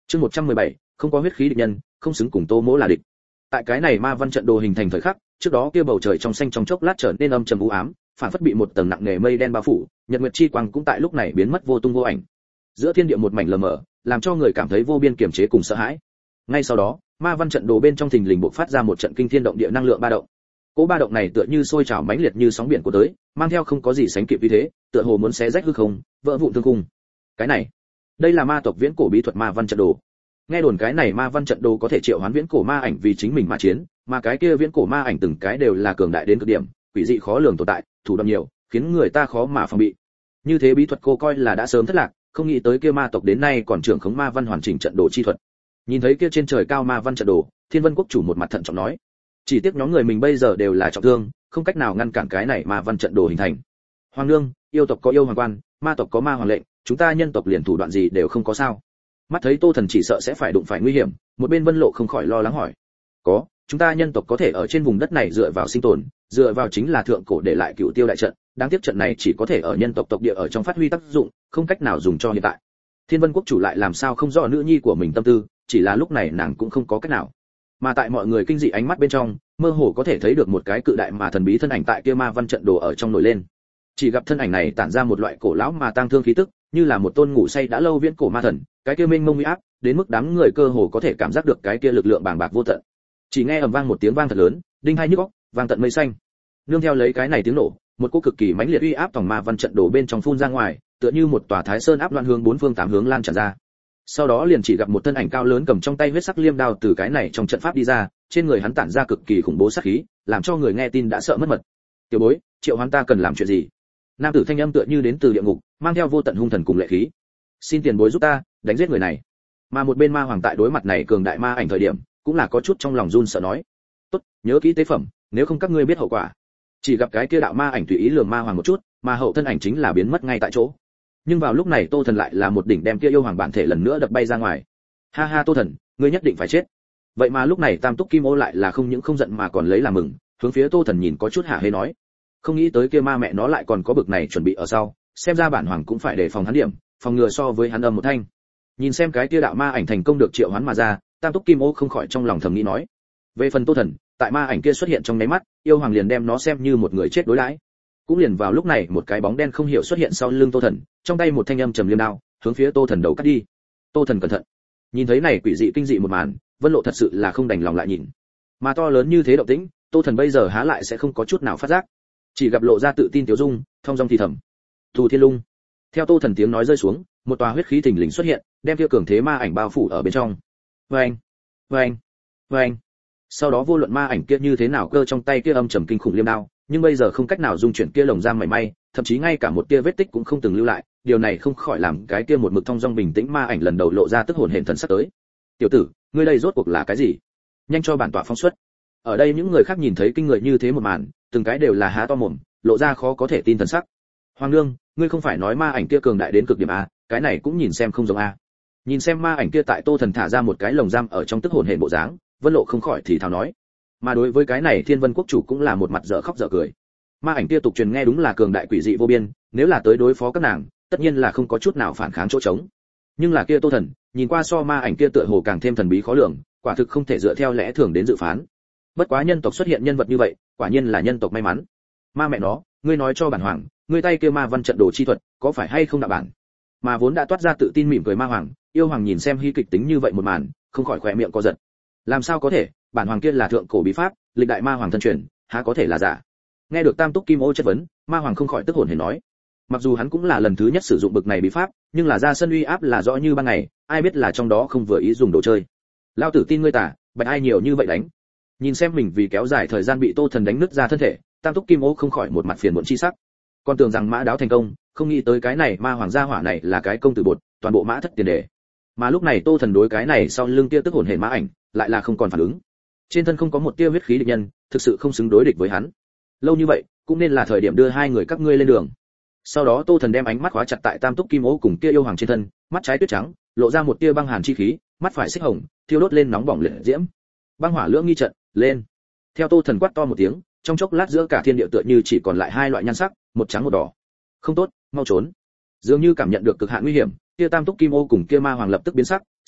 Chương 117, không có huyết khí địch nhân, không xứng cùng Tô Mỗ là địch. Tại cái này ma văn trận đồ hình thành thời khắc, trước đó kia bầu trời trong xanh trong chốc lát trở nên âm trầm u ám, phản phất bị một tầng nặng nề mây đen bao phủ, nhật nguyệt chi quang cũng tại lúc này biến mất vô tung vô ảnh. Giữa thiên địa một mảnh lờ mờ, làm cho người cảm thấy vô biên kiềm chế cùng sợ hãi. Ngay sau đó, ma văn trận đồ bên trong thình lình bộc phát ra một trận kinh thiên động địa năng lượng ba động. Cỗ ba động này tựa như sôi trào mãnh liệt như sóng biển của tới, mang theo không có gì sánh kịp như thế, tựa hồ muốn xé rách hư không, vỡ vụn thương khung. Cái này, đây là ma tộc viễn cổ bí thuật ma văn trận đồ. Nghe đồn cái này ma văn trận đồ có thể triệu hoán viễn cổ ma ảnh vì chính mình mà chiến, mà cái kia viễn cổ ma ảnh từng cái đều là cường đại đến cực điểm, quỷ dị khó lường tồn tại, thủ đoạn nhiều, khiến người ta khó mà phòng bị. Như thế bí thuật cô coi là đã sớm thất lạc, không nghĩ tới kia ma tộc đến nay còn trưởng khống ma văn hoàn chỉnh trận đồ chi thuật. Nhìn thấy kia trên trời cao ma văn trận đồ, Thiên Vân quốc chủ một mặt thận trọng nói: chỉ tiếc nhóm người mình bây giờ đều là trọng thương, không cách nào ngăn cản cái này ma văn trận đồ hình thành. Hoàng nương, yêu tộc có yêu hoàng quan, ma tộc có ma hoàng lệnh, chúng ta nhân tộc liền thủ đoạn gì đều không có sao? Mắt thấy Tô Thần chỉ sợ sẽ phải đụng phải nguy hiểm, một bên Vân Lộ không khỏi lo lắng hỏi: có, chúng ta nhân tộc có thể ở trên vùng đất này dựa vào sinh tồn, dựa vào chính là thượng cổ để lại Cửu Tiêu đại trận, đáng tiếc trận này chỉ có thể ở nhân tộc tộc địa ở trong phát huy tác dụng, không cách nào dùng cho hiện tại. Thiên Vân quốc chủ lại làm sao không rõ nữ nhi của mình tâm tư, chỉ là lúc này nàng cũng không có cách nào. Mà tại mọi người kinh dị ánh mắt bên trong, mơ hồ có thể thấy được một cái cự đại mà thần bí thân ảnh tại kia ma văn trận đồ ở trong nổi lên. Chỉ gặp thân ảnh này tản ra một loại cổ lão mà tang thương khí tức, như là một tôn ngủ say đã lâu viễn cổ ma thần, cái kia mênh mông uy áp, đến mức đám người cơ hồ có thể cảm giác được cái kia lực lượng bàng bạc vô tận. Chỉ nghe ầm vang một tiếng vang thật lớn, đinh hai nhức óc, vang tận mây xanh. Nương theo lấy cái này tiếng nổ, một cỗ cực kỳ mãnh liệt uy áp tòng ma văn trận đồ bên trong phun ra ngoài, tựa như một tòa thái sơn áp loạn hướng bốn phương tám hướng lan tràn ra. Sau đó liền chỉ gặp một thân ảnh cao lớn cầm trong tay huyết sắc liêm đao từ cái này trong trận pháp đi ra, trên người hắn tản ra cực kỳ khủng bố sát khí, làm cho người nghe tin đã sợ mất mật. Tiểu bối, triệu hoán ta cần làm chuyện gì? Nam tử thanh âm tựa như đến từ địa ngục, mang theo vô tận hung thần cùng lệ khí. Xin tiền bối giúp ta đánh giết người này. Mà một bên ma hoàng tại đối mặt này cường đại ma ảnh thời điểm, cũng là có chút trong lòng run sợ nói: tốt, nhớ kỹ tế phẩm, nếu không các ngươi biết hậu quả. Chỉ gặp cái kia đạo ma ảnh tùy ý lườm ma hoàng một chút, mà hậu thân ảnh chính là biến mất ngay tại chỗ. Nhưng vào lúc này Tô Thần lại là một đỉnh đem kia yêu hoàng bản thể lần nữa đập bay ra ngoài. Ha ha Tô Thần, ngươi nhất định phải chết. Vậy mà lúc này Tam Túc Kim Ô lại là không những không giận mà còn lấy làm mừng, hướng phía Tô Thần nhìn có chút hả hê nói: không nghĩ tới kia ma mẹ nó lại còn có bực này chuẩn bị ở sau, xem ra bản hoàng cũng phải đề phòng hắn điểm, phòng ngừa so với hắn âm một thanh. Nhìn xem cái kia đạo ma ảnh thành công được triệu hoán mà ra, Tam Túc Kim Ô không khỏi trong lòng thầm nghĩ nói: về phần Tô Thần, tại ma ảnh kia xuất hiện trong nháy mắt, yêu hoàng liền đem nó xem như một người chết đối đãi. Cũng liền vào lúc này một cái bóng đen không hiểu xuất hiện sau lưng Tô Thần, trong tay một thanh âm trầm liêm đao, hướng phía Tô Thần đầu cắt đi. Tô Thần cẩn thận. Nhìn thấy này quỷ dị kinh dị một màn, Vân Lộ thật sự là không đành lòng lại nhìn. Mà to lớn như thế động tĩnh, Tô Thần bây giờ há lại sẽ không có chút nào phát giác. Chỉ gặp lộ ra tự tin tiểu dung, thông dong thì thầm: Thù Thiên Lung. Theo Tô Thần tiếng nói rơi xuống, một tòa huyết khí thình lình xuất hiện, đem kia cường thế ma ảnh bao phủ ở bên trong. Oeng, oeng, oeng. Sau đó vô luận ma ảnh kia như thế nào cơ trong tay kia âm trầm kinh khủng liêm đao, nhưng bây giờ không cách nào dung chuyển kia lồng giam mảy may, thậm chí ngay cả một tia vết tích cũng không từng lưu lại, điều này không khỏi làm cái kia một mực thông dong bình tĩnh ma ảnh lần đầu lộ ra tức hồn hển thần sắc tới. Tiểu tử, ngươi đây rốt cuộc là cái gì? Nhanh cho bản tọa phóng xuất. Ở đây những người khác nhìn thấy kinh người như thế một màn, từng cái đều là há to mồm, lộ ra khó có thể tin thần sắc. Hoàng nương, ngươi không phải nói ma ảnh kia cường đại đến cực điểm à? Cái này cũng nhìn xem không giống à? Nhìn xem ma ảnh kia tại Tô Thần thả ra một cái lồng giam ở trong tức hồn hển bộ dáng, Vân Lộ không khỏi thì thào nói. Mà đối với cái này Thiên Vân quốc chủ cũng là một mặt dở khóc dở cười. Ma ảnh kia tục truyền nghe đúng là cường đại quỷ dị vô biên, nếu là tới đối phó các nàng, tất nhiên là không có chút nào phản kháng chỗ trống. Nhưng là kia Tô Thần, nhìn qua so ma ảnh kia tựa hồ càng thêm thần bí khó lường, quả thực không thể dựa theo lẽ thường đến dự phán. Bất quá nhân tộc xuất hiện nhân vật như vậy, quả nhiên là nhân tộc may mắn. Ma mẹ nó, ngươi nói cho bản hoàng, ngươi tay kia ma văn trận đồ chi thuật, có phải hay không đạo bản? Mà vốn đã toát ra tự tin mỉm cười ma hoàng, yêu hoàng nhìn xem hy kịch tính như vậy một màn, không khỏi khóe miệng co giật. Làm sao có thể, bản hoàng kia là thượng cổ bí pháp, lịch đại ma hoàng thân truyền, há có thể là giả? Nghe được Tam Túc Kim Ô chất vấn, ma hoàng không khỏi tức hồn hển nói. Mặc dù hắn cũng là lần thứ nhất sử dụng bực này bí pháp, nhưng là ra sân uy áp là rõ như ban ngày, ai biết là trong đó không vừa ý dùng đồ chơi. Lao tử tin ngươi tả, bạch ai nhiều như vậy đánh. Nhìn xem mình vì kéo dài thời gian bị Tô Thần đánh nứt ra thân thể, Tam Túc Kim Ô không khỏi một mặt phiền muộn chi sắc. Còn tưởng rằng mã đáo thành công, không nghĩ tới cái này ma hoàng gia hỏa này là cái công tử bột, toàn bộ mã thất tiền đề. Mà lúc này Tô Thần đối cái này sau lưng tia tức hồn hển ma ảnh, lại là không còn phản ứng. Trên thân không có một tia huyết khí địch nhân, thực sự không xứng đối địch với hắn. Lâu như vậy, cũng nên là thời điểm đưa hai người các ngươi lên đường. Sau đó Tô Thần đem ánh mắt khóa chặt tại Tam Túc Kim Ô cùng tia yêu hoàng trên thân, mắt trái tuyết trắng, lộ ra một tia băng hàn chi khí, mắt phải xích hồng, thiêu đốt lên nóng bỏng liệt diễm. Băng hỏa lưỡng nghi trận, lên. Theo Tô Thần quát to một tiếng, trong chốc lát giữa cả thiên địa tựa như chỉ còn lại hai loại nhan sắc, một trắng một đỏ. Không tốt, mau trốn. Dường như cảm nhận được cực hạn nguy hiểm, kia Tam Túc Kim Ô cùng kia ma hoàng lập tức biến sắc,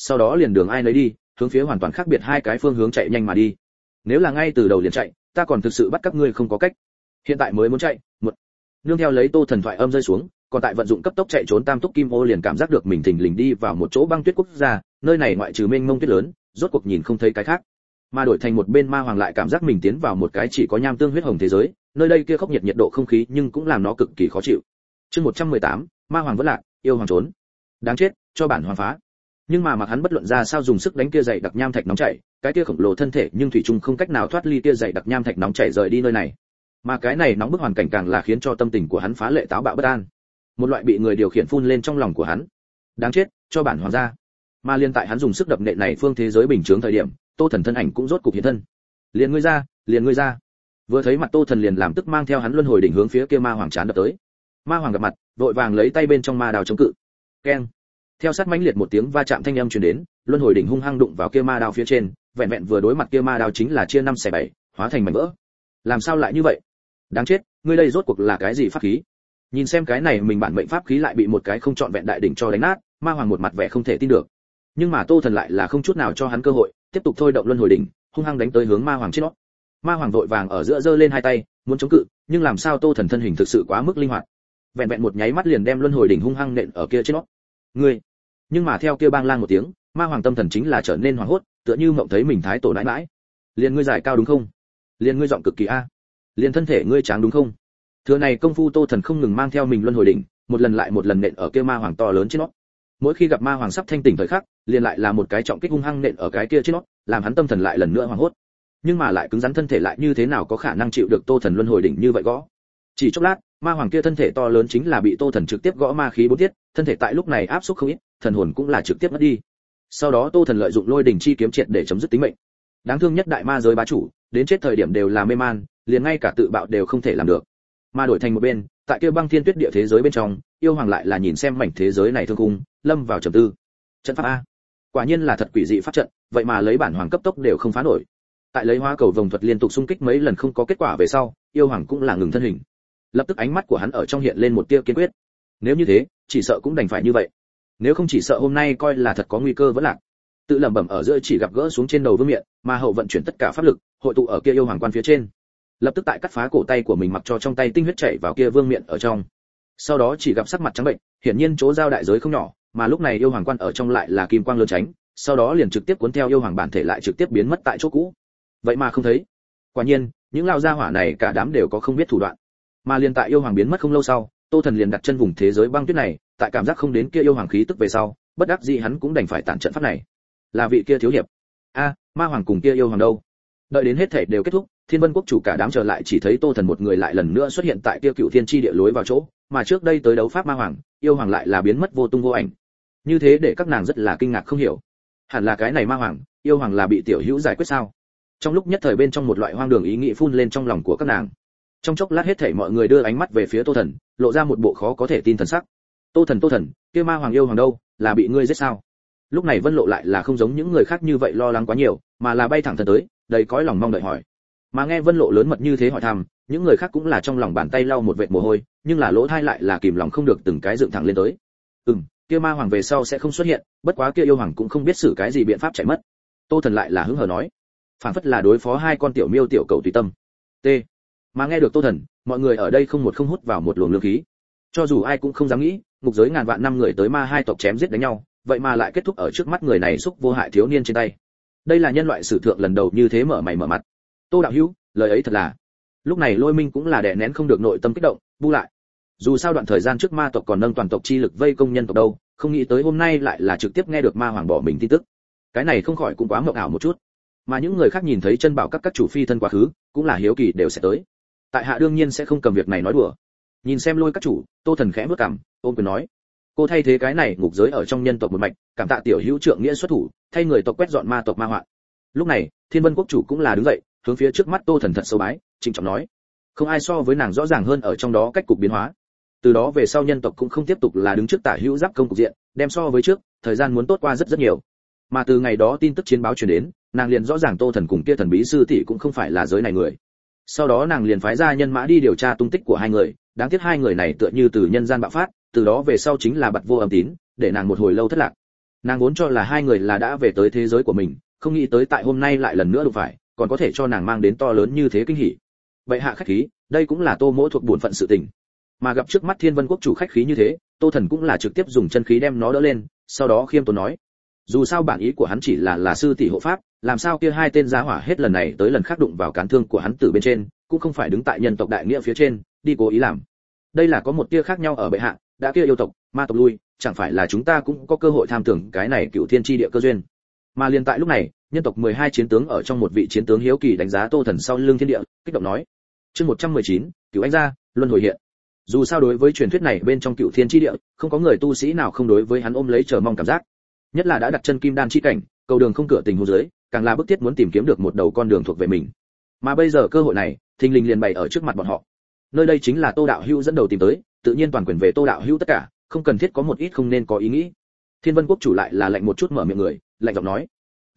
sau đó liền đường ai nấy đi, hướng phía hoàn toàn khác biệt hai cái phương hướng chạy nhanh mà đi. Nếu là ngay từ đầu liền chạy, ta còn thực sự bắt các ngươi không có cách. Hiện tại mới muốn chạy, một nương theo lấy Tô Thần thoại âm rơi xuống, còn tại vận dụng cấp tốc chạy trốn Tam Túc Kim Ô liền cảm giác được mình thình lình đi vào một chỗ băng tuyết quốc gia, nơi này ngoại trừ mênh mông tuyết lớn, rốt cuộc nhìn không thấy cái khác. Mà đổi thành một bên Ma Hoàng lại cảm giác mình tiến vào một cái chỉ có nham tương huyết hồng thế giới, nơi đây kia khốc nhiệt độ không khí nhưng cũng làm nó cực kỳ khó chịu. Chương 118, Ma Hoàng vẫn lạc, yêu hoàng trốn. Đáng chết, cho bản hoàng phá. Nhưng mà mặc hắn bất luận ra sao dùng sức đánh kia dày đặc nham thạch nóng chảy, cái kia khổng lồ thân thể nhưng thủy chung không cách nào thoát ly kia dày đặc nham thạch nóng chảy rời đi nơi này. Mà cái này nóng bức hoàn cảnh càng là khiến cho tâm tình của hắn phá lệ táo bạo bất an. Một loại bị người điều khiển phun lên trong lòng của hắn. Đáng chết, cho bản hoàng ra. Mà liên tại hắn dùng sức đập nện này phương thế giới bình thường thời điểm, Tô Thần thân ảnh cũng rốt cục hiện thân. Liền ngươi ra, liền ngươi ra. Vừa thấy mặt Tô Thần liền làm tức mang theo hắn luân hồi đỉnh hướng phía kia ma hoàng chán đập tới. Ma hoàng gặp mặt, vội vàng lấy tay bên trong ma đao chống cự. Keng. Theo sát mãnh liệt một tiếng va chạm thanh âm truyền đến, luân hồi đỉnh hung hăng đụng vào kia ma đao phía trên, vẹn vẹn vừa đối mặt kia ma đao chính là chia năm xẻ bảy, hóa thành mảnh vỡ. Làm sao lại như vậy? Đáng chết, ngươi đây rốt cuộc là cái gì pháp khí? Nhìn xem cái này mình bản mệnh pháp khí lại bị một cái không chọn vẹn đại đỉnh cho đánh nát, ma hoàng một mặt vẻ không thể tin được. Nhưng mà Tô Thần lại là không chút nào cho hắn cơ hội, tiếp tục thôi động luân hồi đỉnh, hung hăng đánh tới hướng ma hoàng trên nó. Ma hoàng vội vàng ở giữa giơ lên hai tay, muốn chống cự, nhưng làm sao Tô Thần thân hình thực sự quá mức linh hoạt. Vẹn vẹn một nháy mắt liền đem luân hồi đỉnh hung hăng nện ở kia trên nó. Ngươi. Nhưng mà theo kia bang lang một tiếng, ma hoàng tâm thần chính là trở nên hoảng hốt, tựa như mộng thấy mình thái tổ nãi nãi. Liền ngươi giải cao đúng không? Liền ngươi giọng cực kỳ a. Liền thân thể ngươi tráng đúng không? Thừa này công phu Tô Thần không ngừng mang theo mình luân hồi đỉnh, một lần lại một lần nện ở kia ma hoàng to lớn trên nó. Mỗi khi gặp ma hoàng sắp thanh tỉnh thời khắc, liền lại là một cái trọng kích hung hăng nện ở cái kia trên nó, làm hắn tâm thần lại lần nữa hoảng hốt. Nhưng mà lại cứng rắn thân thể lại như thế nào có khả năng chịu được Tô Thần luân hồi đỉnh như vậy gõ. Chỉ chốc lát, ma hoàng kia thân thể to lớn chính là bị Tô Thần trực tiếp gõ ma khí bốn tiết, thân thể tại lúc này áp xúc không ít, thần hồn cũng là trực tiếp mất đi. Sau đó Tô Thần lợi dụng lôi đỉnh chi kiếm triệt để chấm dứt tính mệnh. Đáng thương nhất đại ma giới bá chủ, đến chết thời điểm đều là mê man, liền ngay cả tự bạo đều không thể làm được. Mà đổi thành một bên, tại kia băng thiên tuyết địa thế giới bên trong, yêu hoàng lại là nhìn xem mảnh thế giới này thương cung, lâm vào trầm tư. Trận pháp a, quả nhiên là thật quỷ dị pháp trận, vậy mà lấy bản hoàng cấp tốc đều không phá nổi. Tại lấy hóa cầu vồng thuật liên tục xung kích mấy lần không có kết quả về sau, yêu hoàng cũng là ngừng thân hình. Lập tức ánh mắt của hắn ở trong hiện lên một tia kiên quyết. Nếu như thế, chỉ sợ cũng đành phải như vậy. Nếu không chỉ sợ hôm nay coi là thật có nguy cơ vẫn lạc. Tự lẩm bẩm ở giữa chỉ gặp gỡ xuống trên đầu vương miện, mà hậu vận chuyển tất cả pháp lực, hội tụ ở kia yêu hoàng quan phía trên. Lập tức tại cắt phá cổ tay của mình mặc cho trong tay tinh huyết chảy vào kia vương miện ở trong. Sau đó chỉ gặp sắc mặt trắng bệnh, hiển nhiên chỗ giao đại giới không nhỏ, mà lúc này yêu hoàng quan ở trong lại là kim quang lớn tránh, sau đó liền trực tiếp cuốn theo yêu hoàng bản thể lại trực tiếp biến mất tại chỗ cũ. Vậy mà không thấy. Quả nhiên, những lao gia hỏa này cả đám đều có không biết thủ đoạn. Mà liền tại yêu hoàng biến mất không lâu sau, Tô Thần liền đặt chân vùng thế giới băng tuyết này, tại cảm giác không đến kia yêu hoàng khí tức về sau, bất đắc dĩ hắn cũng đành phải tản trận pháp này. Là vị kia thiếu hiệp. A, ma hoàng cùng kia yêu hoàng đâu? Đợi đến hết thể đều kết thúc, Thiên Vân quốc chủ cả đám trở lại chỉ thấy Tô Thần một người lại lần nữa xuất hiện tại kia Cựu Thiên chi địa lối vào chỗ, mà trước đây tới đấu pháp ma hoàng, yêu hoàng lại là biến mất vô tung vô ảnh. Như thế để các nàng rất là kinh ngạc không hiểu. Hẳn là cái này ma hoàng, yêu hoàng là bị tiểu hữu giải quyết sao? Trong lúc nhất thời bên trong một loại hoang đường ý nghĩ phun lên trong lòng của các nàng. Trong chốc lát hết thảy mọi người đưa ánh mắt về phía Tô Thần, lộ ra một bộ khó có thể tin thần sắc. Tô Thần, kia ma hoàng yêu hoàng đâu, là bị ngươi giết sao? Lúc này Vân Lộ lại là không giống những người khác như vậy lo lắng quá nhiều, mà là bay thẳng thần tới, đầy cõi lòng mong đợi hỏi. Mà nghe Vân Lộ lớn mật như thế hỏi thăm, những người khác cũng là trong lòng bàn tay lau một vệt mồ hôi, nhưng là lỗ tai lại là kìm lòng không được từng cái dựng thẳng lên tới. Kia ma hoàng về sau sẽ không xuất hiện, bất quá kia yêu hoàng cũng không biết xử cái gì biện pháp chạy mất. Tô Thần lại là hứng hờ nói, phản phất là đối phó hai con tiểu miêu tiểu cầu tùy tâm. T. Mà nghe được Tô Thần, mọi người ở đây không hút vào một luồng lương khí. Cho dù ai cũng không dám nghĩ, ngục giới ngàn vạn năm người tới ma hai tộc chém giết đánh nhau, vậy mà lại kết thúc ở trước mắt người này xúc vô hại thiếu niên trên tay. Đây là nhân loại sử thượng lần đầu như thế mở mày mở mặt. Tô đạo hữu, lời ấy thật là. Lúc này Lôi Minh cũng là đè nén không được nội tâm kích động, bu lại. Dù sao đoạn thời gian trước ma tộc còn nâng toàn tộc chi lực vây công nhân tộc đâu, không nghĩ tới hôm nay lại là trực tiếp nghe được ma hoàng bỏ mình tin tức. Cái này không khỏi cũng quá mộng ảo một chút. Mà những người khác nhìn thấy chân bảo các chủ phi thân quá khứ, cũng là hiếu kỳ đều sẽ tới. Tại hạ đương nhiên sẽ không cầm việc này nói đùa. Nhìn xem Lôi các chủ, Tô Thần khẽ bước cằm, ôm quyền nói: cô thay thế cái này ngục giới ở trong nhân tộc một mạch, cảm tạ tiểu hữu trượng nghĩa xuất thủ, thay người tộc quét dọn ma tộc ma hoạn. Lúc này, Thiên Vân quốc chủ cũng là đứng dậy, hướng phía trước mắt Tô Thần thật sâu bái, trịnh trọng nói: không ai so với nàng rõ ràng hơn ở trong đó cách cục biến hóa. Từ đó về sau nhân tộc cũng không tiếp tục là đứng trước tả hữu giáp công cục diện, đem so với trước, thời gian muốn tốt qua rất nhiều. Mà từ ngày đó tin tức chiến báo truyền đến, nàng liền rõ ràng Tô Thần cùng kia thần bí sư tỷ cũng không phải là giới này người. Sau đó nàng liền phái ra nhân mã đi điều tra tung tích của hai người, đáng tiếc hai người này tựa như từ nhân gian bạo phát, từ đó về sau chính là bặt vô âm tín, để nàng một hồi lâu thất lạc. Nàng vốn cho là hai người là đã về tới thế giới của mình, không nghĩ tới tại hôm nay lại lần nữa đụng phải, còn có thể cho nàng mang đến to lớn như thế kinh hỉ. Vậy hạ khách khí, đây cũng là Tô Mỗ thuộc bổn phận sự tình. Mà gặp trước mắt Thiên Vân quốc chủ khách khí như thế, Tô Thần cũng là trực tiếp dùng chân khí đem nó đỡ lên, sau đó khiêm tốn nói: dù sao bản ý của hắn chỉ là sư tỷ hộ pháp, làm sao kia hai tên giá hỏa hết lần này tới lần khác đụng vào cán thương của hắn từ bên trên, cũng không phải đứng tại nhân tộc đại nghĩa phía trên, đi cố ý làm. Đây là có một tia khác nhau ở bệ hạ, đã kia yêu tộc, ma tộc lui, chẳng phải là chúng ta cũng có cơ hội tham tưởng cái này cựu thiên chi địa cơ duyên. Mà liền tại lúc này, nhân tộc 12 chiến tướng ở trong một vị chiến tướng hiếu kỳ đánh giá Tô Thần sau lưng thiên địa, kích động nói: chương 119, cựu anh gia, luân hồi hiện. Dù sao đối với truyền thuyết này bên trong cựu thiên chi địa, không có người tu sĩ nào không đối với hắn ôm lấy chờ mong cảm giác. Nhất là đã đặt chân kim đan chi cảnh, cầu đường không cửa tình huống dưới, càng là bức thiết muốn tìm kiếm được một đầu con đường thuộc về mình. Mà bây giờ cơ hội này, thình lình liền bày ở trước mặt bọn họ. Nơi đây chính là Tô đạo hữu dẫn đầu tìm tới, tự nhiên toàn quyền về Tô đạo hữu tất cả, không cần thiết có một ít không nên có ý nghĩ. Thiên Vân quốc chủ lại là lạnh một chút mở miệng người, lạnh giọng nói: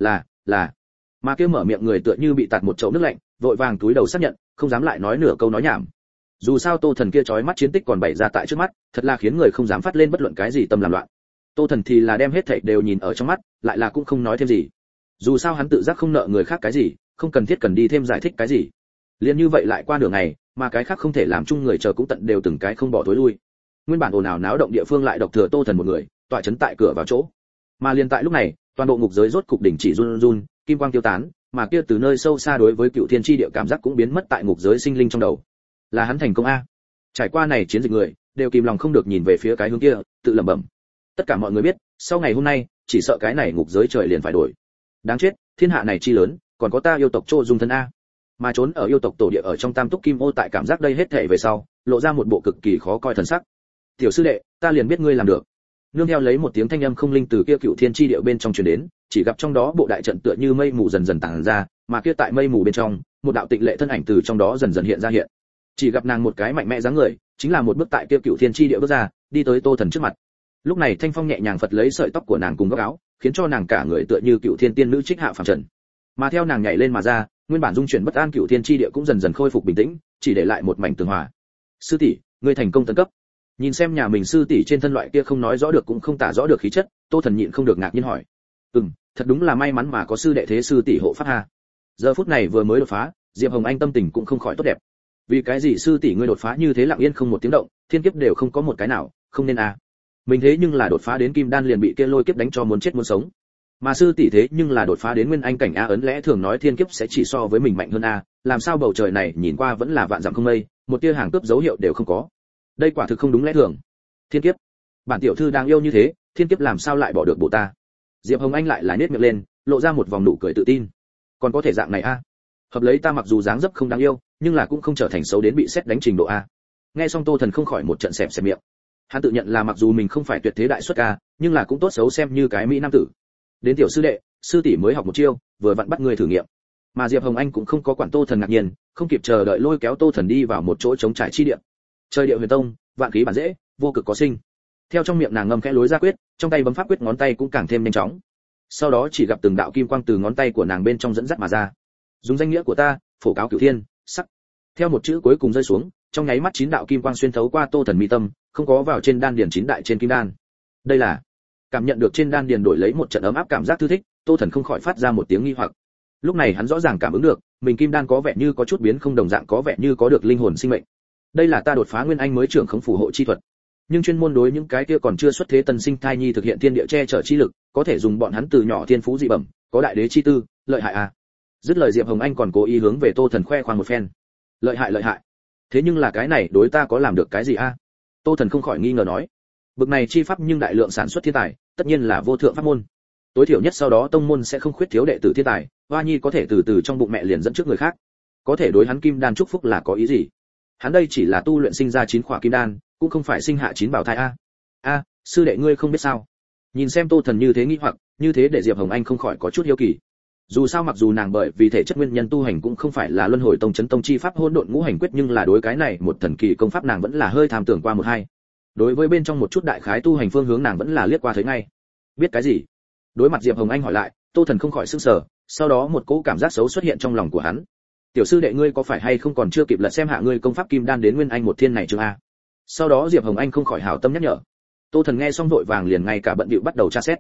là. Mà kia mở miệng người tựa như bị tạt một chậu nước lạnh, vội vàng túi đầu xác nhận, không dám lại nói nửa câu nói nhảm. Dù sao Tô Thần kia chói mắt chiến tích còn bày ra tại trước mắt, thật là khiến người không dám phát lên bất luận cái gì tâm làm loạn. Tô Thần thì là đem hết thảy đều nhìn ở trong mắt, lại là cũng không nói thêm gì. Dù sao hắn tự giác không nợ người khác cái gì, không cần thiết cần đi thêm giải thích cái gì. Liên như vậy lại qua nửa ngày, mà cái khác không thể làm chung người chờ cũng tận đều từng cái không bỏ tối lui. Nguyên bản ồn ào náo động địa phương lại độc thừa Tô Thần một người, tọa chấn tại cửa vào chỗ. Mà liền tại lúc này, toàn bộ ngục giới rốt cục đỉnh chỉ run run, kim quang tiêu tán, mà kia từ nơi sâu xa đối với cựu thiên chi địa cảm giác cũng biến mất tại ngục giới sinh linh trong đầu. Là hắn thành công a. Trải qua này chiến dịch người, đều kìm lòng không được nhìn về phía cái hướng kia, tự lẩm bẩm. Tất cả mọi người biết, sau ngày hôm nay, chỉ sợ cái này ngục giới trời liền phải đổi. Đáng chết, thiên hạ này chi lớn, còn có ta yêu tộc Trô Dung thân a. Mà trốn ở yêu tộc tổ địa ở trong Tam Túc Kim Ô tại cảm giác đây hết thảy về sau, lộ ra một bộ cực kỳ khó coi thần sắc. Tiểu sư đệ, ta liền biết ngươi làm được. Nương theo lấy một tiếng thanh âm không linh từ kia cựu thiên chi địa bên trong truyền đến, chỉ gặp trong đó bộ đại trận tựa như mây mù dần dần tản ra, mà kia tại mây mù bên trong, một đạo tịnh lệ thân ảnh từ trong đó dần dần hiện ra hiện. Chỉ gặp nàng một cái mạnh mẽ dáng người, chính là một bước tại kia cựu thiên chi địa bước ra, đi tới Tô Thần trước mặt. Lúc này thanh phong nhẹ nhàng phật lấy sợi tóc của nàng cùng góc áo, khiến cho nàng cả người tựa như cựu thiên tiên nữ trích hạ phàm trần. Mà theo nàng nhảy lên mà ra, nguyên bản dung chuyển bất an cựu thiên chi địa cũng dần dần khôi phục bình tĩnh, chỉ để lại một mảnh tường hòa. Sư tỷ, ngươi thành công tấn cấp. Nhìn xem nhà mình sư tỷ trên thân loại kia không nói rõ được cũng không tả rõ được khí chất, Tô Thần nhịn không được ngạc nhiên hỏi: thật đúng là may mắn mà có sư đệ thế sư tỷ hộ pháp ha. Giờ phút này vừa mới đột phá, Diệp Hồng Anh tâm tình cũng không khỏi tốt đẹp. Vì cái gì sư tỷ ngươi đột phá như thế lặng yên không một tiếng động, thiên kiếp đều không có một cái nào, không nên a. Mình thế nhưng là đột phá đến kim đan liền bị kia lôi kiếp đánh cho muốn chết muốn sống. Mà sư tỷ thế nhưng là đột phá đến nguyên anh cảnh a, ấn lẽ thường nói thiên kiếp sẽ chỉ so với mình mạnh hơn a, làm sao bầu trời này nhìn qua vẫn là vạn dặm không mây, một tia hàng cướp dấu hiệu đều không có. Đây quả thực không đúng lẽ thường. Thiên kiếp, bản tiểu thư đang yêu như thế, thiên kiếp làm sao lại bỏ được bộ ta. Diệp Hồng Anh lại là nhếch miệng lên, lộ ra một vòng nụ cười tự tin. Còn có thể dạng này a? Hợp lấy ta mặc dù dáng dấp không đáng yêu, nhưng là cũng không trở thành xấu đến bị xét đánh trình độ a. Nghe xong Tô Thần không khỏi một trận xẹp xẹp miệng. Hắn tự nhận là mặc dù mình không phải tuyệt thế đại xuất ca, nhưng là cũng tốt xấu xem như cái mỹ nam tử. Đến tiểu sư đệ, sư tỷ mới học một chiêu, vừa vặn bắt người thử nghiệm. Mà Diệp Hồng Anh cũng không có quản Tô Thần ngạc nhiên, không kịp chờ đợi lôi kéo Tô Thần đi vào một chỗ trống trải chi địa. Trời địa huyền tông, vạn khí bản dễ, vô cực có sinh. Theo trong miệng nàng ngâm khẽ lối ra quyết, trong tay bấm pháp quyết ngón tay cũng càng thêm nhanh chóng. Sau đó chỉ gặp từng đạo kim quang từ ngón tay của nàng bên trong dẫn dắt mà ra. Dùng danh nghĩa của ta, phổ cáo cửu thiên, sắc. Theo một chữ cuối cùng rơi xuống, trong nháy mắt 9 đạo kim quang xuyên thấu qua Tô Thần mi tâm, không có vào trên đan điền 9 đại trên kim đan. Đây là cảm nhận được trên đan điền đổi lấy một trận ấm áp cảm giác thư thích, Tô Thần không khỏi phát ra một tiếng nghi hoặc. Lúc này hắn rõ ràng cảm ứng được, mình kim đan có vẻ như có chút biến không đồng dạng, có vẻ như có được linh hồn sinh mệnh. Đây là ta đột phá nguyên anh mới trưởng khống phù hộ chi thuật. Nhưng chuyên môn đối những cái kia còn chưa xuất thế tân sinh thai nhi thực hiện thiên địa che chở chi lực, có thể dùng bọn hắn từ nhỏ thiên phú dị bẩm, có đại đế chi tư, lợi hại à. Dứt lời Diệp Hồng Anh còn cố ý hướng về Tô Thần khoe khoang một phen. Lợi hại. Thế nhưng là cái này đối ta có làm được cái gì a? Tô Thần không khỏi nghi ngờ nói. Bực này chi pháp nhưng đại lượng sản xuất thiên tài, tất nhiên là vô thượng pháp môn. Tối thiểu nhất sau đó tông môn sẽ không khuyết thiếu đệ tử thiên tài, Hoa Nhi có thể từ từ trong bụng mẹ liền dẫn trước người khác. Có thể đối hắn kim đan chúc phúc là có ý gì? Hắn đây chỉ là tu luyện sinh ra 9 khỏa kim đan, cũng không phải sinh hạ 9 bảo thai a. A, sư đệ ngươi không biết sao? Nhìn xem Tô Thần như thế nghi hoặc, như thế để Diệp Hồng Anh không khỏi có chút hiếu kỳ. Dù sao mặc dù nàng bởi vì thể chất nguyên nhân tu hành cũng không phải là luân hồi tông chấn tông chi pháp hỗn độn ngũ hành quyết, nhưng là đối cái này một thần kỳ công pháp nàng vẫn là hơi tham tưởng qua một hai. Đối với bên trong một chút đại khái tu hành phương hướng nàng vẫn là liếc qua thấy ngay. Biết cái gì? Đối mặt Diệp Hồng Anh hỏi lại, Tô Thần không khỏi sửng sở, sau đó một cỗ cảm giác xấu xuất hiện trong lòng của hắn. Tiểu sư đệ ngươi có phải hay không còn chưa kịp lật xem hạ ngươi công pháp kim đan đến nguyên anh một thiên này chưa a? Sau đó Diệp Hồng Anh không khỏi hảo tâm nhắc nhở. Tô Thần nghe xong vội vàng liền ngay cả bận bịu bắt đầu tra xét.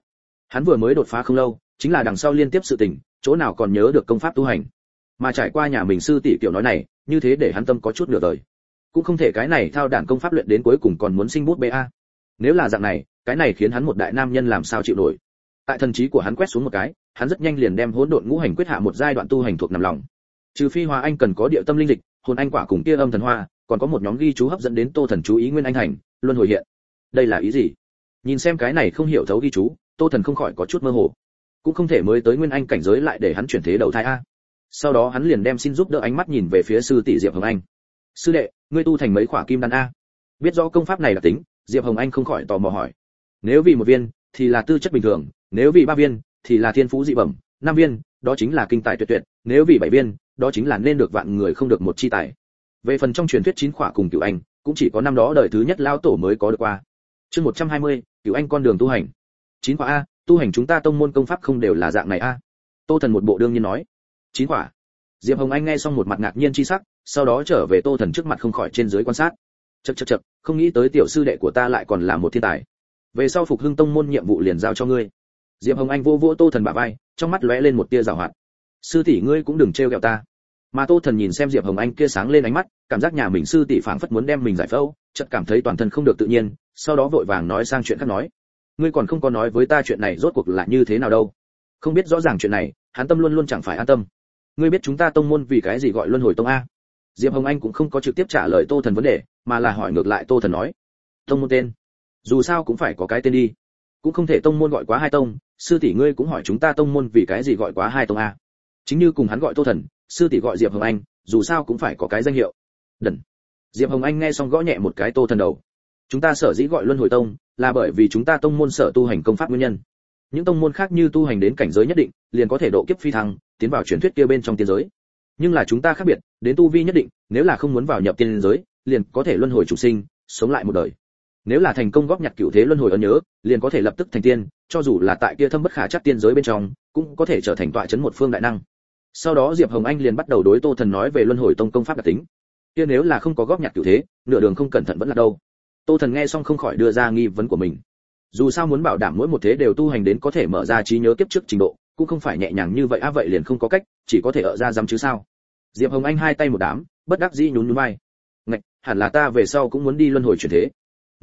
Hắn vừa mới đột phá không lâu, chính là đằng sau liên tiếp sự tình, chỗ nào còn nhớ được công pháp tu hành. Mà trải qua nhà mình sư tỷ kiểu nói này, như thế để hắn tâm có chút nửa đời. Cũng không thể cái này thao đản công pháp luyện đến cuối cùng còn muốn sinh bút bê a. Nếu là dạng này, cái này khiến hắn một đại nam nhân làm sao chịu nổi. Tại thần trí của hắn quét xuống một cái, hắn rất nhanh liền đem hỗn độn ngũ hành quyết hạ một giai đoạn tu hành thuộc nằm lòng. Trừ phi Hoa Anh cần có địa tâm linh dịch, hồn anh quả cùng kia âm thần hoa, còn có một nhóm ghi chú hấp dẫn đến Tô Thần chú ý nguyên anh thành, luân hồi hiện. Đây là ý gì? Nhìn xem cái này không hiểu thấu ghi chú, Tô Thần không khỏi có chút mơ hồ. Cũng không thể mới tới nguyên anh cảnh giới lại để hắn chuyển thế đầu thai a. Sau đó hắn liền đem xin giúp đỡ ánh mắt nhìn về phía sư tỷ Diệp Hồng Anh. Sư đệ, ngươi tu thành mấy khỏa kim đan a? Biết rõ công pháp này là tính, Diệp Hồng Anh không khỏi tò mò hỏi. Nếu vì một viên, thì là tư chất bình thường, nếu vì 3 viên, thì là thiên phú dị bẩm, 5 viên, đó chính là kinh tài tuyệt tuyệt, nếu vì 7 viên, đó chính là nên được vạn người không được một chi tài. Về phần trong truyền thuyết 9 khỏa cùng Cửu Anh, cũng chỉ có năm đó đời thứ nhất lao tổ mới có được qua. Chương 120, Cửu Anh con đường tu hành. 9 khỏa a, tu hành chúng ta tông môn công pháp không đều là dạng này a? Tô Thần một bộ đương nhiên nói. 9 khỏa. Diệp Hồng Anh nghe xong một mặt ngạc nhiên chi sắc, sau đó trở về Tô Thần trước mặt không khỏi trên dưới quan sát. Chậc, không nghĩ tới tiểu sư đệ của ta lại còn là một thiên tài. Về sau phục hưng tông môn nhiệm vụ liền giao cho ngươi. Diệp Hồng Anh vô vỗ Tô Thần bả vai, trong mắt lóe lên một tia giảo hoạt. Sư tỷ ngươi cũng đừng trêu ghẹo ta. Mà Tô Thần nhìn xem Diệp Hồng Anh kia sáng lên ánh mắt, cảm giác nhà mình sư tỷ phảng phất muốn đem mình giải phẫu, chợt cảm thấy toàn thân không được tự nhiên, sau đó vội vàng nói sang chuyện khác nói. Ngươi còn không có nói với ta chuyện này rốt cuộc là như thế nào đâu? Không biết rõ ràng chuyện này, hắn tâm luôn luôn chẳng phải an tâm. Ngươi biết chúng ta tông môn vì cái gì gọi Luân Hồi Tông a? Diệp Hồng Anh cũng không có trực tiếp trả lời Tô Thần vấn đề, mà là hỏi ngược lại Tô Thần nói. Tông môn tên? Dù sao cũng phải có cái tên đi. Cũng không thể tông môn gọi quá hai tông, sư tỷ ngươi cũng hỏi chúng ta tông môn vì cái gì gọi quá hai tông a? Chính như cùng hắn gọi Tô Thần, sư tỷ gọi Diệp Hồng Anh, dù sao cũng phải có cái danh hiệu. Đần. Diệp Hồng Anh nghe xong gõ nhẹ một cái Tô Thần đầu. Chúng ta sở dĩ gọi Luân Hồi Tông, là bởi vì chúng ta tông môn sở tu hành công pháp nguyên nhân. Những tông môn khác như tu hành đến cảnh giới nhất định, liền có thể độ kiếp phi thăng, tiến vào truyền thuyết kia bên trong tiên giới. Nhưng là chúng ta khác biệt, đến tu vi nhất định, nếu là không muốn vào nhập tiên giới, liền có thể luân hồi chủ sinh, sống lại một đời. Nếu là thành công góp nhặt cửu thế luân hồi ấn nhớ, liền có thể lập tức thành tiên, cho dù là tại kia thâm bất khả trắc tiên giới bên trong, cũng có thể trở thành tọa chấn một phương đại năng. Sau đó Diệp Hồng Anh liền bắt đầu đối Tô Thần nói về luân hồi tông công pháp đặc tính. Kia nếu là không có góp nhặt cửu thế, nửa đường không cẩn thận vẫn là đâu. Tô Thần nghe xong không khỏi đưa ra nghi vấn của mình. Dù sao muốn bảo đảm mỗi một thế đều tu hành đến có thể mở ra trí nhớ kiếp trước trình độ, cũng không phải nhẹ nhàng như vậy vậy liền không có cách, chỉ có thể ở ra dám chứ sao. Diệp Hồng Anh hai tay một đám, bất đắc dĩ nhún nhún vai. Ngạch, hẳn là ta về sau cũng muốn đi luân hồi chuyển thế.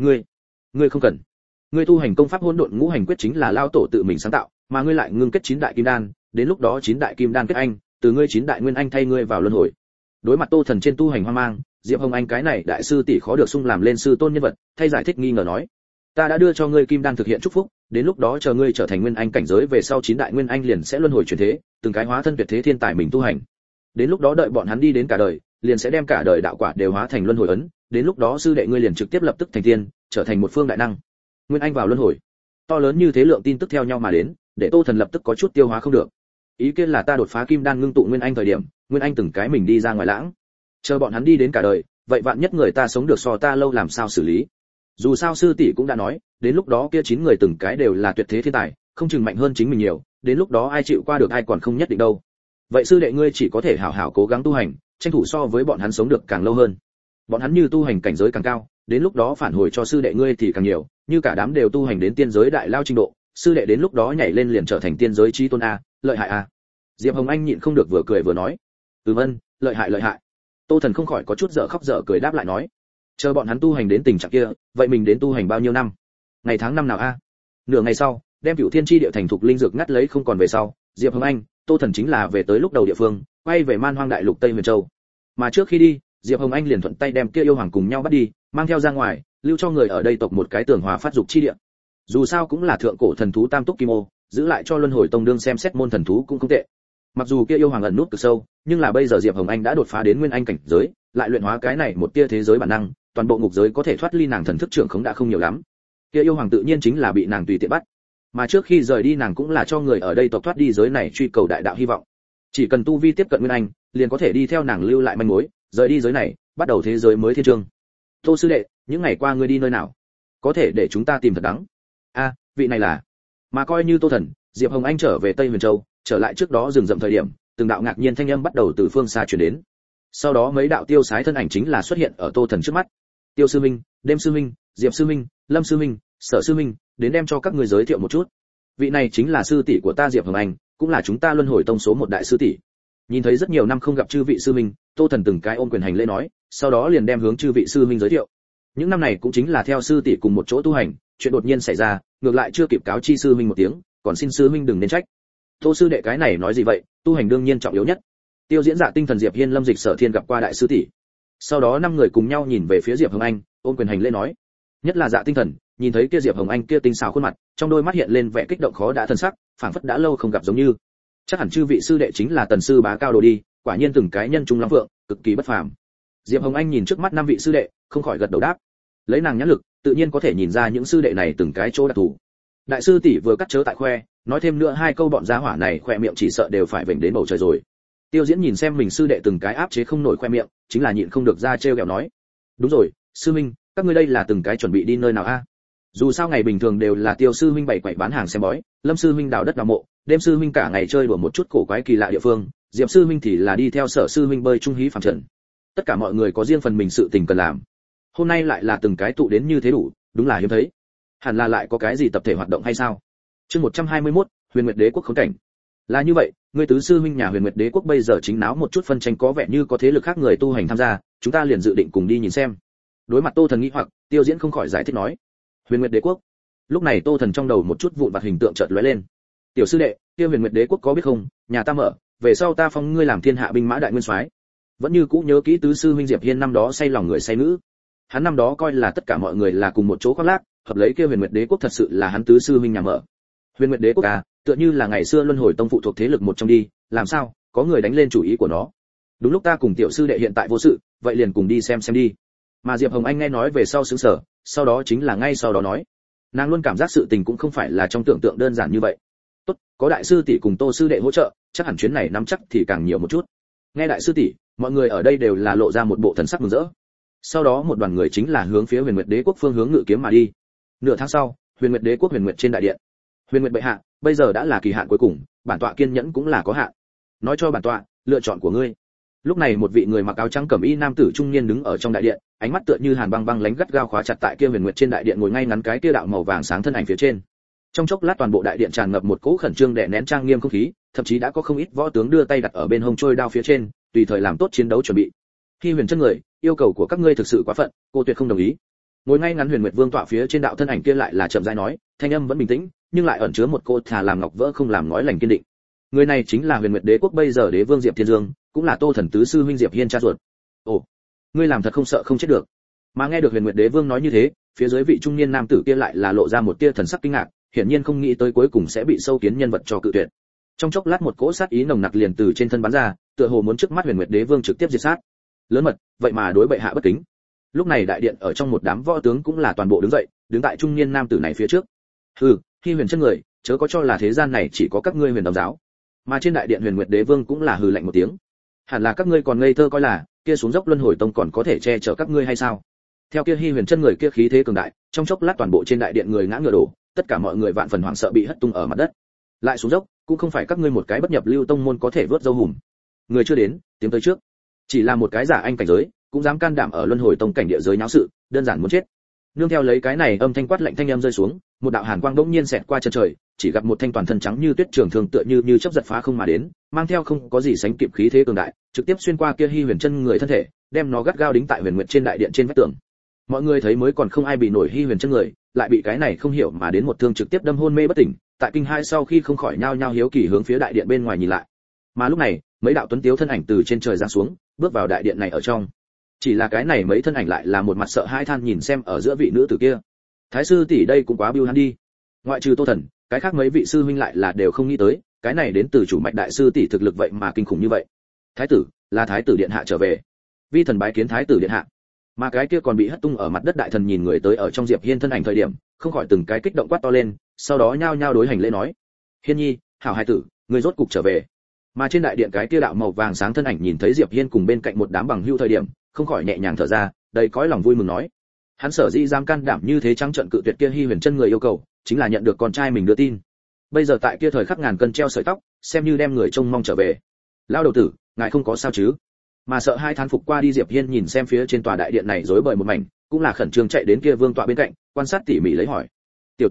Ngươi không cần. Ngươi tu hành công pháp hỗn độn ngũ hành quyết chính là lao tổ tự mình sáng tạo, mà ngươi lại ngưng kết 9 đại kim đan, đến lúc đó 9 đại kim đan kết anh, từ ngươi 9 đại nguyên anh thay ngươi vào luân hồi. Đối mặt Tô Thần trên tu hành hoang mang, Diệp Hồng Anh cái này đại sư tỷ khó được sung làm lên sư tôn nhân vật, thay giải thích nghi ngờ nói: "Ta đã đưa cho ngươi kim đan thực hiện chúc phúc, đến lúc đó chờ ngươi trở thành nguyên anh cảnh giới về sau 9 đại nguyên anh liền sẽ luân hồi chuyển thế, từng cái hóa thân tuyệt thế thiên tài mình tu hành. Đến lúc đó đợi bọn hắn đi đến cả đời, liền sẽ đem cả đời đạo quả đều hóa thành luân hồi ấn, đến lúc đó sư đệ ngươi liền trực tiếp lập tức thành tiên, trở thành một phương đại năng." Nguyên anh vào luân hồi. To lớn như thế lượng tin tức theo nhau mà đến, để Tô Thần lập tức có chút tiêu hóa không được. Ý kiến là ta đột phá kim đan ngưng tụ nguyên anh thời điểm, nguyên anh từng cái mình đi ra ngoài lãng. Chờ bọn hắn đi đến cả đời, vậy vạn nhất người ta sống được so ta lâu làm sao xử lý? Dù sao sư tỷ cũng đã nói, đến lúc đó kia 9 người từng cái đều là tuyệt thế thiên tài, không chừng mạnh hơn chính mình nhiều, đến lúc đó ai chịu qua được ai còn không nhất định đâu. Vậy sư đệ ngươi chỉ có thể hảo hảo cố gắng tu hành, tranh thủ so với bọn hắn sống được càng lâu hơn. Bọn hắn như tu hành cảnh giới càng cao, đến lúc đó phản hồi cho sư đệ ngươi thì càng nhiều, như cả đám đều tu hành đến tiên giới đại lao trình độ, sư đệ đến lúc đó nhảy lên liền trở thành tiên giới chí tôn a, lợi hại a. Diệp Hồng Anh nhịn không được vừa cười vừa nói. Vâng, lợi hại. Tô Thần không khỏi có chút dở khóc dở cười đáp lại nói: "Chờ bọn hắn tu hành đến tình trạng kia, vậy mình đến tu hành bao nhiêu năm? Ngày tháng năm nào a?" Nửa ngày sau, đem Cửu Thiên Chi Điệu thành thục linh dược ngắt lấy không còn về sau, Diệp Hồng Anh, Tô Thần chính là về tới lúc đầu địa phương, quay về Man Hoang Đại Lục Tây Huyền Châu. Mà trước khi đi, Diệp Hồng Anh liền thuận tay đem kia yêu hoàng cùng nhau bắt đi, mang theo ra ngoài, lưu cho người ở đây tộc một cái tường hòa phát dục chi địa. Dù sao cũng là thượng cổ thần thú Tam Túc Kim Ô, giữ lại cho Luân Hồi Tông đương xem xét môn thần thú cũng không tệ. Mặc dù kia yêu hoàng ẩn nút cực sâu, nhưng là bây giờ Diệp Hồng Anh đã đột phá đến nguyên anh cảnh giới, lại luyện hóa cái này một tia thế giới bản năng, toàn bộ ngục giới có thể thoát ly nàng thần thức trưởng khống đã không nhiều lắm. Kia yêu hoàng tự nhiên chính là bị nàng tùy tiện bắt. Mà trước khi rời đi nàng cũng là cho người ở đây tộc thoát đi giới này truy cầu đại đạo hy vọng. Chỉ cần tu vi tiếp cận nguyên anh, liền có thể đi theo nàng lưu lại manh mối, rời đi giới này, bắt đầu thế giới mới thiên chương. Tô sư đệ, những ngày qua ngươi đi nơi nào? Có thể để chúng ta tìm thật đắng. A, vị này là. Mà coi như Tô Thần, Diệp Hồng Anh trở về Tây Huyền Châu, trở lại trước đó rừng rậm thời điểm, từng đạo ngạc nhiên thanh âm bắt đầu từ phương xa truyền đến. Sau đó mấy đạo tiêu sái thân ảnh chính là xuất hiện ở Tô Thần trước mắt. Tiêu sư minh, Đêm sư minh, Diệp sư minh, Lâm sư minh, Sở sư minh, đến đem cho các ngươi giới thiệu một chút. vị này chính là sư tỷ của ta Diệp Hồng Anh, cũng là chúng ta Luân Hồi Tông số một đại sư tỷ. Nhìn thấy rất nhiều năm không gặp chư vị sư huynh, Tô Thần từng cái ôm quyền hành lễ nói, sau đó liền đem hướng chư vị sư huynh giới thiệu. Những năm này cũng chính là theo sư tỷ cùng một chỗ tu hành, chuyện đột nhiên xảy ra, ngược lại chưa kịp cáo chi sư huynh một tiếng, còn xin sư huynh đừng nên trách. Tô sư đệ cái này nói gì vậy, tu hành đương nhiên trọng yếu nhất. Tiêu Diễn Dạ Tinh Thần Diệp Hiên Lâm Dịch Sở Thiên gặp qua đại sư tỷ. Sau đó năm người cùng nhau nhìn về phía Diệp Hồng Anh, ôm quyền hành lễ nói, nhất là Dạ Tinh Thần, nhìn thấy kia Diệp Hồng Anh kia tinh xảo khuôn mặt, trong đôi mắt hiện lên vẻ kích động khó đã thân sắc, phảng phất đã lâu không gặp giống như. Chắc hẳn chư vị sư đệ chính là Tần sư bá cao đồ đi, quả nhiên từng cái nhân trung lắm vượng, cực kỳ bất phàm. Diệp Hồng Anh nhìn trước mắt năm vị sư đệ, không khỏi gật đầu đáp. Lấy nàng nhãn lực, tự nhiên có thể nhìn ra những sư đệ này từng cái chỗ đặc thù. Đại sư tỷ vừa cắt chớ tại khoe, nói thêm nữa hai câu bọn gia hỏa này khoe miệng chỉ sợ đều phải vểnh đến bầu trời rồi. Tiêu Diễn nhìn xem mình sư đệ từng cái áp chế không nổi khoe miệng, chính là nhịn không được ra trêu ghẹo nói. Đúng rồi, sư minh, các ngươi đây là từng cái chuẩn bị đi nơi nào a? Dù sao ngày bình thường đều là Tiêu sư minh bày quậy bán hàng xem bói, Lâm sư minh đào đất đào mộ, đêm sư minh cả ngày chơi đùa một chút cổ quái kỳ lạ địa phương, Diệp sư minh thì là đi theo Sở sư minh bơi trung hí phàm trần. Tất cả mọi người có riêng phần mình sự tình cần làm. Hôm nay lại là từng cái tụ đến như thế đủ, đúng là hiếm thấy. Hẳn là lại có cái gì tập thể hoạt động hay sao? Chương 121, Huyền Nguyệt Đế quốc khống cảnh. Là như vậy, ngươi tứ sư huynh nhà Huyền Nguyệt Đế quốc bây giờ chính náo một chút phân tranh, có vẻ như có thế lực khác người tu hành tham gia, chúng ta liền dự định cùng đi nhìn xem. Đối mặt Tô Thần nghĩ hoặc, Tiêu Diễn không khỏi giải thích nói. Huyền Nguyệt Đế quốc. Lúc này Tô Thần trong đầu một chút vụn vặt hình tượng chợt lóe lên. Tiểu sư đệ, kia Huyền Nguyệt Đế quốc có biết không, nhà ta mở, về sau ta phong ngươi làm thiên hạ binh mã đại nguyên soái. Vẫn như cũ nhớ kỹ tứ sư huynh Diệp Hiên năm đó say lòng người say nữ. Hắn năm đó coi là tất cả mọi người là cùng một chỗ khoác lác, hợp lấy kia Huyền Nguyệt Đế quốc thật sự là hắn tứ sư huynh nhà mở. Huyền Nguyệt Đế quốc à, tựa như là ngày xưa Luân Hồi Tông phụ thuộc thế lực một trong đi, làm sao, có người đánh lên chủ ý của nó. Đúng lúc ta cùng tiểu sư đệ hiện tại vô sự, vậy liền cùng đi xem đi. Mà Diệp Hồng Anh nghe nói về sau sững sờ, sau đó chính là ngay sau đó nói, nàng luôn cảm giác sự tình cũng không phải là trong tưởng tượng đơn giản như vậy. Tốt, có đại sư tỷ cùng Tô sư đệ hỗ trợ, chắc hẳn chuyến này nắm chắc thì càng nhiều một chút. Nghe đại sư tỷ, mọi người ở đây đều là lộ ra một bộ thần sắc mừng rỡ. Sau đó một đoàn người chính là hướng phía Huyền Nguyệt Đế quốc phương hướng ngự kiếm mà đi. Nửa tháng sau, Huyền Nguyệt Đế quốc Huyền Nguyệt trên đại điện. Huyền Nguyệt bệ hạ, bây giờ đã là kỳ hạn cuối cùng, bản tọa kiên nhẫn cũng là có hạn. Nói cho bản tọa, lựa chọn của ngươi. Lúc này một vị người mặc áo trắng cẩm y nam tử trung niên đứng ở trong đại điện, ánh mắt tựa như hàn băng băng lánh gắt gao khóa chặt tại kia Huyền Nguyệt trên đại điện ngồi ngay ngắn cái kia đạo màu vàng sáng thân ảnh phía trên. Trong chốc lát toàn bộ đại điện tràn ngập một cỗ khẩn trương đè nén trang nghiêm không khí, thậm chí đã có không ít võ tướng đưa tay đặt ở bên hông trôi đao phía trên, tùy thời làm tốt chiến đấu chuẩn bị. Khi Huyền chân người, yêu cầu của các ngươi thực sự quá phận, cô tuyệt không đồng ý. Ngồi ngay ngắn Huyền Nguyệt Vương tọa phía trên đạo thân ảnh kia lại là chậm rãi nói, thanh âm vẫn bình tĩnh, nhưng lại ẩn chứa một cô thà làm ngọc vỡ không làm nói lành kiên định. Người này chính là Huyền Nguyệt Đế quốc bây giờ Đế Vương Diệp Thiên Dương, cũng là Tô Thần tứ sư huynh Diệp Hiên cha ruột. Ồ, ngươi làm thật không sợ không chết được. Mà nghe được Huyền Nguyệt Đế Vương nói như thế, phía dưới vị trung niên nam tử kia lại là lộ ra một tia thần sắc kinh ngạc, hiển nhiên không nghĩ tới cuối cùng sẽ bị sâu kiến nhân vật cho cự tuyệt. Trong chốc lát một cỗ sát ý nồng nặc liền từ trên thân bắn ra, tựa hồ muốn trước mắt Huyền Nguyệt Đế Vương trực tiếp diệt sát. Lớn mật, vậy mà đối bệ hạ bất kính. Lúc này đại điện ở trong một đám võ tướng cũng là toàn bộ đứng dậy, đứng tại trung niên nam tử này phía trước. Hừ, Khi Huyền chân người, chớ có cho là thế gian này chỉ có các ngươi Huyền Đầm giáo. Mà trên đại điện Huyền Nguyệt Đế Vương cũng là hừ lạnh một tiếng. Hẳn là các ngươi còn ngây thơ coi là kia xuống dốc Luân Hồi Tông còn có thể che chở các ngươi hay sao? Theo kia Hi Huyền chân người kia khí thế cường đại, trong chốc lát toàn bộ trên đại điện người ngã ngửa đổ, tất cả mọi người vạn phần hoảng sợ bị hất tung ở mặt đất. Lại xuống dốc, cũng không phải các ngươi một cái bất nhập lưu tông môn có thể vớt dâu hùm. Người chưa đến, tiến tới trước. Chỉ là một cái giả anh cảnh giới, cũng dám can đảm ở Luân Hồi Tông cảnh địa giới náo sự, đơn giản muốn chết. Nương theo lấy cái này âm thanh quát lạnh thanh âm rơi xuống, một đạo hàn quang bỗng nhiên xẹt qua chân trời, chỉ gặp một thanh toàn thân trắng như tuyết trường thương tựa như chớp giật phá không mà đến, mang theo không có gì sánh kịp khí thế cường đại, trực tiếp xuyên qua kia Hi Huyền chân người thân thể, đem nó gắt gao đính tại Huyền Nguyệt trên đại điện trên vách tường. Mọi người thấy mới còn không ai bị nổi Hi Huyền chân người, lại bị cái này không hiểu mà đến một thương trực tiếp đâm hôn mê bất tỉnh, tại kinh hai sau khi không khỏi nhao nhao hiếu kỳ hướng phía đại điện bên ngoài nhìn lại. Mà lúc này, mấy đạo tuấn tiếu thân ảnh từ trên trời giáng xuống, bước vào đại điện này ở trong. Chỉ là cái này mấy thân ảnh lại là một mặt sợ hãi than nhìn xem ở giữa vị nữ tử kia. Thái sư tỷ đây cũng quá biêu hắn đi. Ngoại trừ Tô Thần, cái khác mấy vị sư huynh lại là đều không nghĩ tới, cái này đến từ chủ mạch đại sư tỷ thực lực vậy mà kinh khủng như vậy. Thái tử, là thái tử điện hạ trở về. Vi thần bái kiến thái tử điện hạ. Mà cái kia còn bị hất tung ở mặt đất đại thần nhìn người tới ở trong Diệp Hiên thân ảnh thời điểm, không khỏi từng cái kích động quát to lên, sau đó nhao nhao đối hành lễ nói: "Hiên nhi, hảo hài tử, ngươi rốt cục trở về." Mà trên đại điện cái kia đạo màu vàng sáng thân ảnh nhìn thấy Diệp Hiên cùng bên cạnh một đám bằng hữu thời điểm, không khỏi nhẹ nhàng thở ra, đầy cõi lòng vui mừng nói: hắn sở dĩ dám can đảm như thế trắng trợn cự tuyệt kia Hi Huyền chân người yêu cầu, chính là nhận được con trai mình đưa tin. Bây giờ tại kia thời khắc ngàn cân treo sợi tóc, xem như đem người trông mong trở về. Lão đầu tử, ngài không có sao chứ? Mà sợ hai thán phục qua đi Diệp Hiên nhìn xem phía trên tòa đại điện này rối bời một mảnh, cũng là khẩn trương chạy đến kia vương tọa bên cạnh, quan sát tỉ mỉ lấy hỏi: tiểu tử thúi,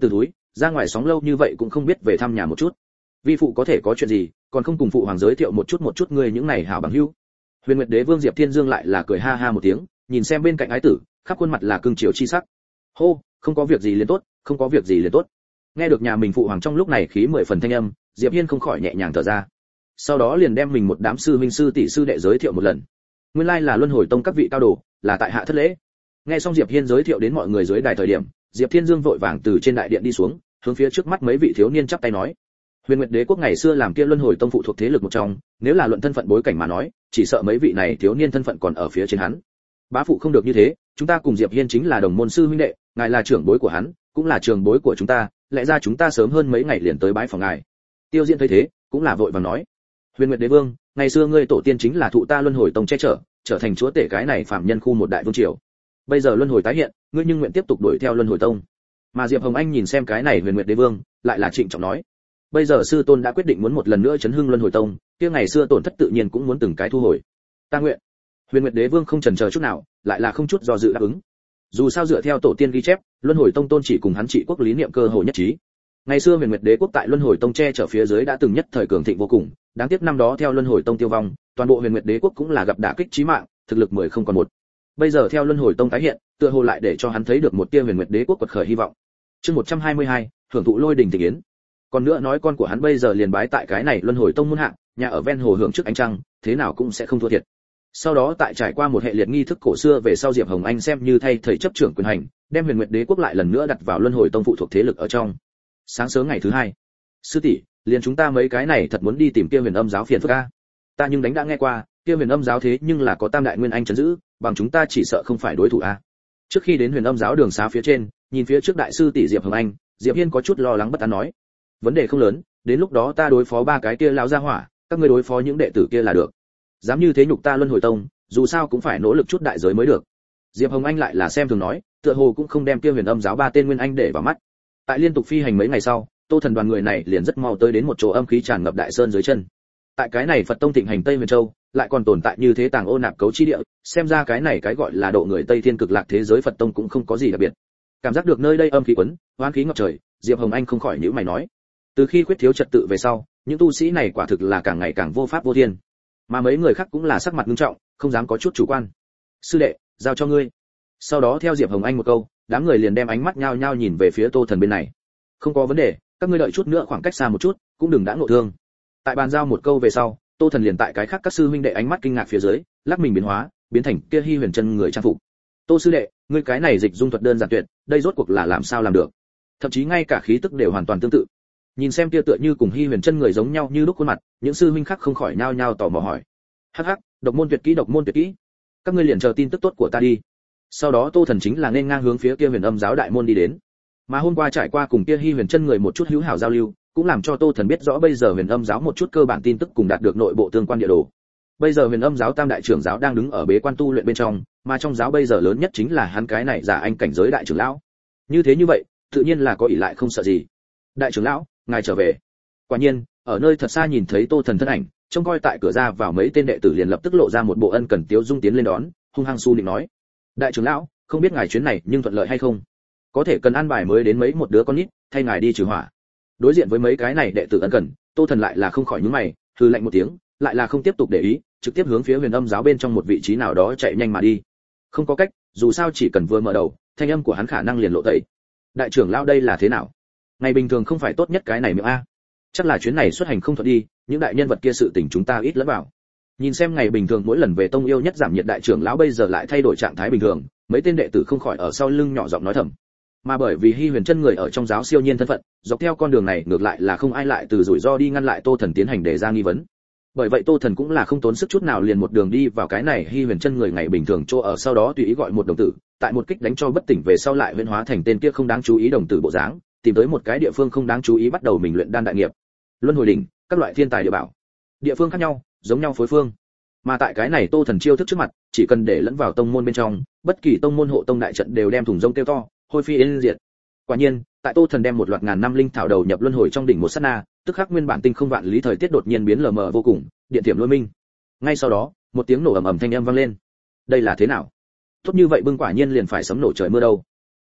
ra ngoài sóng lâu như vậy cũng không biết về thăm nhà một chút. Vi phụ có thể có chuyện gì, còn không cùng phụ hoàng giới thiệu một chút ngươi những này hảo bằng hữu. Huyền Nguyệt Đế Vương Diệp Thiên Dương lại là cười ha ha một tiếng, nhìn xem bên cạnh ái tử, khắp khuôn mặt là cương chiều chi sắc. Hô, không có việc gì liền tốt, không có việc gì liền tốt. Nghe được nhà mình phụ hoàng trong lúc này khí 10 phần thanh âm, Diệp Hiên không khỏi nhẹ nhàng thở ra. Sau đó liền đem mình một đám sư huynh sư tỷ sư đệ giới thiệu một lần. Nguyên lai là Luân Hồi Tông các vị cao đồ, là tại hạ thất lễ. Nghe xong Diệp Hiên giới thiệu đến mọi người dưới đài thời điểm, Diệp Thiên Dương vội vàng từ trên đại điện đi xuống, hướng phía trước mắt mấy vị thiếu niên chắp tay nói: Huyền Nguyệt Đế quốc ngày xưa làm kia Luân Hồi Tông phụ thuộc thế lực một trong, nếu là luận thân phận bối cảnh mà nói, chỉ sợ mấy vị này thiếu niên thân phận còn ở phía trên hắn. Bá phụ không được như thế, chúng ta cùng Diệp Hiên chính là đồng môn sư huynh đệ, ngài là trưởng bối của hắn, cũng là trường bối của chúng ta, lẽ ra chúng ta sớm hơn mấy ngày liền tới bái phòng ngài. Tiêu Diễn thấy thế, cũng là vội vàng nói: Huyền Nguyệt Đế Vương, ngày xưa ngươi tổ tiên chính là thụ ta Luân Hồi Tông che chở, trở thành chúa tể cái này phạm nhân khu một đại vương triều. Bây giờ luân hồi tái hiện, ngươi nhưng nguyện tiếp tục đuổi theo Luân Hồi Tông. Mà Diệp Hồng Anh nhìn xem cái này Huyền Nguyệt Đế Vương, lại là trịnh trọng nói: Bây giờ sư tôn đã quyết định muốn một lần nữa chấn hưng Luân Hồi Tông, kia ngày xưa tổn thất tự nhiên cũng muốn từng cái thu hồi. Ta nguyện. Huyền Nguyệt Đế Vương không chần chờ chút nào, lại là không chút do dự đáp ứng. Dù sao dựa theo tổ tiên ghi chép, Luân Hồi Tông tôn chỉ cùng hắn trị quốc lý niệm cơ hồ nhất trí. Ngày xưa Huyền Nguyệt Đế quốc tại Luân Hồi Tông che chở phía dưới đã từng nhất thời cường thịnh vô cùng, đáng tiếc năm đó theo Luân Hồi Tông tiêu vong, toàn bộ Huyền Nguyệt Đế quốc cũng là gặp đả kích chí mạng, thực lực 10 không còn một. Bây giờ theo Luân Hồi Tông tái hiện, tựa hồ lại để cho hắn thấy được một tia Huyền Nguyệt Đế quốc quật khởi hy vọng. Chương 122, hưởng thụ lôi đình tình yến. Còn nữa nói con của hắn bây giờ liền bái tại cái này Luân Hồi Tông môn hạ, nhà ở ven hồ hưởng trước ánh trăng, thế nào cũng sẽ không thua thiệt. Sau đó tại trải qua một hệ liệt nghi thức cổ xưa về sau, Diệp Hồng Anh xem như thay thầy chấp trưởng quyền hành, đem Huyền Nguyệt Đế quốc lại lần nữa đặt vào Luân Hồi Tông phụ thuộc thế lực ở trong. Sáng sớm ngày thứ hai, sư tỷ, liền chúng ta mấy cái này thật muốn đi tìm kia Huyền Âm giáo phiền phức a. Ta nhưng đánh đã nghe qua, kia Huyền Âm giáo thế nhưng là có Tam đại nguyên anh trấn giữ, bằng chúng ta chỉ sợ không phải đối thủ a. Trước khi đến Huyền Âm giáo đường xá phía trên, nhìn phía trước đại sư tỷ Diệp Hồng Anh, Diệp Hiên có chút lo lắng bất an nói: vấn đề không lớn, đến lúc đó ta đối phó ba cái kia lão gia hỏa, các ngươi đối phó những đệ tử kia là được. Dám như thế nhục ta Luân Hồi Tông, dù sao cũng phải nỗ lực chút đại giới mới được. Diệp Hồng Anh lại là xem thường nói, tựa hồ cũng không đem kia Huyền Âm giáo ba tên nguyên anh để vào mắt. Tại liên tục phi hành mấy ngày sau, Tô Thần đoàn người này liền rất mau tới đến một chỗ âm khí tràn ngập đại sơn dưới chân. Tại cái này Phật tông thịnh hành Tây Huyền Châu, lại còn tồn tại như thế tàng ô nạp cấu chi địa, xem ra cái này cái gọi là độ người Tây Thiên cực lạc thế giới Phật tông cũng không có gì đặc biệt. Cảm giác được nơi đây âm khí quấn, hoán khí ngập trời, Diệp Hồng Anh không khỏi nhíu mày nói: từ khi khuyết thiếu trật tự về sau, những tu sĩ này quả thực là càng ngày càng vô pháp vô thiên. Mà mấy người khác cũng là sắc mặt nghiêm trọng, không dám có chút chủ quan. Sư đệ, giao cho ngươi. Sau đó theo Diệp Hồng Anh một câu, đám người liền đem ánh mắt nhao nhao nhìn về phía Tô Thần bên này. Không có vấn đề, các ngươi đợi chút nữa khoảng cách xa một chút, cũng đừng đã ngộ thương. Tại bàn giao một câu về sau, Tô Thần liền tại cái khác các sư huynh đệ ánh mắt kinh ngạc phía dưới, lắc mình biến hóa, biến thành kia Hy Huyền chân người trang phục. Tô sư đệ, ngươi cái này dịch dung thuật đơn giản tuyệt, đây rốt cuộc là làm sao làm được? Thậm chí ngay cả khí tức đều hoàn toàn tương tự. Nhìn xem kia tựa như cùng Hy Huyền chân người giống nhau như lúc khuôn mặt, những sư huynh khác không khỏi nhao nhao tò mò hỏi: hắc hắc, độc môn tuyệt kỹ, các ngươi liền chờ tin tức tốt của ta đi. Sau đó Tô Thần chính là nên ngang hướng phía kia Huyền Âm giáo đại môn đi đến. Mà hôm qua trải qua cùng kia Hy Huyền chân người một chút hữu hảo giao lưu, cũng làm cho Tô Thần biết rõ bây giờ Huyền Âm giáo một chút cơ bản tin tức cùng đạt được nội bộ tương quan địa đồ. Bây giờ Huyền Âm giáo tam đại trưởng giáo đang đứng ở bế quan tu luyện bên trong, mà trong giáo bây giờ lớn nhất chính là hắn cái này giả anh cảnh giới đại trưởng lão. Như thế như vậy, tự nhiên là có ỷ lại không sợ gì. Đại trưởng lão, ngài trở về. Quả nhiên, ở nơi thật xa nhìn thấy Tô Thần thân ảnh, trông coi tại cửa ra vào mấy tên đệ tử liền lập tức lộ ra một bộ ân cần tiếu dung tiến lên đón, hung hăng su định nói: đại trưởng lão, không biết ngài chuyến này nhưng thuận lợi hay không, có thể cần an bài mới đến mấy một đứa con nít thay ngài đi trừ hỏa. Đối diện với mấy cái này đệ tử ân cần, Tô Thần lại là không khỏi nhướng mày, hừ lạnh một tiếng, lại là không tiếp tục để ý, trực tiếp hướng phía Huyền Âm giáo bên trong một vị trí nào đó chạy nhanh mà đi. Không có cách, dù sao chỉ cần vừa mở đầu, thanh âm của hắn khả năng liền lộ tẩy. Đại trưởng lão đây là thế nào? Ngày bình thường không phải tốt nhất cái này miệng a. Chắc là chuyến này xuất hành không thuận đi, những đại nhân vật kia sự tình chúng ta ít lẫn vào. Nhìn xem ngày bình thường mỗi lần về tông yêu nhất giảm nhiệt đại trưởng lão bây giờ lại thay đổi trạng thái bình thường, mấy tên đệ tử không khỏi ở sau lưng nhỏ giọng nói thầm. Mà bởi vì Hy Huyền chân người ở trong giáo siêu nhiên thân phận, dọc theo con đường này ngược lại là không ai lại từ rủi ro đi ngăn lại Tô Thần tiến hành để ra nghi vấn. Bởi vậy Tô Thần cũng là không tốn sức chút nào liền một đường đi vào cái này Hy Huyền chân người ngày bình thường chỗ ở, sau đó tùy ý gọi một đồng tử, tại một kích đánh cho bất tỉnh về sau lại huyễn hóa thành tên kia không đáng chú ý đồng tử bộ dáng, tìm tới một cái địa phương không đáng chú ý bắt đầu mình luyện đan đại nghiệp. Luân hồi đỉnh, các loại thiên tài địa bảo. Địa phương khác nhau, giống nhau phối phương. Mà tại cái này Tô Thần chiêu thức trước mặt, chỉ cần để lẫn vào tông môn bên trong, bất kỳ tông môn hộ tông đại trận đều đem thủng rông kêu to, hôi phi yên diệt. Quả nhiên, tại Tô Thần đem một loạt ngàn năm linh thảo đầu nhập luân hồi trong đỉnh một sát na, tức khắc nguyên bản tinh không vạn lý thời tiết đột nhiên biến lờ mờ vô cùng, điện thiểm lôi minh. Ngay sau đó, một tiếng nổ ầm ầm thanh âm vang lên. Đây là thế nào? Tốt như vậy bưng quả nhiên liền phải sấm nổ trời mưa đâu.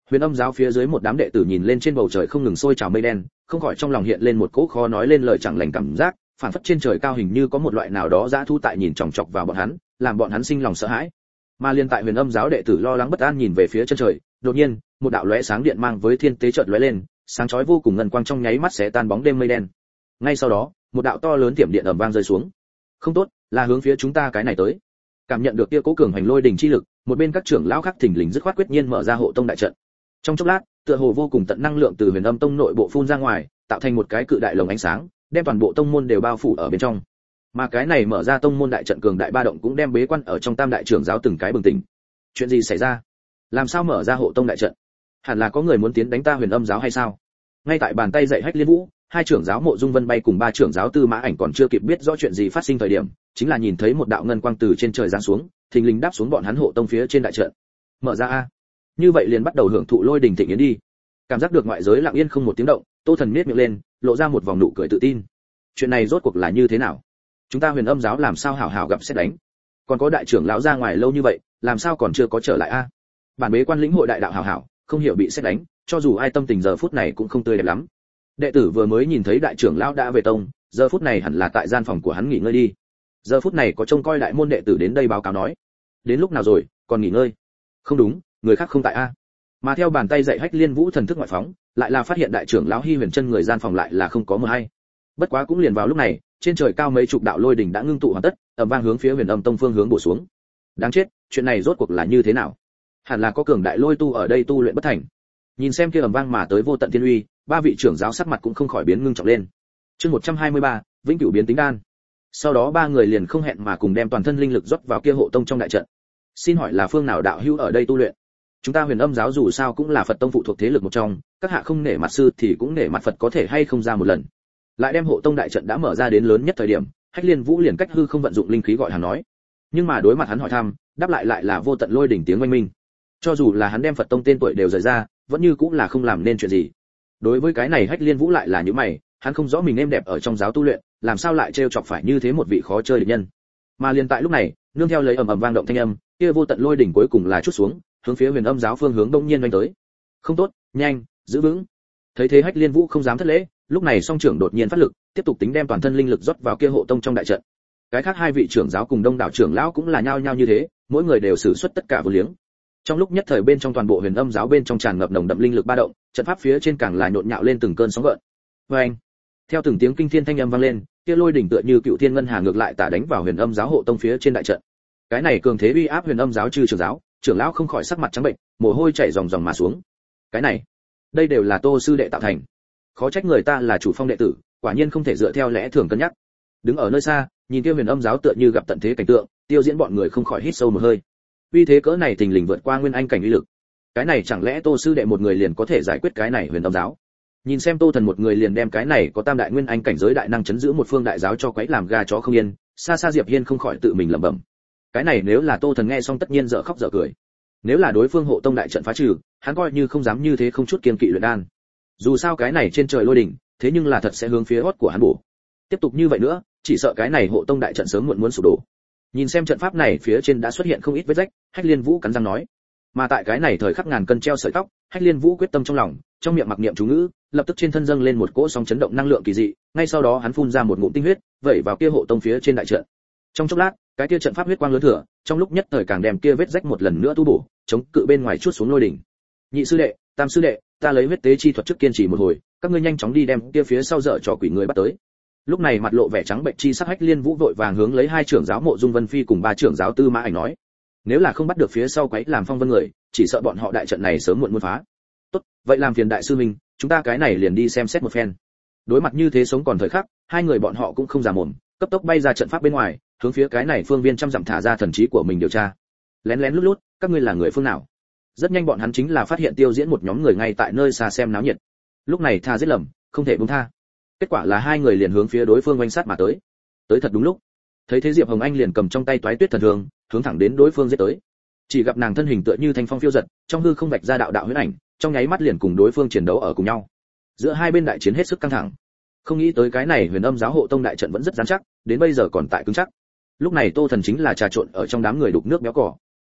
Huyền Âm giáo phía dưới một đám đệ tử nhìn lên trên bầu trời không ngừng sôi trào mây đen, không khỏi trong lòng hiện lên một cỗ khó nói lên lời chẳng lành cảm giác, phản phất trên trời cao hình như có một loại nào đó dã thú tại nhìn chòng chọc vào bọn hắn, làm bọn hắn sinh lòng sợ hãi. Mà liên tại Huyền Âm giáo đệ tử lo lắng bất an nhìn về phía chân trời, đột nhiên, một đạo lóe sáng điện mang với thiên tế chợt lóe lên, sáng chói vô cùng ngân quang trong nháy mắt sẽ tan bóng đêm mây đen. Ngay sau đó, một đạo to lớn tiệm điện ầm vang rơi xuống. Không tốt, là hướng phía chúng ta cái này tới. Cảm nhận được kia cố cường hành lôi đỉnh chi lực, một bên các trưởng lão khác thình lình dứt khoát quyết nhiên mở ra hộ tông đại trận. Trong chốc lát, tựa hồ vô cùng tận năng lượng từ Huyền Âm tông nội bộ phun ra ngoài, tạo thành một cái cự đại lồng ánh sáng, đem toàn bộ tông môn đều bao phủ ở bên trong. Mà cái này mở ra tông môn đại trận cường đại ba động cũng đem bế quan ở trong tam đại trưởng giáo từng cái bừng tỉnh. Chuyện gì xảy ra? Làm sao mở ra hộ tông đại trận? Hẳn là có người muốn tiến đánh ta Huyền Âm giáo hay sao? Ngay tại bàn tay dạy Hách Liên Vũ, hai trưởng giáo Mộ Dung Vân Bay cùng ba trưởng giáo Tư Mã Ảnh còn chưa kịp biết rõ chuyện gì phát sinh thời điểm, chính là nhìn thấy một đạo ngân quang từ trên trời giáng xuống, thình lình đáp xuống bọn hắn hộ tông phía trên đại trận. Mở ra a. Như vậy liền bắt đầu hưởng thụ lôi đình thịnh yến đi. Cảm giác được ngoại giới lặng yên không một tiếng động, Tô Thần nhếch miệng lên, lộ ra một vòng nụ cười tự tin. Chuyện này rốt cuộc là như thế nào? Chúng ta Huyền Âm giáo làm sao hảo hảo gặp xét đánh? Còn có đại trưởng lão ra ngoài lâu như vậy, làm sao còn chưa có trở lại a? Bản bế quan lĩnh hội đại đạo hảo hảo, không hiểu bị xét đánh, cho dù ai tâm tình giờ phút này cũng không tươi đẹp lắm. Đệ tử vừa mới nhìn thấy đại trưởng lão đã về tông, giờ phút này hẳn là tại gian phòng của hắn nghỉ ngơi đi. Giờ phút này có trông coi đại môn đệ tử đến đây báo cáo nói, đến lúc nào rồi, còn nghỉ ngơi? Không đúng, người khác không tại a. Mà theo bàn tay dạy Hách Liên Vũ thần thức ngoại phóng, lại là phát hiện đại trưởng lão Hi Huyền Chân người gian phòng lại là không có mờ hay. Bất quá cũng liền vào lúc này, trên trời cao mấy chục đạo lôi đỉnh đã ngưng tụ hoàn tất, ầm vang hướng phía Huyền Âm tông phương hướng bổ xuống. Đáng chết, chuyện này rốt cuộc là như thế nào? Hẳn là có cường đại lôi tu ở đây tu luyện bất thành. Nhìn xem kia ầm vang mà tới vô tận thiên uy, ba vị trưởng giáo sắc mặt cũng không khỏi biến ngưng trọng lên. Chương 123, vĩnh cửu biến tính đan. Sau đó ba người liền không hẹn mà cùng đem toàn thân linh lực rót vào kia hộ tông trong đại trận. Xin hỏi là phương nào đạo hữu ở đây tu luyện? Chúng ta Huyền Âm giáo dù sao cũng là Phật tông phụ thuộc thế lực một trong, các hạ không nể mặt sư thì cũng nể mặt Phật có thể hay không ra một lần. Lại đem hộ tông đại trận đã mở ra đến lớn nhất thời điểm, Hách Liên Vũ liền cách hư không vận dụng linh khí gọi hắn nói. Nhưng mà đối mặt hắn hỏi thăm, đáp lại là vô tận lôi đỉnh tiếng oanh minh. Cho dù là hắn đem Phật tông tên tuổi đều rời ra, vẫn như cũng là không làm nên chuyện gì. Đối với cái này Hách Liên Vũ lại là như mày, hắn không rõ mình êm đẹp ở trong giáo tu luyện, làm sao lại trêu chọc phải như thế một vị khó chơi địch nhân. Mà liền tại lúc này, nương theo lấy ầm ầm vang động thanh âm, kia vô tận lôi đỉnh cuối cùng là chút xuống, hướng phía Huyền Âm giáo phương hướng đông nhiên vành tới. Không tốt, nhanh, giữ vững. Thấy thế Hách Liên Vũ không dám thất lễ, lúc này song trưởng đột nhiên phát lực, tiếp tục tính đem toàn thân linh lực rót vào kia hộ tông trong đại trận. Cái khác hai vị trưởng giáo cùng đông đảo trưởng lão cũng là nhao nhao như thế, mỗi người đều sử xuất tất cả vô liếng. Trong lúc nhất thời bên trong toàn bộ Huyền Âm giáo bên trong tràn ngập nồng đậm linh lực ba động, trận pháp phía trên càng là nhộn nhạo lên từng cơn sóng gợn. Oeng! Theo từng tiếng kinh thiên thanh âm vang lên, kia lôi đỉnh tựa như cựu thiên ngân hà ngược lại tả đánh vào Huyền Âm giáo hộ tông phía trên đại trận. Cái này cường thế uy áp Huyền Âm giáo chư trưởng giáo, trưởng lão không khỏi sắc mặt trắng bệnh, mồ hôi chảy ròng ròng mà xuống. Cái này, đây đều là Tô sư đệ tạo thành. Khó trách người ta là chủ phong đệ tử, quả nhiên không thể dựa theo lẽ thường cân nhắc. Đứng ở nơi xa, nhìn kia Huyền Âm giáo tựa như gặp tận thế cảnh tượng, Tiêu Diễn bọn người không khỏi hít sâu một hơi. Uy thế cỡ này thình lình vượt qua nguyên anh cảnh uy lực. Cái này chẳng lẽ Tô sư đệ một người liền có thể giải quyết cái này Huyền Âm giáo? Nhìn xem Tô Thần một người liền đem cái này có tam đại nguyên anh cảnh giới đại năng chấn giữ một phương đại giáo cho quấy làm gà chó không yên, xa xa Diệp Hiên không khỏi tự mình lẩm bẩm. Cái này nếu là Tô Thần nghe xong tất nhiên dở khóc dở cười. Nếu là đối phương hộ tông đại trận phá trừ, hắn coi như không dám như thế không chút kiên kỵ luyện đan. Dù sao cái này trên trời lôi đỉnh, thế nhưng là thật sẽ hướng phía hót của hắn bổ. Tiếp tục như vậy nữa, chỉ sợ cái này hộ tông đại trận sớm muộn muốn sụp đổ. Nhìn xem trận pháp này phía trên đã xuất hiện không ít vết rách, Hách Liên Vũ cắn răng nói. Mà tại cái này thời khắc ngàn cân treo sợi tóc, Hách Liên Vũ quyết tâm trong lòng, trong miệng mặc niệm chú ngữ, lập tức trên thân dâng lên một cỗ sóng chấn động năng lượng kỳ dị, ngay sau đó hắn phun ra một ngụm tinh huyết, vẩy vào kia hộ tông phía trên đại trận. Trong chốc lát, cái kia trận pháp huyết quang lớn thừa, trong lúc nhất thời càng đem kia vết rách một lần nữa tu bổ, chống cự bên ngoài chuốt xuống lôi đỉnh. Nhị sư đệ, tam sư đệ, ta lấy huyết tế chi thuật trước kiên trì một hồi, các ngươi nhanh chóng đi đem kia phía sau dở trò quỷ người bắt tới. Lúc này mặt lộ vẻ trắng bệnh chi sắc Hách Liên Vũ vội vàng hướng lấy hai trưởng giáo Mộ Dung Vân Phi cùng ba trưởng giáo Tư Mã Ảnh nói, nếu là không bắt được phía sau quấy làm phong vân người, chỉ sợ bọn họ đại trận này sớm muộn muốn phá. Tốt, vậy làm phiền đại sư huynh, chúng ta cái này liền đi xem xét một phen. Đối mặt như thế sống còn thời khắc, hai người bọn họ cũng không già mồm, cấp tốc bay ra trận pháp bên ngoài, hướng phía cái này phương viên trăm dặm thả ra thần trí của mình điều tra. Lén lén lút lút, các ngươi là người phương nào? Rất nhanh bọn hắn chính là phát hiện Tiêu Diễn một nhóm người ngay tại nơi xa xem náo nhiệt. Lúc này tha giết lầm, không thể buông tha. Kết quả là hai người liền hướng phía đối phương oanh sát mà tới. Tới thật đúng lúc. Thấy thế Diệp Hồng Anh liền cầm trong tay Toái Tuyết thần thương, hướng thẳng đến đối phương giết tới. Chỉ gặp nàng thân hình tựa như thanh phong phiêu giật, trong hư không vạch ra đạo đạo huyễn ảnh, trong nháy mắt liền cùng đối phương chiến đấu ở cùng nhau. Giữa hai bên đại chiến hết sức căng thẳng. Không nghĩ tới cái này Huyền Âm giáo hộ tông đại trận vẫn rất rắn chắc, đến bây giờ còn tại cứng chắc. Lúc này Tô Thần chính là trà trộn ở trong đám người đục nước béo cỏ.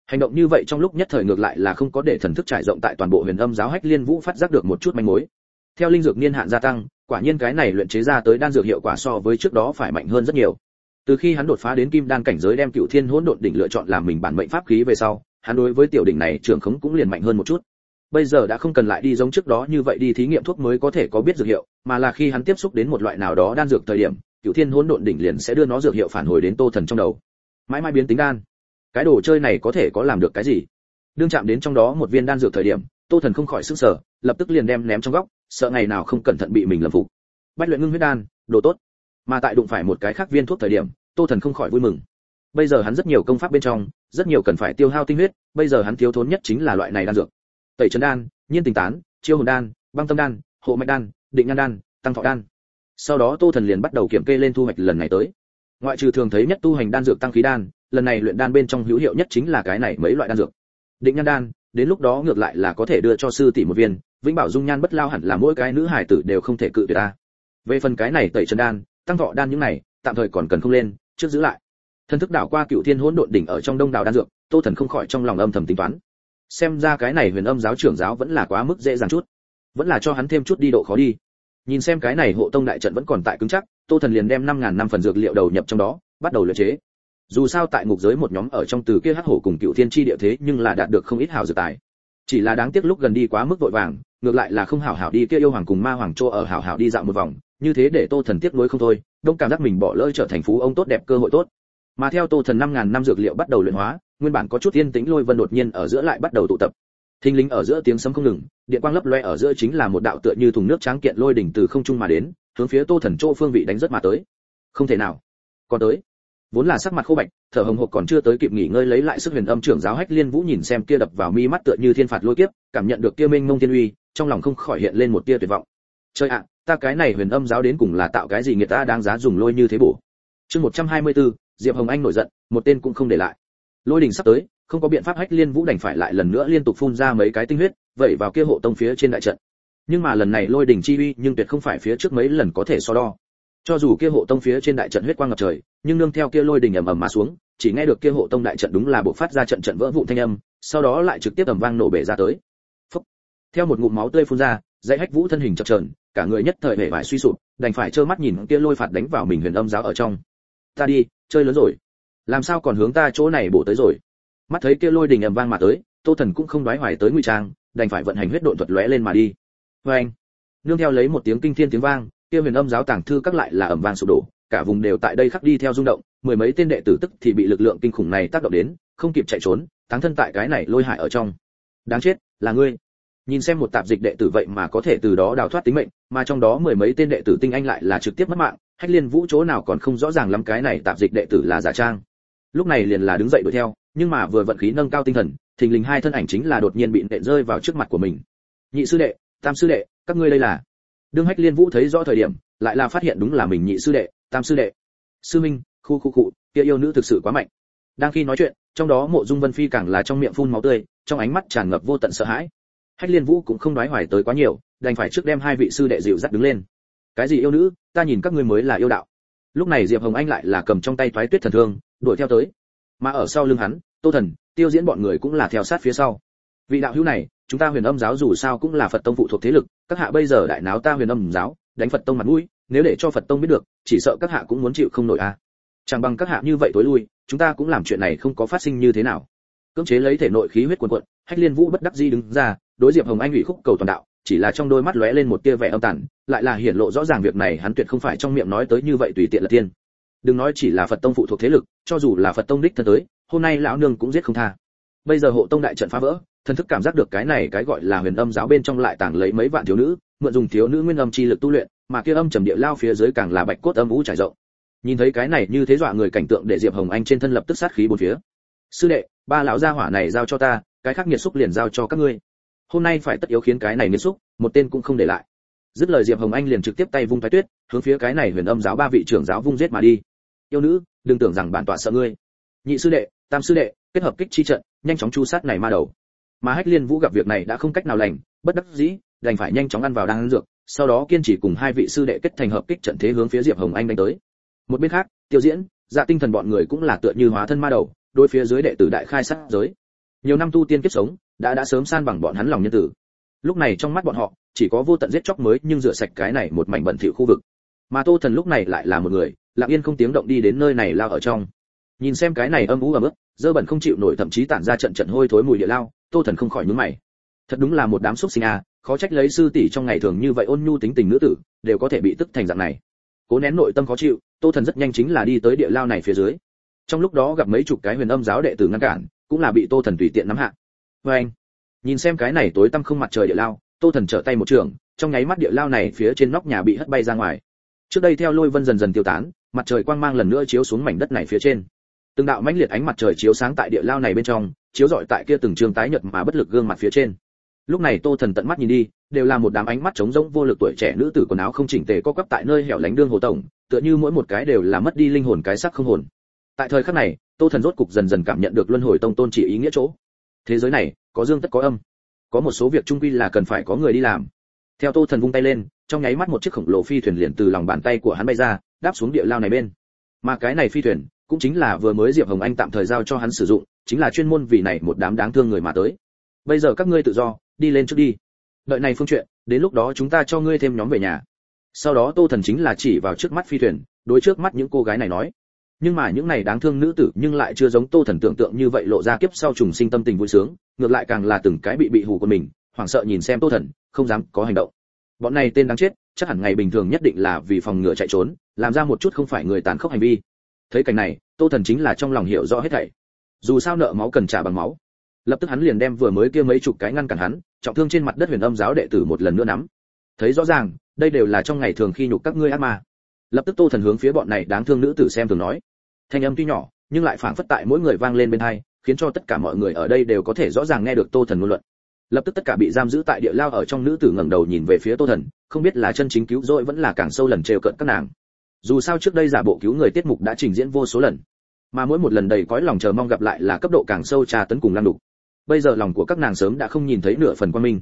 Hành động như vậy trong lúc nhất thời ngược lại là không có để thần thức trải rộng tại toàn bộ Huyền Âm giáo Hách Liên Vũ phát giác được một chút manh mối. Theo linh dược niên hạn gia tăng, quả nhiên cái này luyện chế ra tới đan dược hiệu quả so với trước đó phải mạnh hơn rất nhiều. Từ khi hắn đột phá đến kim đan cảnh giới đem Cửu Thiên Hỗn Độn đỉnh lựa chọn làm mình bản mệnh pháp khí về sau, hắn đối với tiểu đỉnh này trưởng khống cũng liền mạnh hơn một chút. Bây giờ đã không cần lại đi giống trước đó như vậy đi thí nghiệm thuốc mới có thể có biết dược hiệu, mà là khi hắn tiếp xúc đến một loại nào đó đan dược thời điểm, Cửu Thiên Hỗn Độn đỉnh liền sẽ đưa nó dược hiệu phản hồi đến Tô Thần trong đầu. Mãi mãi biến tính đan. Cái đồ chơi này có thể có làm được cái gì? Đương chạm đến trong đó một viên đan dược thời điểm, Tô Thần không khỏi sửng sở, lập tức liền đem ném trong góc, sợ ngày nào không cẩn thận bị mình lầm phục. Bách luyện ngưng huyết đan, đồ tốt. Mà tại đụng phải một cái khác viên thuốc thời điểm, Tô Thần không khỏi vui mừng. Bây giờ hắn rất nhiều công pháp bên trong, rất nhiều cần phải tiêu hao tinh huyết, bây giờ hắn thiếu thốn nhất chính là loại này đan dược. Tẩy trấn đan, nhiên tình tán, chiêu hồn đan, băng tâm đan, hộ mạch đan, định nhan đan, tăng thọ đan. Sau đó Tô Thần liền bắt đầu kiểm kê lên thu hoạch lần này tới. Ngoại trừ thường thấy nhất tu hành đan dược tăng khí đan, lần này luyện đan bên trong hữu hiệu nhất chính là cái này mấy loại đan dược. Định nhan đan, đến lúc đó ngược lại là có thể đưa cho sư tỷ một viên, vĩnh bảo dung nhan bất lao hẳn là mỗi cái nữ hài tử đều không thể cự tuyệt ta. Về phần cái này tẩy trấn đan, tăng thọ đan những này, tạm thời còn cần không lên, trước giữ lại. Thân thức đảo qua Cửu Thiên Hỗn Độn đỉnh ở trong đông đảo đan dược, Tô Thần không khỏi trong lòng âm thầm tính toán. Xem ra cái này Huyền Âm giáo trưởng giáo vẫn là quá mức dễ dàng chút, vẫn là cho hắn thêm chút đi độ khó đi. Nhìn xem cái này hộ tông đại trận vẫn còn tại cứng chắc, Tô Thần liền đem 5000 năm phần dược liệu đầu nhập trong đó, bắt đầu luyện chế. Dù sao tại ngục giới một nhóm ở trong từ kia hắc hổ cùng Cửu Thiên chi địa thế nhưng là đạt được không ít hảo dược tài. Chỉ là đáng tiếc lúc gần đi quá mức vội vàng, ngược lại là không hảo hảo đi kia yêu hoàng cùng ma hoàng trô ở hảo hảo đi dạo một vòng, như thế để Tô Thần tiếc nuối không thôi, đông cảm giác mình bỏ lỡ trở thành phú ông tốt đẹp cơ hội tốt. Mà theo Tô Thần 5000 năm dược liệu bắt đầu luyện hóa, nguyên bản có chút yên tĩnh Lôi Vân đột nhiên ở giữa lại bắt đầu tụ tập. Thình lình ở giữa tiếng sấm không ngừng, điện quang lấp loe ở giữa chính là một đạo tựa như thùng nước tráng kiện lôi đỉnh từ không trung mà đến, hướng phía Tô Thần chỗ phương vị đánh rất mà tới. Không thể nào, còn tới. Vốn là sắc mặt khô bạch, thở hồng hộc còn chưa tới kịp nghỉ ngơi lấy lại sức Huyền Âm trưởng giáo Hách Liên Vũ nhìn xem kia đập vào mi mắt tựa như thiên phạt lôi kiếp, cảm nhận được kia mênh mông thiên uy, trong lòng không khỏi hiện lên một tia tuyệt vọng. Trời ạ, ta cái này Huyền Âm giáo đến cùng là tạo cái gì người ta đáng giá dùng lôi như thế bổ. Chương 124, Diệp Hồng Anh nổi giận, một tên cũng không để lại. Lôi đỉnh sắp tới, không có biện pháp Hách Liên Vũ đành phải lại lần nữa liên tục phun ra mấy cái tinh huyết, vậy vào kia hộ tông phía trên đại trận. Nhưng mà lần này lôi đỉnh chi uy nhưng tuyệt không phải phía trước mấy lần có thể so đo. Cho dù kia hộ tông phía trên đại trận huyết quang ngập trời, nhưng nương theo kia lôi đỉnh ầm ầm mà xuống, chỉ nghe được kia hộ tông đại trận đúng là bộc phát ra trận trận vỡ vụn thanh âm, sau đó lại trực tiếp ầm vang nổ bể ra tới. Phốc. Theo một ngụm máu tươi phun ra, dãy Hách Vũ thân hình chập chờn, cả người nhất thời hề vải suy sụp, đành phải trơ mắt nhìn kia lôi phạt đánh vào mình Huyền Âm giáo ở trong. Ta đi, chơi lớn rồi. Làm sao còn hướng ta chỗ này bổ tới rồi? Mắt thấy kia lôi đỉnh ầm vang mà tới, Tô Thần cũng không đoái hoài tới ngụy trang, đành phải vận hành huyết độn thuật lóe lên mà đi. Oeng! Nương theo lấy một tiếng kinh thiên tiếng vang, kia Huyền Âm giáo tàng thư các lại là ầm vang sụp đổ, cả vùng đều tại đây khắc đi theo rung động, mười mấy tên đệ tử tức thì bị lực lượng kinh khủng này tác động đến, không kịp chạy trốn, táng thân tại cái này lôi hải ở trong. Đáng chết, là ngươi. Nhìn xem một tạp dịch đệ tử vậy mà có thể từ đó đào thoát tính mệnh, mà trong đó mười mấy tên đệ tử tinh anh lại là trực tiếp mất mạng, Hách Liên Vũ chỗ nào còn không rõ ràng lắm cái này tạp dịch đệ tử là giả trang. Lúc này liền là đứng dậy đuổi theo, nhưng mà vừa vận khí nâng cao tinh thần, thình lình hai thân ảnh chính là đột nhiên bị nện rơi vào trước mặt của mình. Nhị sư đệ, tam sư đệ, các ngươi đây là? Đương Hách Liên Vũ thấy rõ thời điểm, lại là phát hiện đúng là mình nhị sư đệ, tam sư đệ. Sư minh, khu, kia yêu nữ thực sự quá mạnh. Đang khi nói chuyện, trong đó Mộ Dung Vân Phi càng là trong miệng phun máu tươi, trong ánh mắt tràn ngập vô tận sợ hãi. Hách Liên Vũ cũng không đoái hoài tới quá nhiều, đành phải trước đem hai vị sư đệ dịu dắt đứng lên. Cái gì yêu nữ, ta nhìn các ngươi mới là yêu đạo. Lúc này Diệp Hồng Anh lại là cầm trong tay Toái Tuyết thần thương, đuổi theo tới. Mà ở sau lưng hắn, Tô Thần, Tiêu Diễn bọn người cũng là theo sát phía sau. Vị đạo hữu này, chúng ta Huyền Âm giáo dù sao cũng là Phật tông phụ thuộc thế lực, các hạ bây giờ đại náo ta Huyền Âm giáo, đánh Phật tông mặt mũi, nếu để cho Phật tông biết được, chỉ sợ các hạ cũng muốn chịu không nổi a. Chẳng bằng các hạ như vậy tối lui, chúng ta cũng làm chuyện này không có phát sinh như thế nào. Cưỡng chế lấy thể nội khí huyết cuồn cuộn, Hách Liên Vũ bất đắc dĩ đứng ra, đối Diệp Hồng Anh ủy khúc cầu toàn đạo, chỉ là trong đôi mắt lóe lên một tia vẻ âm tàn, lại là hiển lộ rõ ràng việc này hắn tuyệt không phải trong miệng nói tới như vậy tùy tiện là tiên. Đừng nói chỉ là Phật tông phụ thuộc thế lực, cho dù là Phật tông đích thân tới, hôm nay lão nương cũng giết không tha. Bây giờ hộ tông đại trận phá vỡ, thần thức cảm giác được cái này cái gọi là Huyền Âm giáo bên trong lại tàng lấy mấy vạn thiếu nữ, mượn dùng thiếu nữ nguyên âm chi lực tu luyện, mà kia âm trầm địa lao phía dưới càng là bạch cốt âm vũ trải rộng. Nhìn thấy cái này như thế dọa người cảnh tượng để Diệp Hồng Anh trên thân lập tức sát khí bốn phía. Sư đệ, ba lão gia hỏa này giao cho ta, cái khác nghiệt xúc liền giao cho các ngươi. Hôm nay phải tất yếu khiến cái này nghiệt xúc, một tên cũng không để lại. Dứt lời Diệp Hồng Anh liền trực tiếp tay vung Toái Tuyết, hướng phía cái này Huyền Âm giáo ba vị trưởng giáo vung giết mà đi. Yêu nữ, đừng tưởng rằng bản tọa sợ ngươi. Nhị sư đệ, tam sư đệ, kết hợp kích chi trận, nhanh chóng chu sát này ma đầu. Mà Hách Liên Vũ gặp việc này đã không cách nào lành, bất đắc dĩ, đành phải nhanh chóng ăn vào đan dược, sau đó kiên trì cùng hai vị sư đệ kết thành hợp kích trận thế hướng phía Diệp Hồng Anh đánh tới. Một bên khác, Tiêu Diễn, Dạ Tinh Thần bọn người cũng là tựa như hóa thân ma đầu, đối phía dưới đệ tử đại khai sát giới. Nhiều năm tu tiên kiếp sống đã sớm san bằng bọn hắn lòng nhân tử. Lúc này trong mắt bọn họ chỉ có vô tận giết chóc mới nhưng rửa sạch cái này một mảnh bẩn thỉu khu vực. Mà Tô Thần lúc này lại là một người lặng yên không tiếng động đi đến nơi này lao ở trong. Nhìn xem cái này âm u ẩm ướt dơ bẩn không chịu nổi, thậm chí tản ra trận trận hôi thối mùi địa lao, Tô Thần không khỏi nhướng mày. Thật đúng là một đám xúc sinh à, khó trách lấy sư tỷ trong ngày thường như vậy ôn nhu tính tình nữ tử đều có thể bị tức thành dạng này. Cố nén nội tâm khó chịu, Tô Thần rất nhanh chính là đi tới địa lao này phía dưới. Trong lúc đó gặp mấy chục cái huyền âm giáo đệ tử ngăn cản, cũng là bị Tô Thần tùy tiện nắm hạ. Anh nhìn xem cái này tối tăm không mặt trời địa lao, Tô Thần trở tay một trường, trong nháy mắt địa lao này phía trên nóc nhà bị hất bay ra ngoài. Trước đây theo lôi vân dần dần tiêu tán, mặt trời quang mang lần nữa chiếu xuống mảnh đất này phía trên. Từng đạo mãnh liệt ánh mặt trời chiếu sáng tại địa lao này bên trong, chiếu rọi tại kia từng trường tái nhợt mà bất lực gương mặt phía trên. Lúc này Tô Thần tận mắt nhìn đi, đều là một đám ánh mắt trống rỗng vô lực tuổi trẻ nữ tử quần áo không chỉnh tề co quắp tại nơi hẻo lánh đương hồ tổng, tựa như mỗi một cái đều là mất đi linh hồn cái xác không hồn. Tại thời khắc này, Tô Thần rốt cục dần dần cảm nhận được luân hồi tông tôn chỉ ý nghĩa chỗ. Thế giới này, có dương tất có âm. Có một số việc chung quy là cần phải có người đi làm. Theo Tô Thần vung tay lên, trong nháy mắt một chiếc khổng lồ phi thuyền liền từ lòng bàn tay của hắn bay ra, đáp xuống địa lao này bên. Mà cái này phi thuyền, cũng chính là vừa mới Diệp Hồng Anh tạm thời giao cho hắn sử dụng, chính là chuyên môn vì này một đám đáng thương người mà tới. Bây giờ các ngươi tự do, đi lên trước đi. Đợi này phương chuyện, đến lúc đó chúng ta cho ngươi thêm nhóm về nhà. Sau đó Tô Thần chính là chỉ vào trước mắt phi thuyền, đối trước mắt những cô gái này nói. Nhưng mà những này đáng thương nữ tử nhưng lại chưa giống Tô Thần tưởng tượng như vậy lộ ra kiếp sau trùng sinh tâm tình vui sướng, ngược lại càng là từng cái bị hù của mình, hoảng sợ nhìn xem Tô Thần, không dám có hành động. Bọn này tên đáng chết, chắc hẳn ngày bình thường nhất định là vì phòng ngừa chạy trốn, làm ra một chút không phải người tàn khốc hành vi. Thấy cảnh này, Tô Thần chính là trong lòng hiểu rõ hết thảy. Dù sao nợ máu cần trả bằng máu. Lập tức hắn liền đem vừa mới kia mấy chục cái ngăn cản hắn, trọng thương trên mặt đất huyền âm giáo đệ tử một lần nữa nắm. Thấy rõ ràng, đây đều là trong ngày thường khi nhục các ngươi ác ma. Lập tức Tô Thần hướng phía bọn này đáng thương nữ tử xem thường nói. Thanh âm tuy nhỏ, nhưng lại phảng phất tại mỗi người vang lên bên tai, khiến cho tất cả mọi người ở đây đều có thể rõ ràng nghe được Tô Thần ngôn luận. Lập tức tất cả bị giam giữ tại địa lao ở trong nữ tử ngẩng đầu nhìn về phía Tô Thần, không biết là chân chính cứu rỗi vẫn là càng sâu lần trêu cợt các nàng. Dù sao trước đây giả bộ cứu người tiết mục đã trình diễn vô số lần, mà mỗi một lần đầy cõi lòng chờ mong gặp lại là cấp độ càng sâu tra tấn cùng lăng đục. Bây giờ lòng của các nàng sớm đã không nhìn thấy nửa phần quan minh.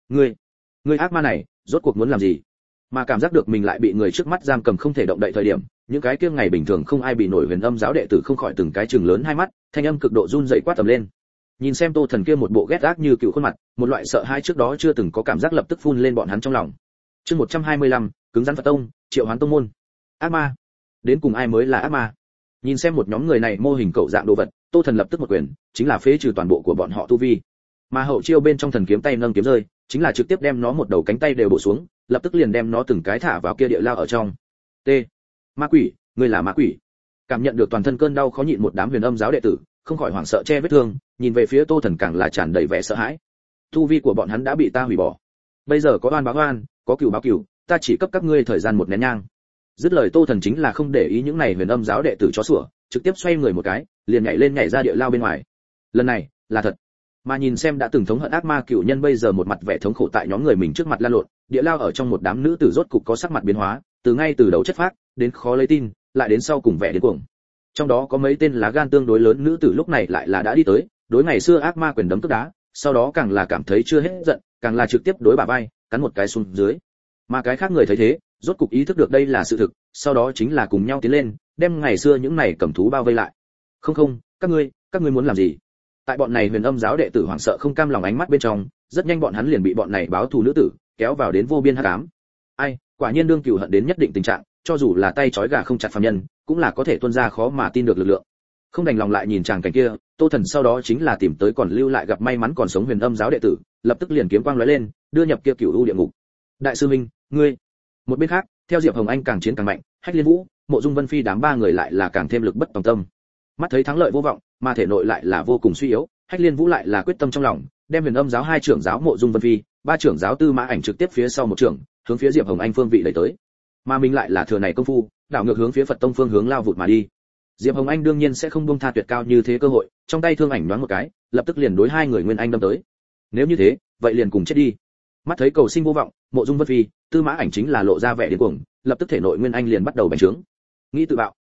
Ngươi ác ma này, rốt cuộc muốn làm gì? Mà cảm giác được mình lại bị người trước mắt giam cầm không thể động đậy thời điểm, những cái kia ngày bình thường không ai bị nổi huyền âm giáo đệ tử không khỏi từng cái trừng lớn hai mắt, thanh âm cực độ run rẩy quát tầm lên. Nhìn xem Tô Thần kia một bộ ghét ác như cựu khuôn mặt, một loại sợ hãi trước đó chưa từng có cảm giác lập tức phun lên bọn hắn trong lòng. Chương 125, cứng rắn Phật tông, triệu hoán tông môn. Ác ma? Đến cùng ai mới là ác ma? Nhìn xem một nhóm người này mô hình cậu dạng đồ vật, Tô Thần lập tức một quyền, chính là phế trừ toàn bộ của bọn họ tu vi. Mà hậu chiêu bên trong thần kiếm tay nâng kiếm rơi, chính là trực tiếp đem nó một đầu cánh tay đều bổ xuống, lập tức liền đem nó từng cái thả vào kia địa lao ở trong. T. Ma quỷ, ngươi là ma quỷ. Cảm nhận được toàn thân cơn đau khó nhịn một đám huyền âm giáo đệ tử, không khỏi hoảng sợ che vết thương, nhìn về phía Tô Thần càng là tràn đầy vẻ sợ hãi. Tu vi của bọn hắn đã bị ta hủy bỏ. Bây giờ có oan báo oan, có cừu báo cừu, ta chỉ cấp các ngươi thời gian một nén nhang. Dứt lời Tô Thần chính là không để ý những này huyền âm giáo đệ tử chó sủa, trực tiếp xoay người một cái, liền nhảy lên nhảy ra địa lao bên ngoài. Lần này, là thật. Mà nhìn xem đã từng thống hận ác ma cựu nhân bây giờ một mặt vẻ thống khổ tại nhóm người mình trước mặt la lộn, địa lao ở trong một đám nữ tử rốt cục có sắc mặt biến hóa, từ ngay từ đầu chất phác, đến khó lấy tin, lại đến sau cùng vẻ điên cuồng. Trong đó có mấy tên lá gan tương đối lớn nữ tử lúc này lại là đã đi tới, đối ngày xưa ác ma quyền đấm tức đá, sau đó càng là cảm thấy chưa hết giận, càng là trực tiếp đối bà vai, cắn một cái xuống dưới. Mà cái khác người thấy thế, rốt cục ý thức được đây là sự thực, sau đó chính là cùng nhau tiến lên, đem ngày xưa những này cầm thú bao vây lại. Không, các ngươi muốn làm gì? Tại bọn này huyền âm giáo đệ tử hoảng sợ không cam lòng ánh mắt bên trong, rất nhanh bọn hắn liền bị bọn này báo thù nữ tử kéo vào đến vô biên hắc ám. Ai, quả nhiên đương cừu hận đến nhất định tình trạng, cho dù là tay trói gà không chặt phàm nhân, cũng là có thể tuôn ra khó mà tin được lực lượng. Không đành lòng lại nhìn chàng cảnh kia, Tô Thần sau đó chính là tìm tới còn lưu lại gặp may mắn còn sống huyền âm giáo đệ tử, lập tức liền kiếm quang lóe lên, đưa nhập kia cửu u địa ngục. Đại sư huynh, ngươi. Một bên khác, theo Diệp Hồng Anh càng chiến càng mạnh, Hách Liên Vũ, Mộ Dung Vân Phi đám ba người lại là càng thêm lực bất tòng tâm. Mắt thấy thắng lợi vô vọng, mà thể nội lại là vô cùng suy yếu, Hách Liên Vũ lại là quyết tâm trong lòng, đem huyền âm giáo hai trưởng giáo Mộ Dung Vân Phi, ba trưởng giáo Tư Mã Ảnh trực tiếp phía sau một trưởng, hướng phía Diệp Hồng Anh phương vị đẩy tới. Mà mình lại là thừa này công phu, đảo ngược hướng phía Phật tông phương hướng lao vụt mà đi. Diệp Hồng Anh đương nhiên sẽ không buông tha tuyệt cao như thế cơ hội, trong tay thương ảnh nhoáng một cái, lập tức liền đối hai người Nguyên Anh đâm tới. Nếu như thế, vậy liền cùng chết đi. Mắt thấy cầu sinh vô vọng, Mộ Dung Vân Phi, Tư Mã Ảnh chính là lộ ra vẻ điên cuồng, lập tức thể nội Nguyên Anh liền bắt đầu bành trướng. Nghĩ tự bạo.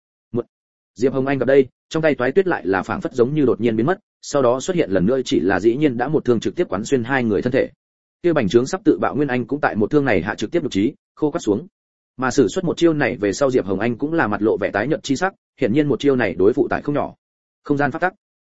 Diệp Hồng Anh gặp đây, trong tay toái tuyết lại là phảng phất giống như đột nhiên biến mất, sau đó xuất hiện lần nữa chỉ là dĩ nhiên đã một thương trực tiếp quán xuyên hai người thân thể. Kia bành trướng sắp tự bạo Nguyên Anh cũng tại một thương này hạ trực tiếp đột chí, khô quắt xuống. Mà sử xuất một chiêu này về sau Diệp Hồng Anh cũng là mặt lộ vẻ tái nhợt chi sắc, hiển nhiên một chiêu này đối phụ tại không nhỏ. Không gian pháp tắc.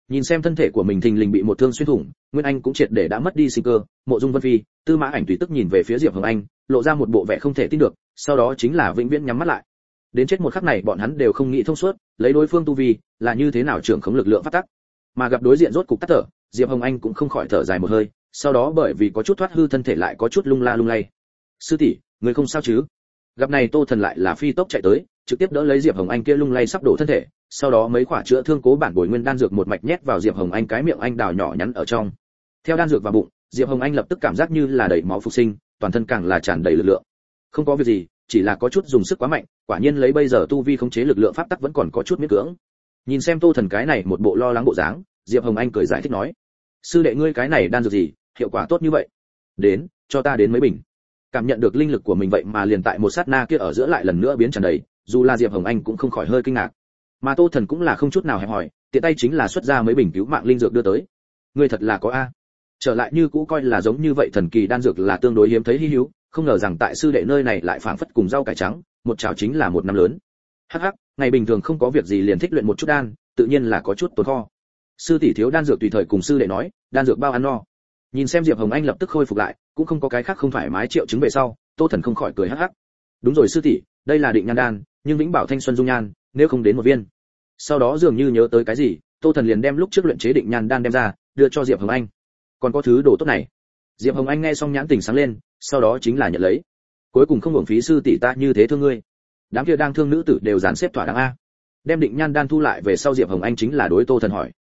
Nhìn xem thân thể của mình thình lình bị một thương xuyên thủng, Nguyên Anh cũng triệt để đã mất đi sinh cơ. Mộ Dung Vân Phi, Tư Mã Ảnh tùy tức nhìn về phía Diệp Hồng Anh, lộ ra một bộ vẻ không thể tin được, sau đó chính là vĩnh viễn nhắm mắt lại. Đến chết một khắc này bọn hắn đều không nghĩ thông suốt, lấy đối phương tu vi là như thế nào trưởng khống lực lượng phát tắc. Mà gặp đối diện rốt cục tắt thở, Diệp Hồng Anh cũng không khỏi thở dài một hơi, sau đó bởi vì có chút thoát hư thân thể lại có chút lung la lung lay. Sư tỷ, người không sao chứ? Gặp này Tô Thần lại là phi tốc chạy tới, trực tiếp đỡ lấy Diệp Hồng Anh kia lung lay sắp đổ thân thể, sau đó mấy quả chữa thương cố bản bồi nguyên đan dược một mạch nhét vào Diệp Hồng Anh cái miệng anh đào nhỏ nhắn ở trong. Theo đan dược vào bụng, Diệp Hồng Anh lập tức cảm giác như là đầy máu phục sinh, toàn thân càng là tràn đầy lực lượng. Không có việc gì, chỉ là có chút dùng sức quá mạnh, quả nhiên lấy bây giờ tu vi khống chế lực lượng pháp tắc vẫn còn có chút miễn cưỡng. Nhìn xem Tô Thần cái này một bộ lo lắng bộ dáng, Diệp Hồng Anh cười giải thích nói: "Sư đệ ngươi cái này đan dược gì, hiệu quả tốt như vậy? Đến, cho ta đến mấy bình." Cảm nhận được linh lực của mình vậy mà liền tại một sát na kia ở giữa lại lần nữa biến tràn đầy, dù là Diệp Hồng Anh cũng không khỏi hơi kinh ngạc. Mà Tô Thần cũng là không chút nào hẹp hòi, tiện tay chính là xuất ra mấy bình cứu mạng linh dược đưa tới. Ngươi thật là có a. Trở lại như cũ coi là giống như vậy thần kỳ đan dược là tương đối hiếm thấy hi hữu, không ngờ rằng tại sư đệ nơi này lại phảng phất cùng rau cải trắng, một chảo chính là một năm lớn. Hắc hắc, ngày bình thường không có việc gì liền thích luyện một chút đan, tự nhiên là có chút tồn kho. Sư tỷ thiếu đan dược tùy thời cùng sư đệ nói, đan dược bao ăn no. Nhìn xem Diệp Hồng Anh lập tức khôi phục lại, cũng không có cái khác không thoải mái triệu chứng về sau, Tô Thần không khỏi cười hắc hắc. Đúng rồi sư tỷ, đây là định nhan đan, nhưng vĩnh bảo thanh xuân dung nhan, nếu không đến một viên. Sau đó dường như nhớ tới cái gì, Tô Thần liền đem lúc trước luyện chế định nhan đan đem ra, đưa cho Diệp Hồng Anh. Còn có thứ đồ tốt này. Diệp Hồng Anh nghe xong nhãn tình sáng lên, sau đó chính là nhận lấy. Cuối cùng không hưởng phí sư tỷ ta như thế thương ngươi. Đám kia đang thương nữ tử đều dàn xếp thỏa đáng a. Đem định nhan đan thu lại về sau Diệp Hồng Anh chính là đối Tô Thần hỏi.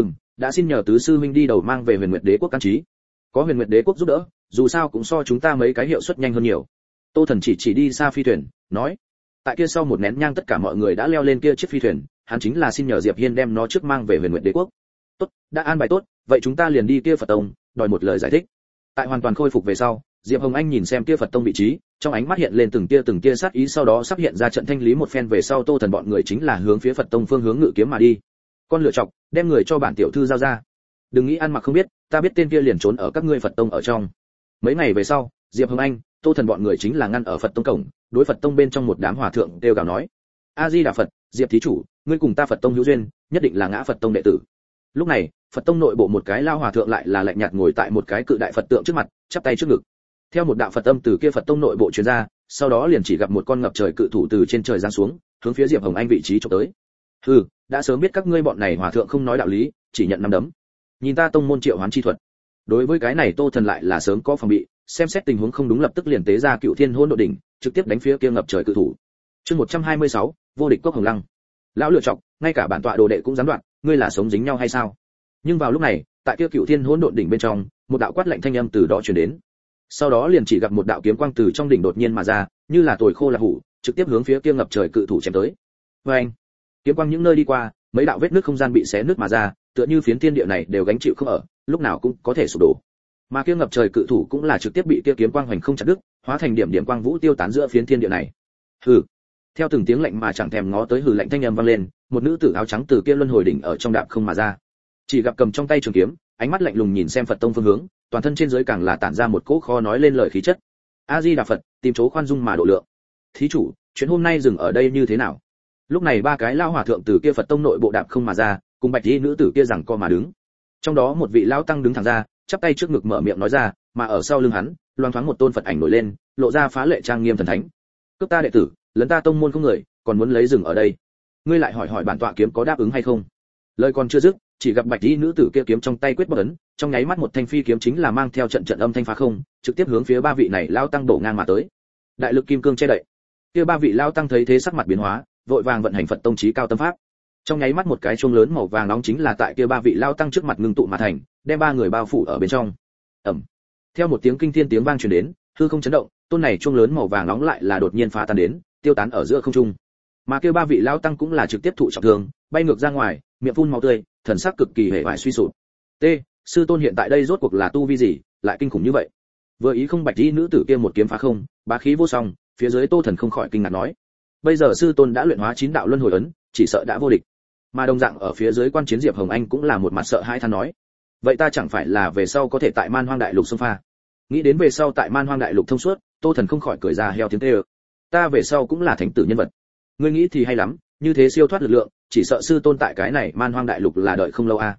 Đã xin nhờ tứ sư huynh đi đầu mang về Huyền Nguyệt Đế quốc căn trí. Có Huyền Nguyệt Đế quốc giúp đỡ, dù sao cũng so chúng ta mấy cái hiệu suất nhanh hơn nhiều. Tô Thần chỉ đi xa phi thuyền, nói. Tại kia sau một nén nhang tất cả mọi người đã leo lên kia chiếc phi thuyền, hắn chính là xin nhờ Diệp Hiên đem nó trước mang về Huyền Nguyệt Đế quốc. Tốt, đã an bài tốt, vậy chúng ta liền đi kia Phật tông, đòi một lời giải thích. Tại hoàn toàn khôi phục về sau, Diệp Hồng Anh nhìn xem kia Phật tông vị trí, trong ánh mắt hiện lên từng tia sát ý, sau đó sắp hiện ra trận thanh lý một phen về sau Tô Thần bọn người chính là hướng phía Phật tông phương hướng ngự kiếm mà đi. Con lựa chọc, đem người cho bản tiểu thư giao ra. Đừng nghĩ ăn mặc không biết, ta biết tên kia liền trốn ở các ngươi Phật tông ở trong. Mấy ngày về sau, Diệp Hồng Anh, Tô Thần bọn người chính là ngăn ở Phật tông cổng, đối Phật tông bên trong một đám hòa thượng đều gào nói: A Di Đà Phật, Diệp thí chủ, ngươi cùng ta Phật tông hữu duyên, nhất định là ngã Phật tông đệ tử. Lúc này, Phật tông nội bộ một cái lao hòa thượng lại là lạnh nhạt ngồi tại một cái cự đại Phật tượng trước mặt, chắp tay trước ngực. Theo một đạo Phật âm từ kia Phật tông nội bộ truyền ra, sau đó liền chỉ gặp một con ngập trời cự thủ từ trên trời giáng xuống, hướng phía Diệp Hồng Anh vị trí chụp tới. Hừ, đã sớm biết các ngươi bọn này hòa thượng không nói đạo lý, chỉ nhận năm đấm. Nhìn ta tông môn triệu hoán chi thuật. Đối với cái này Tô Thần lại là sớm có phòng bị, xem xét tình huống không đúng lập tức liền tế ra Cựu Thiên Hỗn Độn đỉnh, trực tiếp đánh phía kia ngập trời cự thủ. Chương 126, vô địch cốc Hồng Lăng. Lão lựa chọc, ngay cả bản tọa đồ đệ cũng dám đoạn, ngươi là sống dính nhau hay sao? Nhưng vào lúc này, tại kia Cựu Thiên Hỗn Độn đỉnh bên trong, một đạo quát lạnh thanh âm từ đó truyền đến. Sau đó liền chỉ gặp một đạo kiếm quang từ trong đỉnh đột nhiên mà ra, như là tồi khô là hủ, trực tiếp hướng phía kia ngập trời cự thủ chém tới. Oeng! Kiếm quang những nơi đi qua, mấy đạo vết nứt không gian bị xé nứt mà ra, tựa như phiến thiên địa này đều gánh chịu không ở, lúc nào cũng có thể sụp đổ. Mà kia ngập trời cự thủ cũng là trực tiếp bị kia kiếm quang hoành không chặt đứt, hóa thành điểm điểm quang vũ tiêu tán giữa phiến thiên địa này. Hừ. Theo từng tiếng lạnh mà chẳng thèm ngó tới hừ lạnh thanh âm vang lên, một nữ tử áo trắng từ kia luân hồi đỉnh ở trong đạp không mà ra. Chỉ gặp cầm trong tay trường kiếm, ánh mắt lạnh lùng nhìn xem Phật tông phương hướng, toàn thân trên dưới càng là tản ra một cỗ khó nói lên lời khí chất. A Di Đà Phật, tìm chỗ khoan dung mà độ lượng. Thí chủ, chuyện hôm nay dừng ở đây như thế nào? Lúc này ba cái lao hòa thượng từ kia Phật tông nội bộ đạp không mà ra, cùng bạch y nữ tử kia giằng co mà đứng. Trong đó một vị lão tăng đứng thẳng ra, chắp tay trước ngực mở miệng nói ra, mà ở sau lưng hắn, loang thoáng một tôn Phật ảnh nổi lên, lộ ra phá lệ trang nghiêm thần thánh. Cướp ta đệ tử, lấn ta tông môn không người, còn muốn lấy rừng ở đây. Ngươi lại hỏi bản tọa kiếm có đáp ứng hay không? Lời còn chưa dứt, chỉ gặp bạch y nữ tử kia kiếm trong tay quyết bất ấn, trong nháy mắt một thanh phi kiếm chính là mang theo trận âm thanh phá không, trực tiếp hướng phía ba vị này lão tăng đổ ngang mà tới. Đại lực kim cương che đậy. Kia ba vị lão tăng thấy thế sắc mặt biến hóa, vội vàng vận hành Phật tông chí cao tâm pháp. Trong nháy mắt một cái chuông lớn màu vàng nóng chính là tại kia ba vị lão tăng trước mặt ngưng tụ mà thành, đem ba người bao phủ ở bên trong. Ầm. Theo một tiếng kinh thiên tiếng vang truyền đến, hư không chấn động, tôn này chuông lớn màu vàng nóng lại là đột nhiên phá tan đến, tiêu tán ở giữa không trung. Mà kia ba vị lão tăng cũng là trực tiếp thụ trọng thương, bay ngược ra ngoài, miệng phun máu tươi, thần sắc cực kỳ hề bại suy sụp. T, sư tôn hiện tại đây rốt cuộc là tu vi gì, lại kinh khủng như vậy? Vừa ý không bạch y nữ tử kia một kiếm phá không, bá khí vô song, phía dưới Tô Thần không khỏi kinh ngạc nói: bây giờ sư tôn đã luyện hóa 9 đạo luân hồi ấn, chỉ sợ đã vô địch. Mà đồng dạng ở phía dưới quan chiến Diệp Hồng Anh cũng là một mặt sợ hãi than nói: vậy ta chẳng phải là về sau có thể tại Man Hoang Đại Lục xông pha? Nghĩ đến về sau tại Man Hoang Đại Lục thông suốt, Tô Thần không khỏi cười ra heo tiếng tê ơ. Ta về sau cũng là thánh tử nhân vật. Ngươi nghĩ thì hay lắm, như thế siêu thoát lực lượng, chỉ sợ sư tôn tại cái này Man Hoang Đại Lục là đợi không lâu a.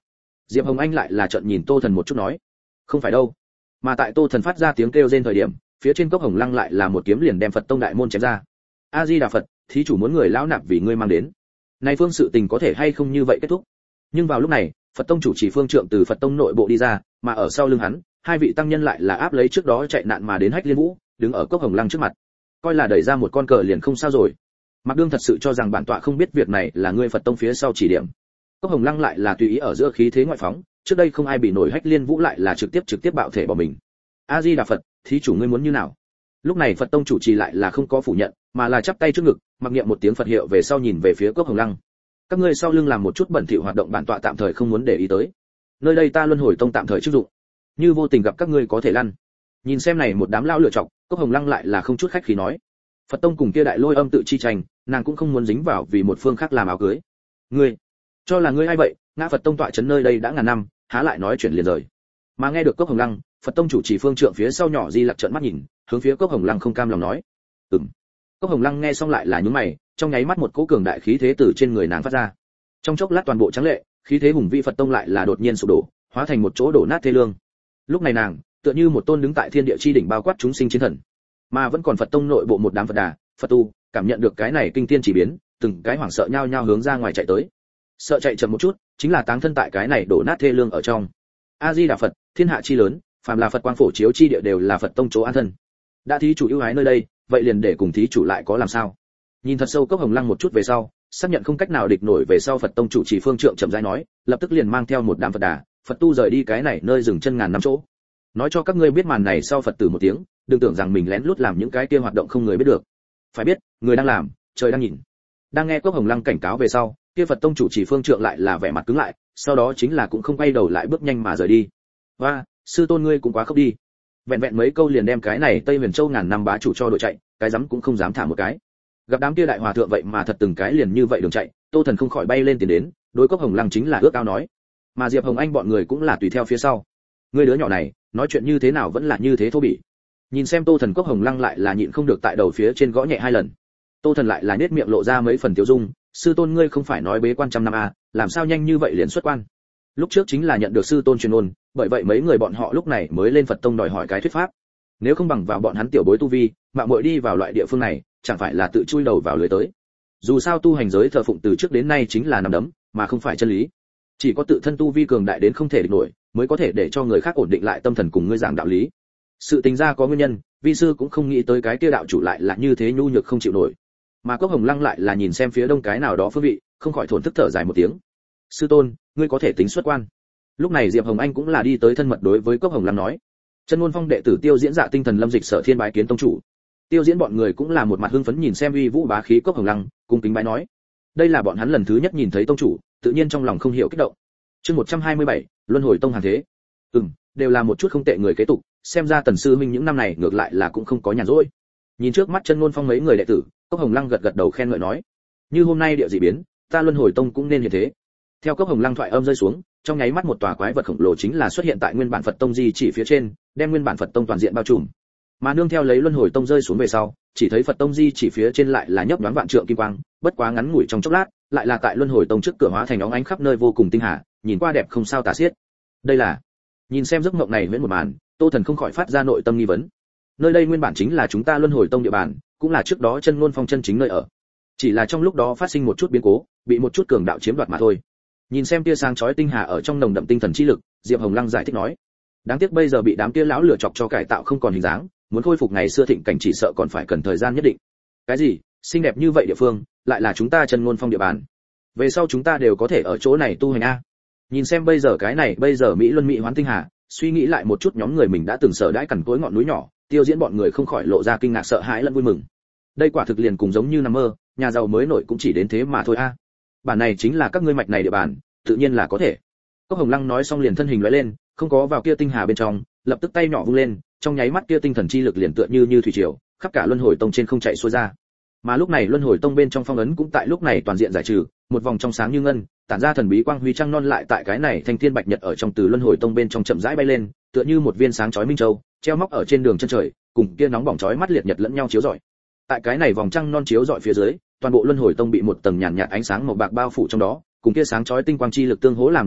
Diệp Hồng Anh lại là trợn nhìn Tô Thần một chút nói, không phải đâu. Mà tại Tô Thần phát ra tiếng kêu rên thời điểm, phía trên cốc hồng lăng lại là một kiếm liền đem Phật tông đại môn chém ra. A Di Đà Phật, thí chủ muốn người lão nạp vì ngươi mang đến. Này phương sự tình có thể hay không như vậy kết thúc? Nhưng vào lúc này, Phật tông chủ trì phương trượng từ Phật tông nội bộ đi ra, mà ở sau lưng hắn, hai vị tăng nhân lại là áp lấy trước đó chạy nạn mà đến Hách Liên Vũ, đứng ở cốc hồng lăng trước mặt. Coi là đẩy ra một con cờ liền không sao rồi. Mạc Đương thật sự cho rằng bản tọa không biết việc này là ngươi Phật tông phía sau chỉ điểm. Cốc hồng lăng lại là tùy ý ở giữa khí thế ngoại phóng, trước đây không ai bị nổi Hách Liên Vũ lại là trực tiếp bạo thể bỏ mình. A Di Đà Phật, thí chủ ngươi muốn như nào? Lúc này Phật tông chủ trì lại là không có phủ nhận, mà là chắp tay trước ngực, mặc niệm một tiếng Phật hiệu về sau nhìn về phía cốc hồng lăng. Các ngươi sau lưng làm một chút bẩn thỉu hoạt động bản tọa tạm thời không muốn để ý tới. Nơi đây ta luân hồi tông tạm thời chức dụng. Như vô tình gặp các ngươi có thể lăn. Nhìn xem này một đám lão lựa chọc, cốc hồng lăng lại là không chút khách khí nói. Phật tông cùng kia đại lôi âm tự chi tranh, nàng cũng không muốn dính vào vì một phương khác làm áo cưới. Ngươi, cho là ngươi ai vậy? Ngã Phật tông tọa trấn nơi đây đã ngàn năm, há lại nói chuyện liền rời. Mà nghe được cốc hồng lăng, Phật tông chủ trì phương trượng phía sau nhỏ Di Lặc trợn mắt nhìn, hướng phía cốc hồng lăng không cam lòng nói, Cốc hồng lăng nghe xong lại là nhướng mày, trong nháy mắt một cỗ cường đại khí thế từ trên người nàng phát ra. Trong chốc lát toàn bộ trắng lệ, khí thế hùng vĩ Phật tông lại là đột nhiên sụp đổ, hóa thành một chỗ đổ nát thê lương. Lúc này nàng, tựa như một tôn đứng tại thiên địa chi đỉnh bao quát chúng sinh chiến thần, mà vẫn còn Phật tông nội bộ một đám Phật đà, Phật tu, cảm nhận được cái này kinh thiên chỉ biến, từng cái hoảng sợ nhao nhao hướng ra ngoài chạy tới. Sợ chạy chậm một chút, chính là táng thân tại cái này đổ nát thê lương ở trong. A Di Đà Phật, thiên hạ chi lớn, phàm là Phật quang phổ chiếu chi địa đều là Phật tông chỗ an thân. Đã thí chủ ưu ái nơi đây, vậy liền để cùng thí chủ lại có làm sao? Nhìn thật sâu cốc hồng lăng một chút về sau, xác nhận không cách nào địch nổi về sau Phật tông chủ trì phương trượng chậm rãi nói, lập tức liền mang theo một đám Phật đà, Phật tu rời đi cái này nơi dừng chân ngàn năm chỗ. Nói cho các ngươi biết màn này sau Phật tử một tiếng, đừng tưởng rằng mình lén lút làm những cái kia hoạt động không người biết được. Phải biết, người đang làm, trời đang nhìn. Đang nghe cốc hồng lăng cảnh cáo về sau, kia Phật tông chủ trì phương trượng lại là vẻ mặt cứng lại, sau đó chính là cũng không quay đầu lại bước nhanh mà rời đi. Và, sư tôn ngươi cũng quá khóc đi. Vẹn vẹn mấy câu liền đem cái này Tây Huyền Châu ngàn năm bá chủ cho đội chạy, cái dám cũng không dám thả một cái. Gặp đám kia đại hòa thượng vậy mà thật từng cái liền như vậy đường chạy, Tô Thần không khỏi bay lên tiền đến, đối cốc hồng lăng chính là ước ao nói. Mà Diệp Hồng Anh bọn người cũng là tùy theo phía sau. Ngươi đứa nhỏ này, nói chuyện như thế nào vẫn là như thế thô bỉ. Nhìn xem Tô Thần cốc hồng lăng lại là nhịn không được tại đầu phía trên gõ nhẹ hai lần. Tô Thần lại là nhếch miệng lộ ra mấy phần tiêu dung, sư tôn ngươi không phải nói bế quan trăm năm à, làm sao nhanh như vậy liền xuất quan? Lúc trước chính là nhận được sư tôn truyền ôn, bởi vậy mấy người bọn họ lúc này mới lên Phật tông đòi hỏi cái thuyết pháp. Nếu không bằng vào bọn hắn tiểu bối tu vi, mạo muội đi vào loại địa phương này, chẳng phải là tự chui đầu vào lưới tới. Dù sao tu hành giới thờ phụng từ trước đến nay chính là nằm đấm, mà không phải chân lý. Chỉ có tự thân tu vi cường đại đến không thể địch nổi, mới có thể để cho người khác ổn định lại tâm thần cùng ngươi giảng đạo lý. Sự tình ra có nguyên nhân, vi sư cũng không nghĩ tới cái kia đạo chủ lại là như thế nhu nhược không chịu nổi. Mà Cốc Hồng Lăng lại là nhìn xem phía đông cái nào đó phương vị, không khỏi thổn thức thở dài một tiếng. Sư tôn, ngươi có thể tính xuất quan. Lúc này Diệp Hồng Anh cũng là đi tới thân mật đối với Cốc Hồng Lăng nói. Chân Ngôn Phong đệ tử Tiêu Diễn Dạ tinh thần lâm dịch sở thiên bái kiến tông chủ. Tiêu Diễn bọn người cũng là một mặt hưng phấn nhìn xem uy vũ bá khí Cốc Hồng Lăng, cung kính bái nói. Đây là bọn hắn lần thứ nhất nhìn thấy tông chủ, tự nhiên trong lòng không hiểu kích động. Chương 127, Luân Hồi Tông hàng thế. Đều là một chút không tệ người kế tục, xem ra Tần sư huynh những năm này ngược lại là cũng không có nhàn rỗi. Nhìn trước mắt Chân Ngôn Phong mấy người đệ tử, Cốc Hồng Lăng gật gật đầu khen ngợi nói: "Như hôm nay địa dị biến, ta Luân Hồi Tông cũng nên như thế." Theo Cốc Hồng Lăng thoại âm rơi xuống, trong nháy mắt một tòa quái vật khổng lồ chính là xuất hiện tại nguyên bản Phật Tông di chỉ phía trên, đem nguyên bản Phật Tông toàn diện bao trùm. Mà nương theo lấy Luân Hồi Tông rơi xuống về sau, chỉ thấy Phật Tông di chỉ phía trên lại là nhấp nhoáng vạn trượng kim quang, bất quá ngắn ngủi trong chốc lát, lại là tại Luân Hồi Tông trước cửa hóa thành óng ánh khắp nơi vô cùng tinh hà, nhìn qua đẹp không sao tả xiết. Đây là, nhìn xem giấc mộng này huyễn một màn, Tô Thần không khỏi phát ra nội tâm nghi vấn. Nơi đây nguyên bản chính là chúng ta Luân Hồi Tông địa bàn, cũng là trước đó Chân Ngôn Phong chân chính nơi ở. Chỉ là trong lúc đó phát sinh một chút biến cố, bị một chút cường đạo chiếm đoạt mà thôi. Nhìn xem tia sáng chói tinh hà ở trong nồng đậm tinh thần chi lực, Diệp Hồng Lăng giải thích nói: đáng tiếc bây giờ bị đám kia lão lửa chọc cho cải tạo không còn hình dáng, muốn khôi phục ngày xưa thịnh cảnh chỉ sợ còn phải cần thời gian nhất định. Cái gì? Xinh đẹp như vậy địa phương, lại là chúng ta Chân Ngôn Phong địa bàn. Về sau chúng ta đều có thể ở chỗ này tu hành a. Nhìn xem bây giờ cái này, bây giờ Mỹ Luân Mỹ Hoán tinh hà, suy nghĩ lại một chút nhóm người mình đã từng sở đãi cằn cỗi ngọn núi nhỏ, Tiêu Diễn bọn người không khỏi lộ ra kinh ngạc sợ hãi lẫn vui mừng. Đây quả thực liền cùng giống như nằm mơ, nhà giàu mới nổi cũng chỉ đến thế mà thôi a. Bản này chính là các ngươi mạch này địa bàn, tự nhiên là có thể. Cốc Hồng Lăng nói xong liền thân hình lóe lên, không có vào kia tinh hà bên trong, lập tức tay nhỏ vung lên, trong nháy mắt kia tinh thần chi lực liền tựa như thủy triều, khắp cả Luân Hồi Tông trên không chạy xuôi ra. Mà lúc này Luân Hồi Tông bên trong phong ấn cũng tại lúc này toàn diện giải trừ, một vòng trong sáng như ngân, tản ra thần bí quang huy trăng non lại tại cái này thanh thiên bạch nhật ở trong từ Luân Hồi Tông bên trong chậm rãi bay lên, tựa như một viên sáng chói minh châu, treo móc ở trên đường chân trời, cùng kia nóng bỏng chói mắt liệt nhật lẫn nhau chiếu rọi. Tại cái này vòng trăng non chiếu rọi phía dưới, toàn bộ Luân Hồi Tông bị một tầng nhàn nhạt ánh sáng màu bạc bao phủ trong đó, cùng kia sáng chói tinh quang chi lực tương hỗ làm nổi bật,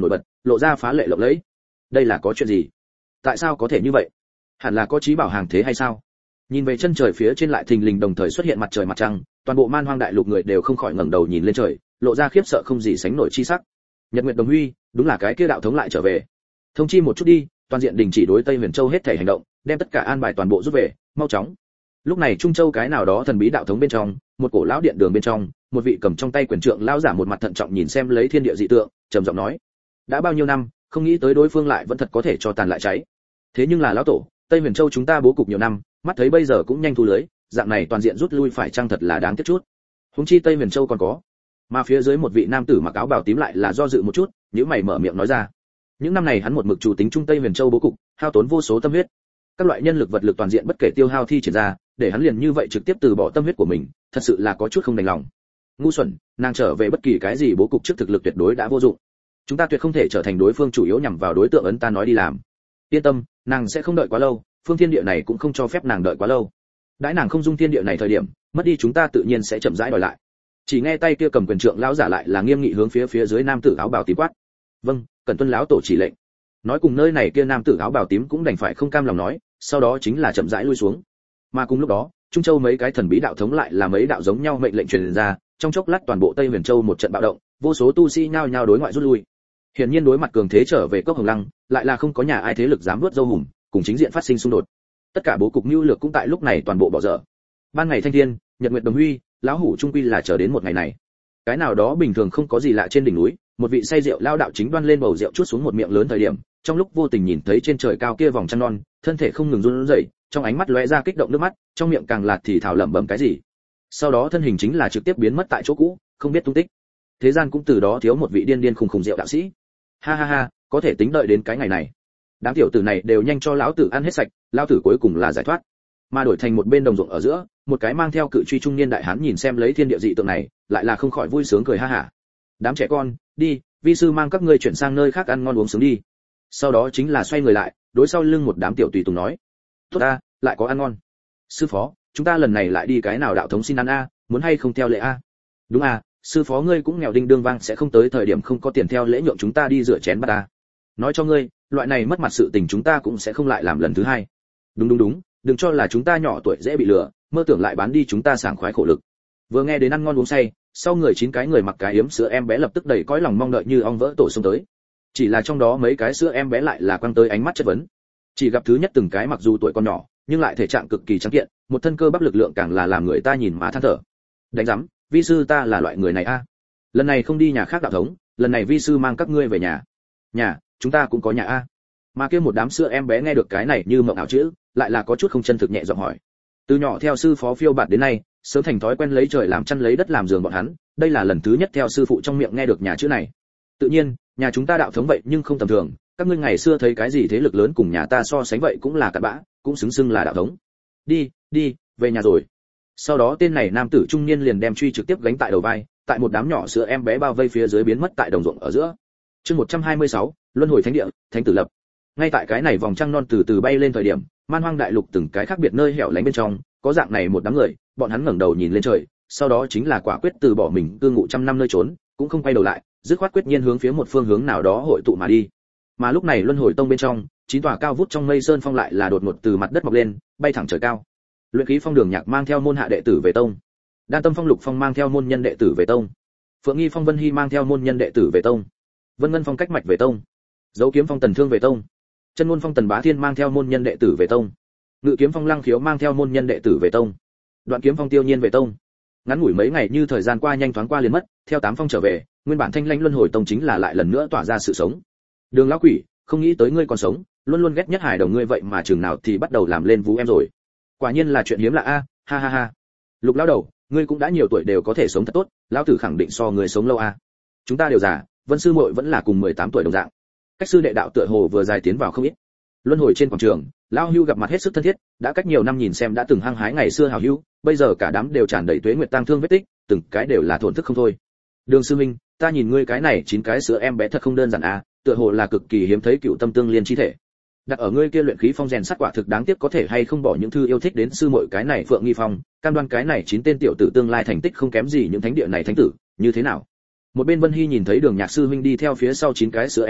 lộ ra phá lệ lộng lẫy. Đây là có chuyện gì? Tại sao có thể như vậy? Hẳn là có trí bảo hàng thế hay sao? Nhìn về chân trời phía trên lại thình lình đồng thời xuất hiện mặt trời mặt trăng, toàn bộ Man Hoang đại lục người đều không khỏi ngẩng đầu nhìn lên trời, lộ ra khiếp sợ không gì sánh nổi chi sắc. Nhật Nguyệt Đồng Huy, đúng là cái kia đạo thống lại trở về. Thông chi một chút đi, toàn diện đình chỉ đối Tây Huyền Châu hết thể hành động, đem tất cả an bài toàn bộ rút về, mau chóng. Lúc này Trung Châu cái nào đó thần bí đạo thống bên trong, một cổ lão điện đường bên trong, một vị cầm trong tay quyền trượng lão giả một mặt thận trọng nhìn xem lấy thiên địa dị tượng, trầm giọng nói: đã bao nhiêu năm, không nghĩ tới đối phương lại vẫn thật có thể cho tàn lại cháy. Thế nhưng là lão tổ, Tây Huyền Châu chúng ta bố cục nhiều năm, mắt thấy bây giờ cũng nhanh thu lưới, dạng này toàn diện rút lui phải chăng thật là đáng tiếc chút. Huống chi Tây Huyền Châu còn có. Mà phía dưới một vị nam tử mặc áo bào tím lại là do dự một chút, nhíu mày mở miệng nói ra: những năm này hắn một mực chủ tính trung Tây Huyền Châu bố cục, hao tốn vô số tâm huyết. Các loại nhân lực vật lực toàn diện bất kể tiêu hao thi triển ra, để hắn liền như vậy trực tiếp từ bỏ tâm huyết của mình, thật sự là có chút không đành lòng. Ngu xuẩn, nàng trở về bất kỳ cái gì bố cục trước thực lực tuyệt đối đã vô dụng. Chúng ta tuyệt không thể trở thành đối phương chủ yếu nhằm vào đối tượng ấn ta nói đi làm. Yên tâm, nàng sẽ không đợi quá lâu, phương thiên địa này cũng không cho phép nàng đợi quá lâu. Đãi nàng không dung thiên địa này thời điểm, mất đi chúng ta tự nhiên sẽ chậm rãi đòi lại. Chỉ nghe tay kia cầm quyền trượng lão giả lại là nghiêm nghị hướng phía dưới nam tử áo bào tím quát: vâng, cần tuân lão tổ chỉ lệnh. Nói cùng nơi này kia nam tử áo bào tím cũng đành phải không cam lòng nói, sau đó chính là chậm rãi lui xuống. Mà cùng lúc đó, Trung Châu mấy cái thần bí đạo thống lại là mấy đạo giống nhau mệnh lệnh truyền ra, trong chốc lát toàn bộ Tây Huyền Châu một trận bạo động, vô số tu sĩ nhao nhao đối ngoại rút lui. Hiển nhiên đối mặt cường thế trở về Cốc Hồng Lăng, lại là không có nhà ai thế lực dám nuốt dâu hùm, cùng chính diện phát sinh xung đột. Tất cả bố cục mưu lược cũng tại lúc này toàn bộ bỏ dở. Ban ngày thanh thiên, nhật nguyệt đồng huy, lão hủ trung quy là chờ đến một ngày này. Cái nào đó bình thường không có gì lạ trên đỉnh núi, một vị say rượu lao đạo chính đoan lên bầu rượu chuốt xuống một miệng lớn thời điểm, trong lúc vô tình nhìn thấy trên trời cao kia vòng trăng non, thân thể không ngừng run rẩy, trong ánh mắt lóe ra kích động nước mắt, trong miệng càng lạt thì thào lẩm bẩm cái gì. Sau đó thân hình chính là trực tiếp biến mất tại chỗ cũ, không biết tung tích. Thế gian cũng từ đó thiếu một vị điên điên khùng khùng rượu đạo sĩ. Ha ha ha, có thể tính đợi đến cái ngày này. Đám tiểu tử này đều nhanh cho lão tử ăn hết sạch, lão tử cuối cùng là giải thoát. Mà đổi thành một bên đồng ruộng ở giữa, một cái mang theo cự truy trung niên đại hán nhìn xem lấy thiên địa dị tượng này, lại là không khỏi vui sướng cười ha hả. Đám trẻ con, đi, vi sư mang các ngươi chuyển sang nơi khác ăn ngon uống sướng đi. Sau đó chính là xoay người lại, đối sau lưng một đám tiểu tùy tùng nói: tốt a, lại có ăn ngon. Sư phó, chúng ta lần này lại đi cái nào đạo thống xin ăn a, muốn hay không theo lễ a? Đúng a, sư phó ngươi cũng nghèo đinh đương vang, sẽ không tới thời điểm không có tiền theo lễ nhượng chúng ta đi rửa chén bát ta. Nói cho ngươi, loại này mất mặt sự tình chúng ta cũng sẽ không lại làm lần thứ hai. Đúng, đừng cho là chúng ta nhỏ tuổi dễ bị lừa, mơ tưởng lại bán đi chúng ta sảng khoái khổ lực. Vừa nghe đến ăn ngon uống say, sau người 9 cái người mặc cái yếm sữa em bé lập tức đầy cõi lòng mong đợi như ong vỡ tổ xông tới. Chỉ là trong đó mấy cái sữa em bé lại là quăng tới ánh mắt chất vấn. Chỉ gặp thứ nhất từng cái mặc dù tuổi còn nhỏ, nhưng lại thể trạng cực kỳ trắng kiện, một thân cơ bắp lực lượng càng là làm người ta nhìn mà than thở. Đánh rắm, vi sư ta là loại người này a. Lần này không đi nhà khác đạo thống, lần này vi sư mang các ngươi về nhà. Nhà, chúng ta cũng có nhà a. Mà kia một đám sữa em bé nghe được cái này như mộng ảo chữ, lại là có chút không chân thực nhẹ giọng hỏi. Từ nhỏ theo sư phó phiêu bạt đến nay, sớm thành thói quen lấy trời làm chăn lấy đất làm giường bọn hắn, đây là lần thứ nhất theo sư phụ trong miệng nghe được nhà chữ này. Tự nhiên, nhà chúng ta đạo thống vậy nhưng không tầm thường, các ngươi ngày xưa thấy cái gì thế lực lớn cùng nhà ta so sánh vậy cũng là cặn bã, cũng xứng xưng là đạo thống. Đi, về nhà rồi. Sau đó tên này nam tử trung niên liền đem truy trực tiếp gánh tại đầu vai, tại một đám nhỏ sữa em bé bao vây phía dưới biến mất tại đồng ruộng ở giữa. Chương 126, Luân hồi thánh địa, thánh tử lập. Ngay tại cái này vòng trăng non từ từ bay lên thời điểm, Man Hoang đại lục từng cái khác biệt nơi hẻo lánh bên trong, có dạng này một đám người, bọn hắn ngẩng đầu nhìn lên trời, sau đó chính là quả quyết từ bỏ mình cư ngụ trăm năm nơi trốn, cũng không quay đầu lại, dứt khoát quyết nhiên hướng phía một phương hướng nào đó hội tụ mà đi. Mà lúc này Luân Hồi Tông bên trong, 9 tòa cao vút trong mây sơn phong lại là đột ngột từ mặt đất mọc lên, bay thẳng trời cao. Luyện khí phong Đường Nhạc mang theo môn hạ đệ tử về tông. Đan Tâm phong Lục phong mang theo môn nhân đệ tử về tông. Phượng Nghi phong Vân Hy mang theo môn nhân đệ tử về tông. Vân Ngân phong Cách Mạch về tông. Dấu Kiếm phong Tần Thương về tông. Chân Ngôn phong Tần Bá Thiên mang theo môn nhân đệ tử về tông. Ngự Kiếm phong Lăng Khiếu mang theo môn nhân đệ tử về tông. Đoạn Kiếm phong Tiêu Nhiên về tông. Ngắn ngủi mấy ngày như thời gian qua nhanh thoáng qua liền mất, theo 8 phong trở về, nguyên bản thanh lãnh Luân Hồi Tông chính là lại lần nữa tỏa ra sự sống. Đường lão quỷ, không nghĩ tới ngươi còn sống, luôn luôn ghét nhất hài đồng ngươi vậy mà chừng nào thì bắt đầu làm lên vú em rồi. Quả nhiên là chuyện hiếm lạ a, ha ha ha. Lục lão đầu, ngươi cũng đã nhiều tuổi đều có thể sống thật tốt, lão tử khẳng định so ngươi sống lâu a. Chúng ta đều già, Vân sư muội vẫn là cùng 18 tuổi đồng dạng. Cách sư đệ đạo tựa hồ vừa dài tiến vào không ít. Luân hồi trên quảng trường, lão Hưu gặp mặt hết sức thân thiết, đã cách nhiều năm nhìn xem đã từng hăng hái ngày xưa hào hữu, bây giờ cả đám đều tràn đầy tuế nguyệt tang thương vết tích, từng cái đều là thổn thức không thôi. Đường sư huynh, ta nhìn ngươi cái này 9 cái sữa em bé thật không đơn giản à, tựa hồ là cực kỳ hiếm thấy cựu tâm tương liên chi thể. Đặt ở ngươi kia luyện khí phong rèn sắt quả thực đáng tiếc, có thể hay không bỏ những thư yêu thích đến sư muội cái này Phượng Nghi phong, cam đoan cái này 9 tên tiểu tử tương lai thành tích không kém gì những thánh địa này thánh tử, như thế nào? Một bên Vân Hy nhìn thấy Đường Nhạc sư huynh đi theo phía sau 9 cái sữa em bé,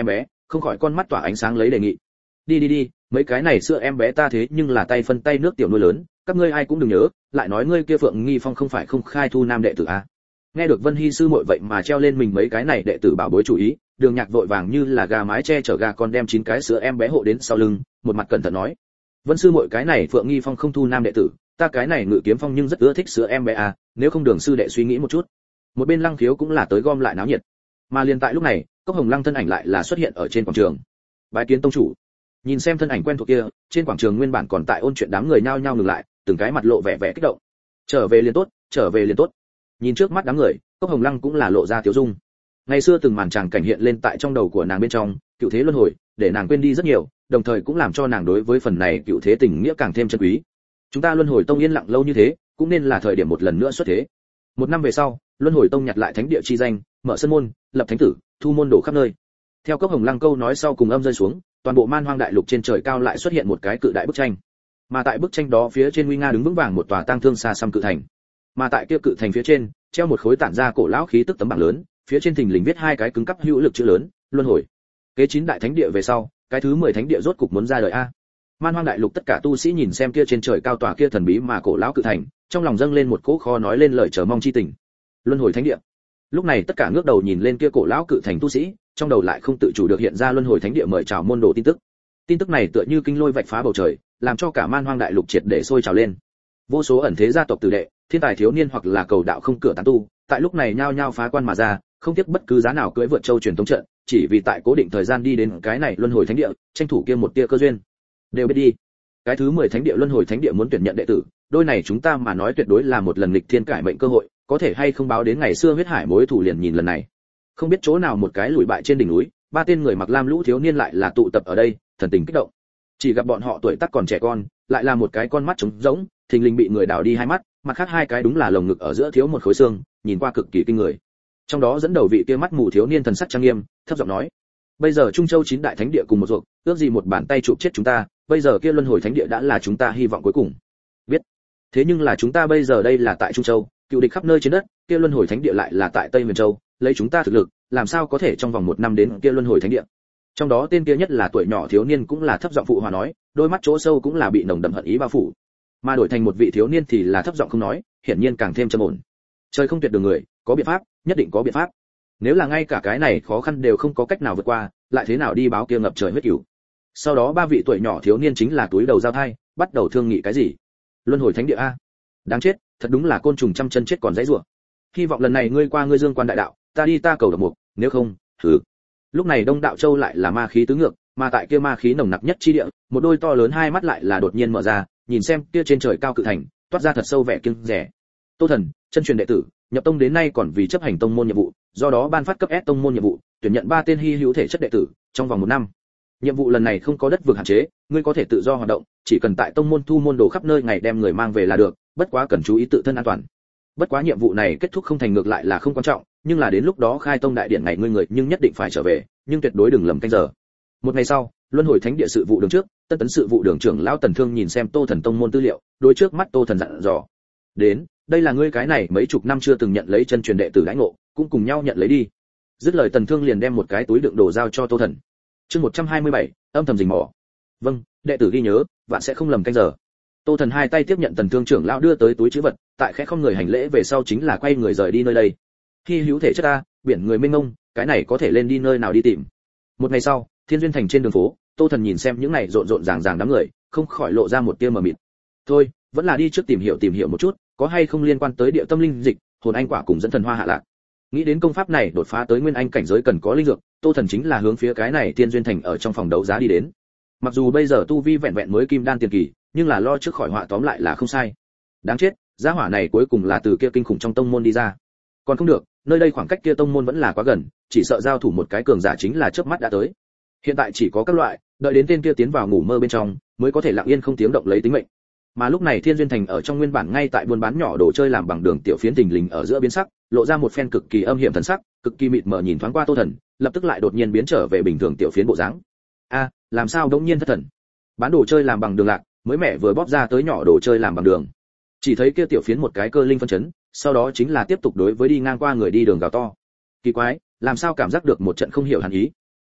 không khỏi con mắt tỏa ánh sáng lấy đề nghị. Đi, mấy cái này sữa em bé ta thế nhưng là tay phân tay nước tiểu nuôi lớn, các ngươi ai cũng đừng nhớ, lại nói ngươi kia Phượng Nghi Phong không phải không khai thu nam đệ tử à? Nghe được Vân Hi sư muội vậy mà treo lên mình mấy cái này đệ tử bảo bối chủ ý, Đường Nhạc vội vàng như là gà mái che chở gà con đem 9 cái sữa em bé hộ đến sau lưng, một mặt cẩn thận nói: "Vân sư muội, cái này Phượng Nghi Phong không thu nam đệ tử, ta cái này Ngự Kiếm Phong nhưng rất ưa thích sữa em bé à, nếu không Đường sư đệ suy nghĩ một chút." Một bên Lăng Khiếu cũng là tới gom lại náo nhiệt. Mà liền tại lúc này, Cốc Hồng Lăng thân ảnh lại là xuất hiện ở trên quảng trường. Bái kiến tông chủ. Nhìn xem thân ảnh quen thuộc kia, trên quảng trường nguyên bản còn tại ôn chuyện đám người nhao nhao ngừng lại, từng cái mặt lộ vẻ vẻ kích động. Trở về liền tốt. Nhìn trước mắt đám người, Cốc Hồng Lăng cũng là lộ ra tiểu dung. Ngày xưa từng màn tràng cảnh hiện lên tại trong đầu của nàng bên trong, cựu thế luân hồi, để nàng quên đi rất nhiều, đồng thời cũng làm cho nàng đối với phần này cựu thế tình nghĩa càng thêm trân quý. Chúng ta Luân Hồi Tông yên lặng lâu như thế, cũng nên là thời điểm một lần nữa xuất thế. Một năm về sau, Luân Hồi Tông nhặt lại thánh địa chi danh, mở sân môn, lập thánh tử, thu môn đồ khắp nơi. Theo Cốc Hồng Lăng câu nói sau cùng âm rơi xuống, toàn bộ Man Hoang đại lục trên trời cao lại xuất hiện một cái cự đại bức tranh. Mà tại bức tranh đó phía trên nguy nga đứng vững vàng một tòa tang thương xa xăm cự thành. Mà tại kia cự thành phía trên, treo một khối tản ra cổ lão khí tức tấm bảng lớn, phía trên thình lình viết hai cái cứng cắp hữu lực chữ lớn: Luân Hồi. Kế 9 đại thánh địa về sau, cái thứ 10 thánh địa rốt cục muốn ra đời a. Man Hoang đại lục tất cả tu sĩ nhìn xem kia trên trời cao tòa kia thần bí mà cổ lão cự thành, trong lòng dâng lên một cỗ khó nói lên lời chờ mong chi tình. Luân Hồi thánh địa. Lúc này tất cả ngước đầu nhìn lên kia cổ lão cự thành tu sĩ, trong đầu lại không tự chủ được hiện ra Luân Hồi thánh địa mời chào môn đồ tin tức. Tin tức này tựa như kinh lôi vạch phá bầu trời, làm cho cả Man Hoang đại lục triệt để sôi trào lên. Vô số ẩn thế gia tộc tử đệ, thiên tài thiếu niên hoặc là cầu đạo không cửa tán tu, tại lúc này nhao nhao phá quan mà ra, không tiếc bất cứ giá nào cưỡi vượt châu truyền tống trận, chỉ vì tại cố định thời gian đi đến cái này Luân Hồi thánh địa, tranh thủ kia một tia cơ duyên. Đều biết đi, cái thứ 10 thánh địa Luân Hồi thánh địa muốn tuyển nhận đệ tử, đôi này chúng ta mà nói tuyệt đối là một lần nghịch thiên cải mệnh cơ hội, có thể hay không báo đến ngày xưa huyết hải mối thủ liền nhìn lần này. Không biết chỗ nào một cái lùi bại trên đỉnh núi, 3 tên người mặc lam lũ thiếu niên lại là tụ tập ở đây, thần tình kích động. Chỉ gặp bọn họ tuổi tác còn trẻ con, lại là một cái con mắt trống rỗng, thình lình bị người đào đi hai mắt, mặt khác hai cái đúng là lồng ngực ở giữa thiếu một khối xương, nhìn qua cực kỳ kinh người. Trong đó dẫn đầu vị kia mắt mù thiếu niên thần sắc trang nghiêm, thấp giọng nói: "Bây giờ Trung Châu 9 đại thánh địa cùng một ruột, ước gì một bàn tay chụp chết chúng ta, bây giờ kia Luân Hồi thánh địa đã là chúng ta hy vọng cuối cùng." Biết. Thế nhưng là chúng ta bây giờ đây là tại Trung Châu, cựu địch khắp nơi trên đất, kia Luân Hồi thánh địa lại là tại Tây Huyền Châu, lấy chúng ta thực lực, làm sao có thể trong vòng 1 năm đến kia Luân Hồi thánh địa. Trong đó tên kia nhất là tuổi nhỏ thiếu niên cũng là thấp giọng phụ hòa nói, đôi mắt chỗ sâu cũng là bị nồng đậm hận ý bao phủ. Mà đổi thành một vị thiếu niên thì là thấp giọng không nói, hiển nhiên càng thêm trầm ổn. Trời không tuyệt đường người, có biện pháp, nhất định có biện pháp. Nếu là ngay cả cái này khó khăn đều không có cách nào vượt qua, lại thế nào đi báo kia ngập trời huyết cửu. Sau đó 3 vị tuổi nhỏ thiếu niên chính là túi đầu giao thai, bắt đầu thương nghị cái gì. Luân Hồi thánh địa a, đáng chết, thật đúng là côn trùng trăm chân chết còn dãy rủa. Hy vọng lần này ngươi qua ngươi Dương Quan đại đạo, ta đi ta cầu độc mục, nếu không, thử. Lúc này Đông Đạo Châu lại là ma khí tứ ngược, mà tại kia ma khí nồng nặc nhất chi địa, một đôi to lớn hai mắt lại là đột nhiên mở ra, nhìn xem kia trên trời cao cự thành, toát ra thật sâu vẻ kiêng dè. Tô Thần, chân truyền đệ tử, nhập tông đến nay còn vì chấp hành tông môn nhiệm vụ, do đó ban phát cấp S tông môn nhiệm vụ, tuyển nhận 3 tên hy hữu thể chất đệ tử, trong vòng 1 năm. Nhiệm vụ lần này không có đất vực hạn chế, ngươi có thể tự do hoạt động, chỉ cần tại tông môn thu môn đồ khắp nơi ngày đem người mang về là được, bất quá cần chú ý tự thân an toàn. Bất quá nhiệm vụ này kết thúc không thành ngược lại là không quan trọng, nhưng là đến lúc đó khai tông đại điện ngày ngươi người nhưng nhất định phải trở về, nhưng tuyệt đối đừng lầm canh giờ. Một ngày sau, Luân Hồi thánh địa sự vụ đường trước, Tân tấn sự vụ đường trưởng lão Tần Thương nhìn xem Tô Thần tông môn tư liệu, đối trước mắt Tô Thần dặn dò: "Đến, đây là ngươi cái này mấy chục năm chưa từng nhận lấy chân truyền đệ tử đãi ngộ, cũng cùng nhau nhận lấy đi." Dứt lời Tần Thương liền đem một cái túi đựng đồ giao cho Tô Thần. Chương 127, âm thầm rình mò. "Vâng, đệ tử ghi nhớ, vạn sẽ không lầm canh giờ." Tô Thần hai tay tiếp nhận Tần Thương trưởng lão đưa tới túi trữ vật, tại khẽ không người hành lễ về sau chính là quay người rời đi nơi đây. Khi hữu thể chất a, biển người mênh mông, cái này có thể lên đi nơi nào đi tìm. Một ngày sau, Thiên Duyên thành trên đường phố, Tô Thần nhìn xem những này rộn rộn ràng ràng đám người, không khỏi lộ ra một tia mờ mịt. Thôi, vẫn là đi trước tìm hiểu một chút, có hay không liên quan tới địa tâm linh dịch, hồn anh quả cùng dẫn thần hoa hạ lạc. Nghĩ đến công pháp này đột phá tới nguyên anh cảnh giới cần có linh dược, Tô Thần chính là hướng phía cái này Thiên Duyên thành ở trong phòng đấu giá đi đến. Mặc dù bây giờ tu vi vẹn vẹn mới kim đan tiền kỳ, nhưng là lo trước khỏi họa tóm lại là không sai. Đáng chết, gia hỏa này cuối cùng là từ kia kinh khủng trong tông môn đi ra. Còn không được, nơi đây khoảng cách kia tông môn vẫn là quá gần, chỉ sợ giao thủ một cái cường giả chính là chớp mắt đã tới. Hiện tại chỉ có các loại, đợi đến tên kia tiến vào ngủ mơ bên trong, mới có thể lặng yên không tiếng động lấy tính mệnh. Mà lúc này Thiên Duyên thành ở trong nguyên bản ngay tại buôn bán nhỏ đồ chơi làm bằng đường tiểu phiến tình lình ở giữa biến sắc, lộ ra một phen cực kỳ âm hiểm thần sắc, cực kỳ mịt mờ nhìn thoáng qua Tô Thần, lập tức lại đột nhiên biến trở về bình thường tiểu phiến bộ dáng. A, làm sao đống nhiên thất thần? Bán đồ chơi làm bằng đường lạc, mới mẹ vừa bóp ra tới nhỏ đồ chơi làm bằng đường. Chỉ thấy kia tiểu phiến một cái cơ linh phân chấn, sau đó chính là tiếp tục đối với đi ngang qua người đi đường gào to. Kỳ quái, làm sao cảm giác được một trận không hiểu hẳn ý.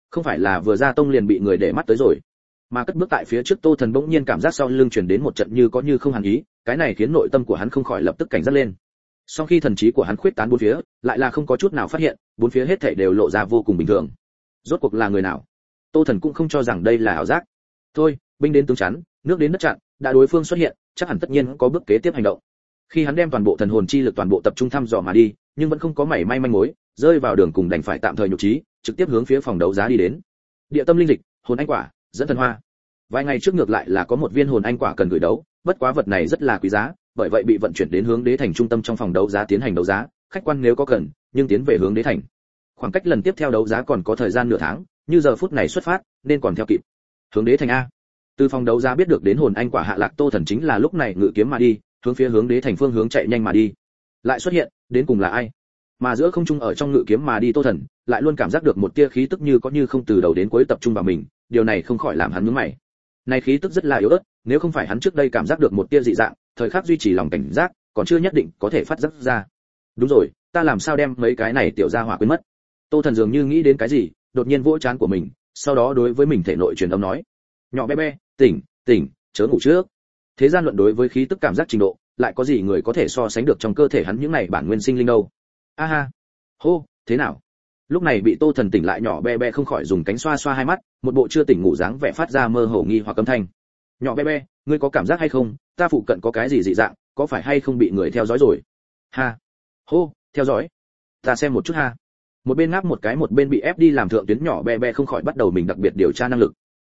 không phải là vừa ra tông liền bị người để mắt tới rồi. Mà cất bước tại phía trước Tô Thần bỗng nhiên cảm giác sau lưng truyền đến một trận như có như không hàn ý, cái này khiến nội tâm của hắn không khỏi lập tức cảnh giác lên. Sau khi thần trí của hắn khuyết tán bốn phía, lại là không có chút nào phát hiện, bốn phía hết thảy đều lộ ra vô cùng bình thường. Rốt cuộc là người nào? Tô Thần cũng không cho rằng đây là ảo giác. Thôi, binh đến tướng chắn, nước đến đất chặn, đã đối phương xuất hiện, chắc hẳn tất nhiên có bước kế tiếp hành động. Khi hắn đem toàn bộ thần hồn chi lực toàn bộ tập trung thăm dò mà đi, nhưng vẫn không có mảy may manh mối, rơi vào đường cùng đành phải tạm thời nhục trí, trực tiếp hướng phía phòng đấu giá đi đến. Địa tâm linh dịch, hồn anh quả, dẫn thần hoa. Vài ngày trước ngược lại là có một viên hồn anh quả cần gửi đấu, bất quá vật này rất là quý giá, bởi vậy bị vận chuyển đến hướng đế thành trung tâm trong phòng đấu giá tiến hành đấu giá, khách quan nếu có cần, nhưng tiến về hướng đế thành. Khoảng cách lần tiếp theo đấu giá còn có thời gian nửa tháng, như giờ phút này xuất phát, nên còn theo kịp. Hướng đế thành a. Từ phòng đấu giá biết được đến hồn anh quả hạ lạc Tô Thần chính là lúc này ngự kiếm mà đi, hướng phía hướng đế thành phương hướng chạy nhanh mà đi. Lại xuất hiện, đến cùng là ai? Mà giữa không trung ở trong ngự kiếm mà đi Tô Thần, lại luôn cảm giác được một tia khí tức như có như không từ đầu đến cuối tập trung vào mình, điều này không khỏi làm hắn nhướng mày. Này khí tức rất là yếu ớt, nếu không phải hắn trước đây cảm giác được một tia dị dạng, thời khắc duy trì lòng cảnh giác, còn chưa nhất định có thể phát giác ra. Đúng rồi, ta làm sao đem mấy cái này tiểu gia hỏa quên mất? Tô Thần dường như nghĩ đến cái gì, đột nhiên vỗ trán của mình, sau đó đối với mình thể nội truyền âm nói: "Nhỏ bé bé, tỉnh, tỉnh, chớ ngủ trước." Thế gian luận đối với khí tức cảm giác trình độ, lại có gì người có thể so sánh được trong cơ thể hắn những này bản nguyên sinh linh đâu? A ha. Hô, thế nào? Lúc này bị Tô Thần tỉnh lại nhỏ bé bé không khỏi dùng cánh xoa xoa hai mắt, một bộ chưa tỉnh ngủ dáng vẻ phát ra mơ hồ nghi hoặc âm thanh. "Nhỏ bé bé, ngươi có cảm giác hay không? Ta phụ cận có cái gì dị dạng, có phải hay không bị người theo dõi rồi?" "Ha." "Hô, theo dõi? Ta xem một chút ha." Một bên ngáp một cái một bên bị ép đi làm thượng tuyến nhỏ bé bé không khỏi bắt đầu mình đặc biệt điều tra năng lực.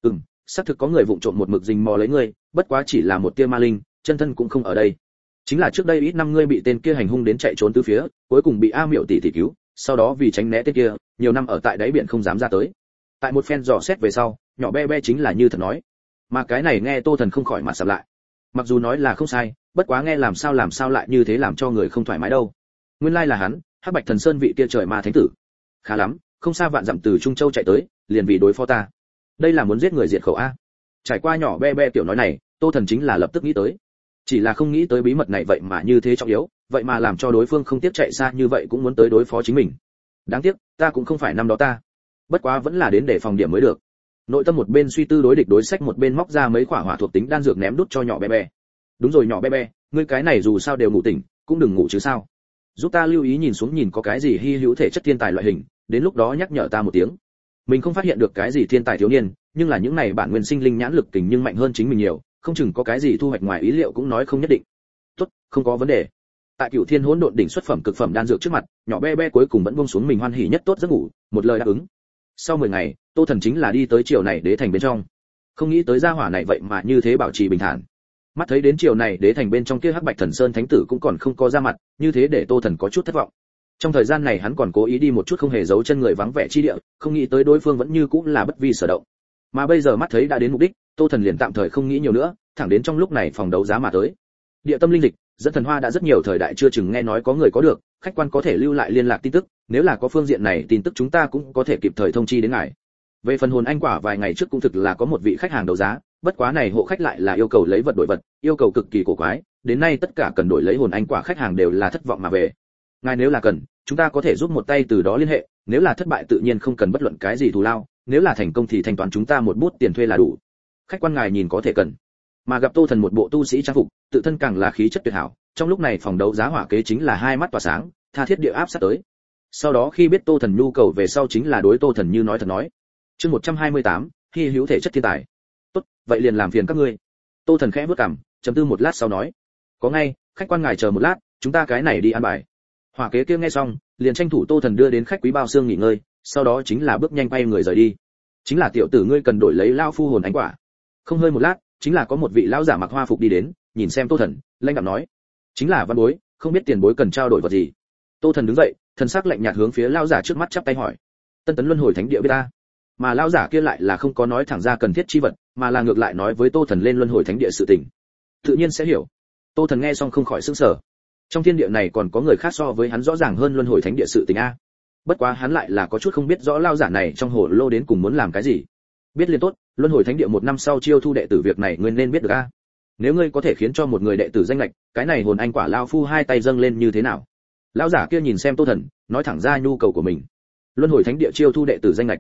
Xác thực có người vụng trộm một mực rình mò lấy ngươi, bất quá chỉ là một tia ma linh, chân thân cũng không ở đây. Chính là trước đây ít năm ngươi bị tên kia hành hung đến chạy trốn tứ phía, cuối cùng bị A Miệu tỷ tỷ cứu, sau đó vì tránh né tên kia, nhiều năm ở tại đáy biển không dám ra tới. Tại một phen dò xét về sau, nhỏ bé bé chính là như thật nói. Mà cái này nghe Tô Thần không khỏi mặt sầm lại. Mặc dù nói là không sai, bất quá nghe làm sao lại như thế làm cho người không thoải mái đâu. Nguyên lai là hắn, Hắc Bạch Thần Sơn vị kia trời ma thánh tử. Khá lắm, không xa vạn dặm từ Trung Châu chạy tới, liền vì đối phó ta. Đây là muốn giết người diệt khẩu a. Trải qua nhỏ bé bé tiểu nói này, Tô Thần chính là lập tức nghĩ tới. Chỉ là không nghĩ tới bí mật này vậy mà như thế trọng yếu, vậy mà làm cho đối phương không tiếc chạy xa như vậy cũng muốn tới đối phó chính mình. Đáng tiếc, ta cũng không phải năm đó ta. Bất quá vẫn là đến để phòng điểm mới được. Nội tâm một bên suy tư đối địch đối sách một bên móc ra mấy quả hỏa thuộc tính đan dược ném đút cho nhỏ bé bé. Đúng rồi nhỏ bé bé, ngươi cái này dù sao đều ngủ tỉnh, cũng đừng ngủ chứ sao. Giúp ta lưu ý nhìn xuống nhìn có cái gì hy hữu thể chất thiên tài loại hình, đến lúc đó nhắc nhở ta một tiếng. Mình không phát hiện được cái gì thiên tài thiếu niên, nhưng là những này bản nguyên sinh linh nhãn lực kình nhưng mạnh hơn chính mình nhiều, không chừng có cái gì thu hoạch ngoài ý liệu cũng nói không nhất định. Tốt, không có vấn đề. Tại Cửu Thiên Hỗn Độn đỉnh xuất phẩm cực phẩm đan dược trước mặt, nhỏ bé bé cuối cùng vẫn buông xuống mình hoan hỉ nhất tốt giấc ngủ, một lời đáp ứng. Sau 10 ngày, Tô Thần chính là đi tới chiều này đế thành bên trong. Không nghĩ tới gia hỏa này vậy mà như thế bảo trì bình thản. Mắt thấy đến chiều này đế thành bên trong kia Hắc Bạch Thần Sơn thánh tử cũng còn không có ra mặt, như thế để Tô Thần có chút thất vọng. Trong thời gian này hắn còn cố ý đi một chút không hề giấu chân người vắng vẻ chi địa, không nghĩ tới đối phương vẫn như cũng là bất vi sở động. Mà bây giờ mắt thấy đã đến mục đích, Tô Thần liền tạm thời không nghĩ nhiều nữa, thẳng đến trong lúc này phòng đấu giá mà tới. Địa tâm linh dịch, dẫn thần hoa đã rất nhiều thời đại chưa chừng nghe nói có người có được, khách quan có thể lưu lại liên lạc tin tức, nếu là có phương diện này tin tức chúng ta cũng có thể kịp thời thông chi đến ngài. Về phần hồn anh quả vài ngày trước cũng thực là có một vị khách hàng đấu giá, bất quá này hộ khách lại là yêu cầu lấy vật đổi vật, yêu cầu cực kỳ cổ quái, đến nay tất cả cần đổi lấy hồn anh quả khách hàng đều là thất vọng mà về. Ngài nếu là cần, chúng ta có thể giúp một tay từ đó liên hệ, nếu là thất bại tự nhiên không cần bất luận cái gì thù lao, nếu là thành công thì thanh toán chúng ta một bút tiền thuê là đủ. Khách quan ngài nhìn có thể cần. Mà gặp Tô Thần một bộ tu sĩ trang phục, tự thân càng là khí chất tuyệt hảo, trong lúc này phòng đấu giá hỏa kế chính là hai mắt tỏa sáng, tha thiết địa áp sát tới. Sau đó khi biết Tô Thần nhu cầu về sau chính là đối Tô Thần như nói thật nói. Chương 128, hy hữu thể chất thiên tài. Tốt, vậy liền làm phiền các ngươi. Tô Thần khẽ bước cằm, trầm tư một lát sau nói. Có ngay, khách quan ngài chờ một lát, chúng ta cái này đi ăn bài. Hỏa kế kia nghe xong, liền tranh thủ Tô Thần đưa đến khách quý bao xương nghỉ ngơi, sau đó chính là bước nhanh bay người rời đi. Chính là tiểu tử ngươi cần đổi lấy lao phu hồn ánh quả. Không hơi một lát, chính là có một vị lão giả mặc hoa phục đi đến, nhìn xem Tô Thần, lanh đạm nói: chính là văn bối, không biết tiền bối cần trao đổi vật gì. Tô Thần đứng dậy, thần sắc lạnh nhạt hướng phía lão giả trước mắt chắp tay hỏi: Tân Tấn Luân Hồi Thánh Địa biết ta. Mà lão giả kia lại là không có nói thẳng ra cần thiết chi vật, mà là ngược lại nói với Tô Thần lên Luân Hồi Thánh Địa sự tình. Tự nhiên sẽ hiểu. Tô Thần nghe xong không khỏi sửng sở. Trong thiên địa này còn có người khác so với hắn rõ ràng hơn Luân Hồi Thánh Địa sự tình a. Bất quá hắn lại là có chút không biết rõ lão giả này trong hồ lô đến cùng muốn làm cái gì. Biết liền tốt, Luân Hồi Thánh Địa một năm sau chiêu thu đệ tử việc này ngươi nên biết được a. Nếu ngươi có thể khiến cho một người đệ tử danh lệch, cái này hồn anh quả lao phu hai tay dâng lên như thế nào? Lão giả kia nhìn xem Tô Thần, nói thẳng ra nhu cầu của mình. Luân Hồi Thánh Địa chiêu thu đệ tử danh lệch.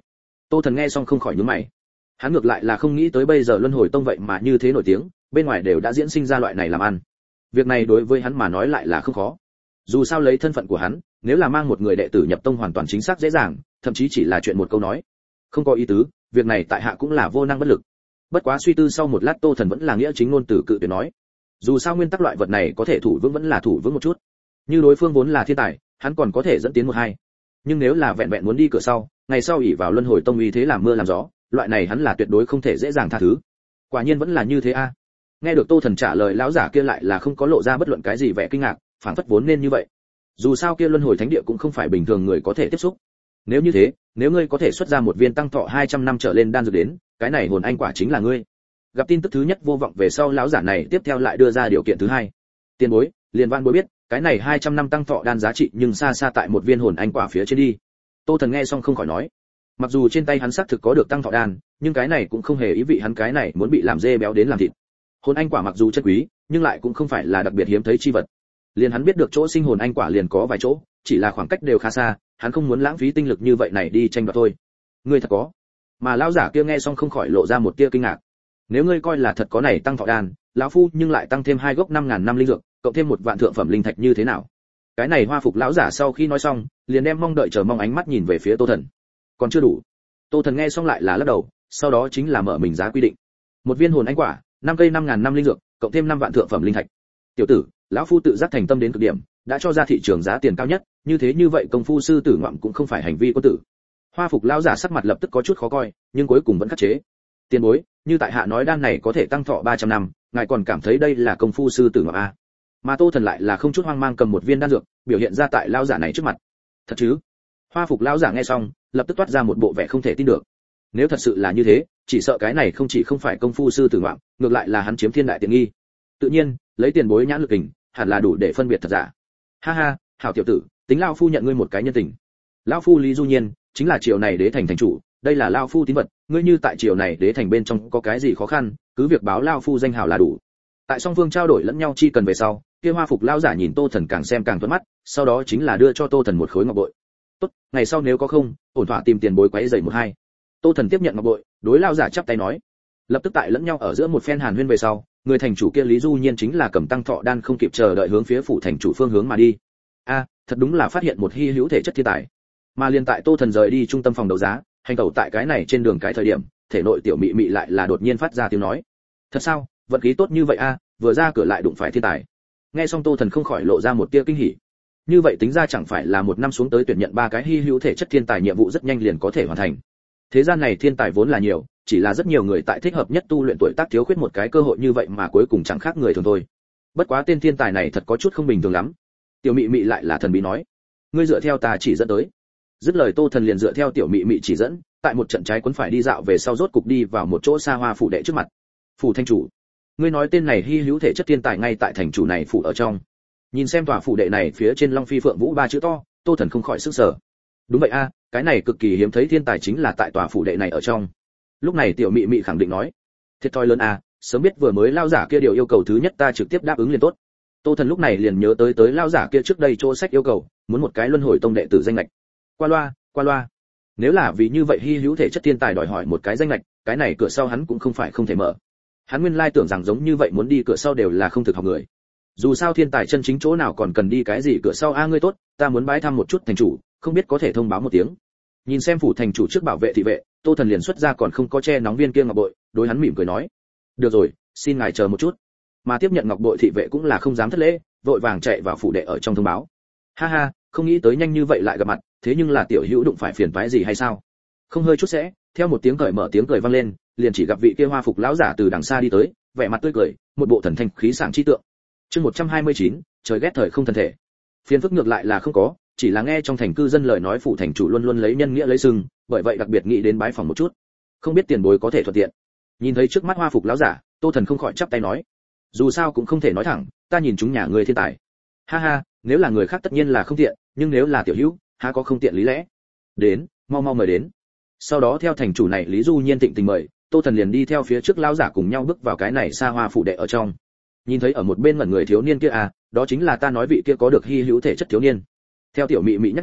Tô Thần nghe xong không khỏi nhướng mày. Hắn ngược lại là không nghĩ tới bây giờ Luân Hồi Tông vậy mà như thế nổi tiếng, bên ngoài đều đã diễn sinh ra loại này làm ăn. Việc này đối với hắn mà nói lại là không khó. Dù sao lấy thân phận của hắn, nếu là mang một người đệ tử nhập tông hoàn toàn chính xác dễ dàng, thậm chí chỉ là chuyện một câu nói. Không có ý tứ, việc này tại hạ cũng là vô năng bất lực. Bất quá suy tư sau một lát, Tô Thần vẫn là nghĩa chính ngôn từ cự tuyệt nói. Dù sao nguyên tắc loại vật này có thể thủ vững vẫn là thủ vững một chút. Như đối phương vốn là thiên tài, hắn còn có thể dẫn tiến một hai. Nhưng nếu là vẹn vẹn muốn đi cửa sau, ngày sau ỷ vào Luân Hồi Tông uy thế làm mưa làm gió, loại này hắn là tuyệt đối không thể dễ dàng tha thứ. Quả nhiên vẫn là như thế a. Nghe được Tô Thần trả lời, lão giả kia lại là không có lộ ra bất luận cái gì vẻ kinh ngạc, phản phất vốn nên như vậy. Dù sao kia Luân Hồi Thánh Địa cũng không phải bình thường người có thể tiếp xúc. Nếu như thế, nếu ngươi có thể xuất ra một viên tăng thọ 200 năm trở lên đan dược đến, cái này hồn anh quả chính là ngươi. Gặp tin tức thứ nhất vô vọng về sau, lão giả này tiếp theo lại đưa ra điều kiện thứ hai. Tiền bối, liền van bối biết, cái này 200 năm tăng thọ đan giá trị nhưng xa xa tại một viên hồn anh quả phía trên đi. Tô Thần nghe xong không khỏi nói, mặc dù trên tay hắn xác thực có được tăng thọ đan, nhưng cái này cũng không hề ý vị hắn cái này muốn bị làm dê béo đến làm thịt. Hồn anh quả mặc dù chân quý, nhưng lại cũng không phải là đặc biệt hiếm thấy chi vật. Liền hắn biết được chỗ sinh hồn anh quả liền có vài chỗ, chỉ là khoảng cách đều khá xa, hắn không muốn lãng phí tinh lực như vậy này đi tranh đoạt thôi. Ngươi thật có? Mà lão giả kia nghe xong không khỏi lộ ra một tia kinh ngạc. Nếu ngươi coi là thật có này tăng thọ đan, lão phu nhưng lại tăng thêm 2 gốc 5000 năm linh dược, cộng thêm 1 vạn thượng phẩm linh thạch như thế nào? Cái này Hoa Phục lão giả sau khi nói xong, liền đem mong đợi chờ mong ánh mắt nhìn về phía Tô Thần. Còn chưa đủ. Tô Thần nghe xong lại là lắc đầu, sau đó chính là mở mình giá quy định. Một viên hồn anh quả, 5 cây 5000 năm linh dược, cộng thêm 5 vạn thượng phẩm linh thạch. Tiểu tử, lão phu tự giác thành tâm đến cực điểm, đã cho ra thị trường giá tiền cao nhất, như vậy công phu sư tử ngoạm cũng không phải hành vi quân tử. Hoa Phục lão giả sắc mặt lập tức có chút khó coi, nhưng cuối cùng vẫn khắc chế. Tiền bối, như tại hạ nói đan này có thể tăng thọ 300 năm, ngài còn cảm thấy đây là công phu sư tử ngoạm a? Mà Tô Thần lại là không chút hoang mang cầm một viên đan dược, biểu hiện ra tại lão giả này trước mặt. Thật chứ? Hoa Phục lão giả nghe xong, lập tức toát ra một bộ vẻ không thể tin được. Nếu thật sự là như thế, chỉ sợ cái này không chỉ không phải công phu sư tử ngoạm, ngược lại là hắn chiếm thiên đại tiện nghi. Tự nhiên, lấy tiền bối nhãn lực hình, hẳn là đủ để phân biệt thật giả. Ha ha, hảo tiểu tử, tính lão phu nhận ngươi một cái nhân tình. Lão phu Lý Du Nhiên, chính là triều này đế thành thành chủ, đây là lão phu tín vật, ngươi như tại triều này đế thành bên trong có cái gì khó khăn, cứ việc báo lão phu danh hào là đủ. Tại song phương trao đổi lẫn nhau chi cần về sau, kia Hoa Phục lão giả nhìn Tô Thần càng xem càng thuận mắt, sau đó chính là đưa cho Tô Thần một khối ngọc bội. Tốt, ngày sau nếu có không, ổn thỏa tìm tiền bối quấy rầy một hai. Tô Thần tiếp nhận ngọc bội, đối lão giả chắp tay nói. Lập tức tại lẫn nhau ở giữa một phen hàn huyên về sau, người thành chủ kia Lý Du Nhiên chính là cầm tăng thọ đan không kịp chờ đợi hướng phía phủ thành chủ phương hướng mà đi. A, thật đúng là phát hiện một hi hữu thể chất thiên tài. Mà liền tại Tô Thần rời đi trung tâm phòng đấu giá, hành tẩu tại cái này trên đường cái thời điểm, thể nội tiểu mị mị lại là đột nhiên phát ra tiếng nói. Thật sao, vận khí tốt như vậy a, vừa ra cửa lại đụng phải thiên tài. Nghe xong Tô Thần không khỏi lộ ra một tia kinh hỉ. Như vậy tính ra chẳng phải là một năm xuống tới tuyển nhận 3 cái hi hữu thể chất thiên tài nhiệm vụ rất nhanh liền có thể hoàn thành. Thế gian này thiên tài vốn là nhiều, chỉ là rất nhiều người tại thích hợp nhất tu luyện tuổi tác thiếu khuyết một cái cơ hội như vậy mà cuối cùng chẳng khác người thường thôi. Bất quá tên thiên tài này thật có chút không bình thường lắm. Tiểu mị mị lại là thần bí nói, ngươi dựa theo ta chỉ dẫn tới. Dứt lời Tô Thần liền dựa theo tiểu mị mị chỉ dẫn, tại một trận trái quấn phải đi dạo về sau rốt cục đi vào một chỗ xa hoa phủ đệ trước mặt. Phủ thành chủ, ngươi nói tên này hi hữu thể chất thiên tài ngay tại thành chủ này phủ ở trong. Nhìn xem tòa phủ đệ này phía trên Long Phi Phượng Vũ 3 chữ to, Tô Thần không khỏi sức sở. Đúng vậy a, cái này cực kỳ hiếm thấy thiên tài chính là tại tòa phủ đệ này ở trong. Lúc này tiểu mị mị khẳng định nói, thiệt thòi lớn a, sớm biết vừa mới lao giả kia điều yêu cầu thứ nhất ta trực tiếp đáp ứng liền tốt. Tô Thần lúc này liền nhớ tới lao giả kia trước đây chỗ sách yêu cầu, muốn một cái Luân Hồi Tông đệ tử danh lệch. Qua loa. Nếu là vì như vậy hi hữu thể chất thiên tài đòi hỏi một cái danh lệch, cái này cửa sau hắn cũng không phải không thể mở. Hắn nguyên lai tưởng rằng giống như vậy muốn đi cửa sau đều là không thực học người. Dù sao thiên tài chân chính chỗ nào còn cần đi cái gì cửa sau a, ngươi tốt, ta muốn bái thăm một chút thành chủ, không biết có thể thông báo một tiếng. Nhìn xem phủ thành chủ trước bảo vệ thị vệ, Tô Thần liền xuất ra còn không có che nóng viên kia ngọc bội, đối hắn mỉm cười nói, được rồi, xin ngài chờ một chút. Mà tiếp nhận ngọc bội thị vệ cũng là không dám thất lễ, vội vàng chạy vào phủ đệ ở trong thông báo. Ha ha, không nghĩ tới nhanh như vậy lại gặp mặt, thế nhưng là tiểu hữu đụng phải phiền toái gì hay sao? Không hơi chút sẽ, theo một tiếng cởi mở tiếng cười vang lên, liền chỉ gặp vị kia Hoa Phục lão giả từ đằng xa đi tới, vẻ mặt tươi cười, một bộ thần thanh khí sảng chi tượng. Chương 129, trời ghét thời không thần thể. Phiền phức ngược lại là không có, chỉ là nghe trong thành cư dân lời nói phủ thành chủ luôn luôn lấy nhân nghĩa lấy sừng, bởi vậy đặc biệt nghĩ đến bái phòng một chút. Không biết tiền bối có thể thuận tiện. Nhìn thấy trước mắt Hoa Phục lão giả, Tô Thần không khỏi chắp tay nói, dù sao cũng không thể nói thẳng, ta nhìn chúng nhà người thiên tài. Ha ha, nếu là người khác tất nhiên là không tiện, nhưng nếu là tiểu hữu, há có không tiện lý lẽ. Đến, mau mời đến. Sau đó theo thành chủ này Lý Du Nhiên thịnh tình mời, Tô Thần liền đi theo phía trước lão giả cùng nhau bước vào cái này xa hoa phủ đệ ở trong. Nhìn thấy ở một bên ngẩn người thiếu niên kia à, đó chính là ta nói vị kia có được hi hữu thể chất thiếu niên. Theo tiểu mị mị nhắc nhở,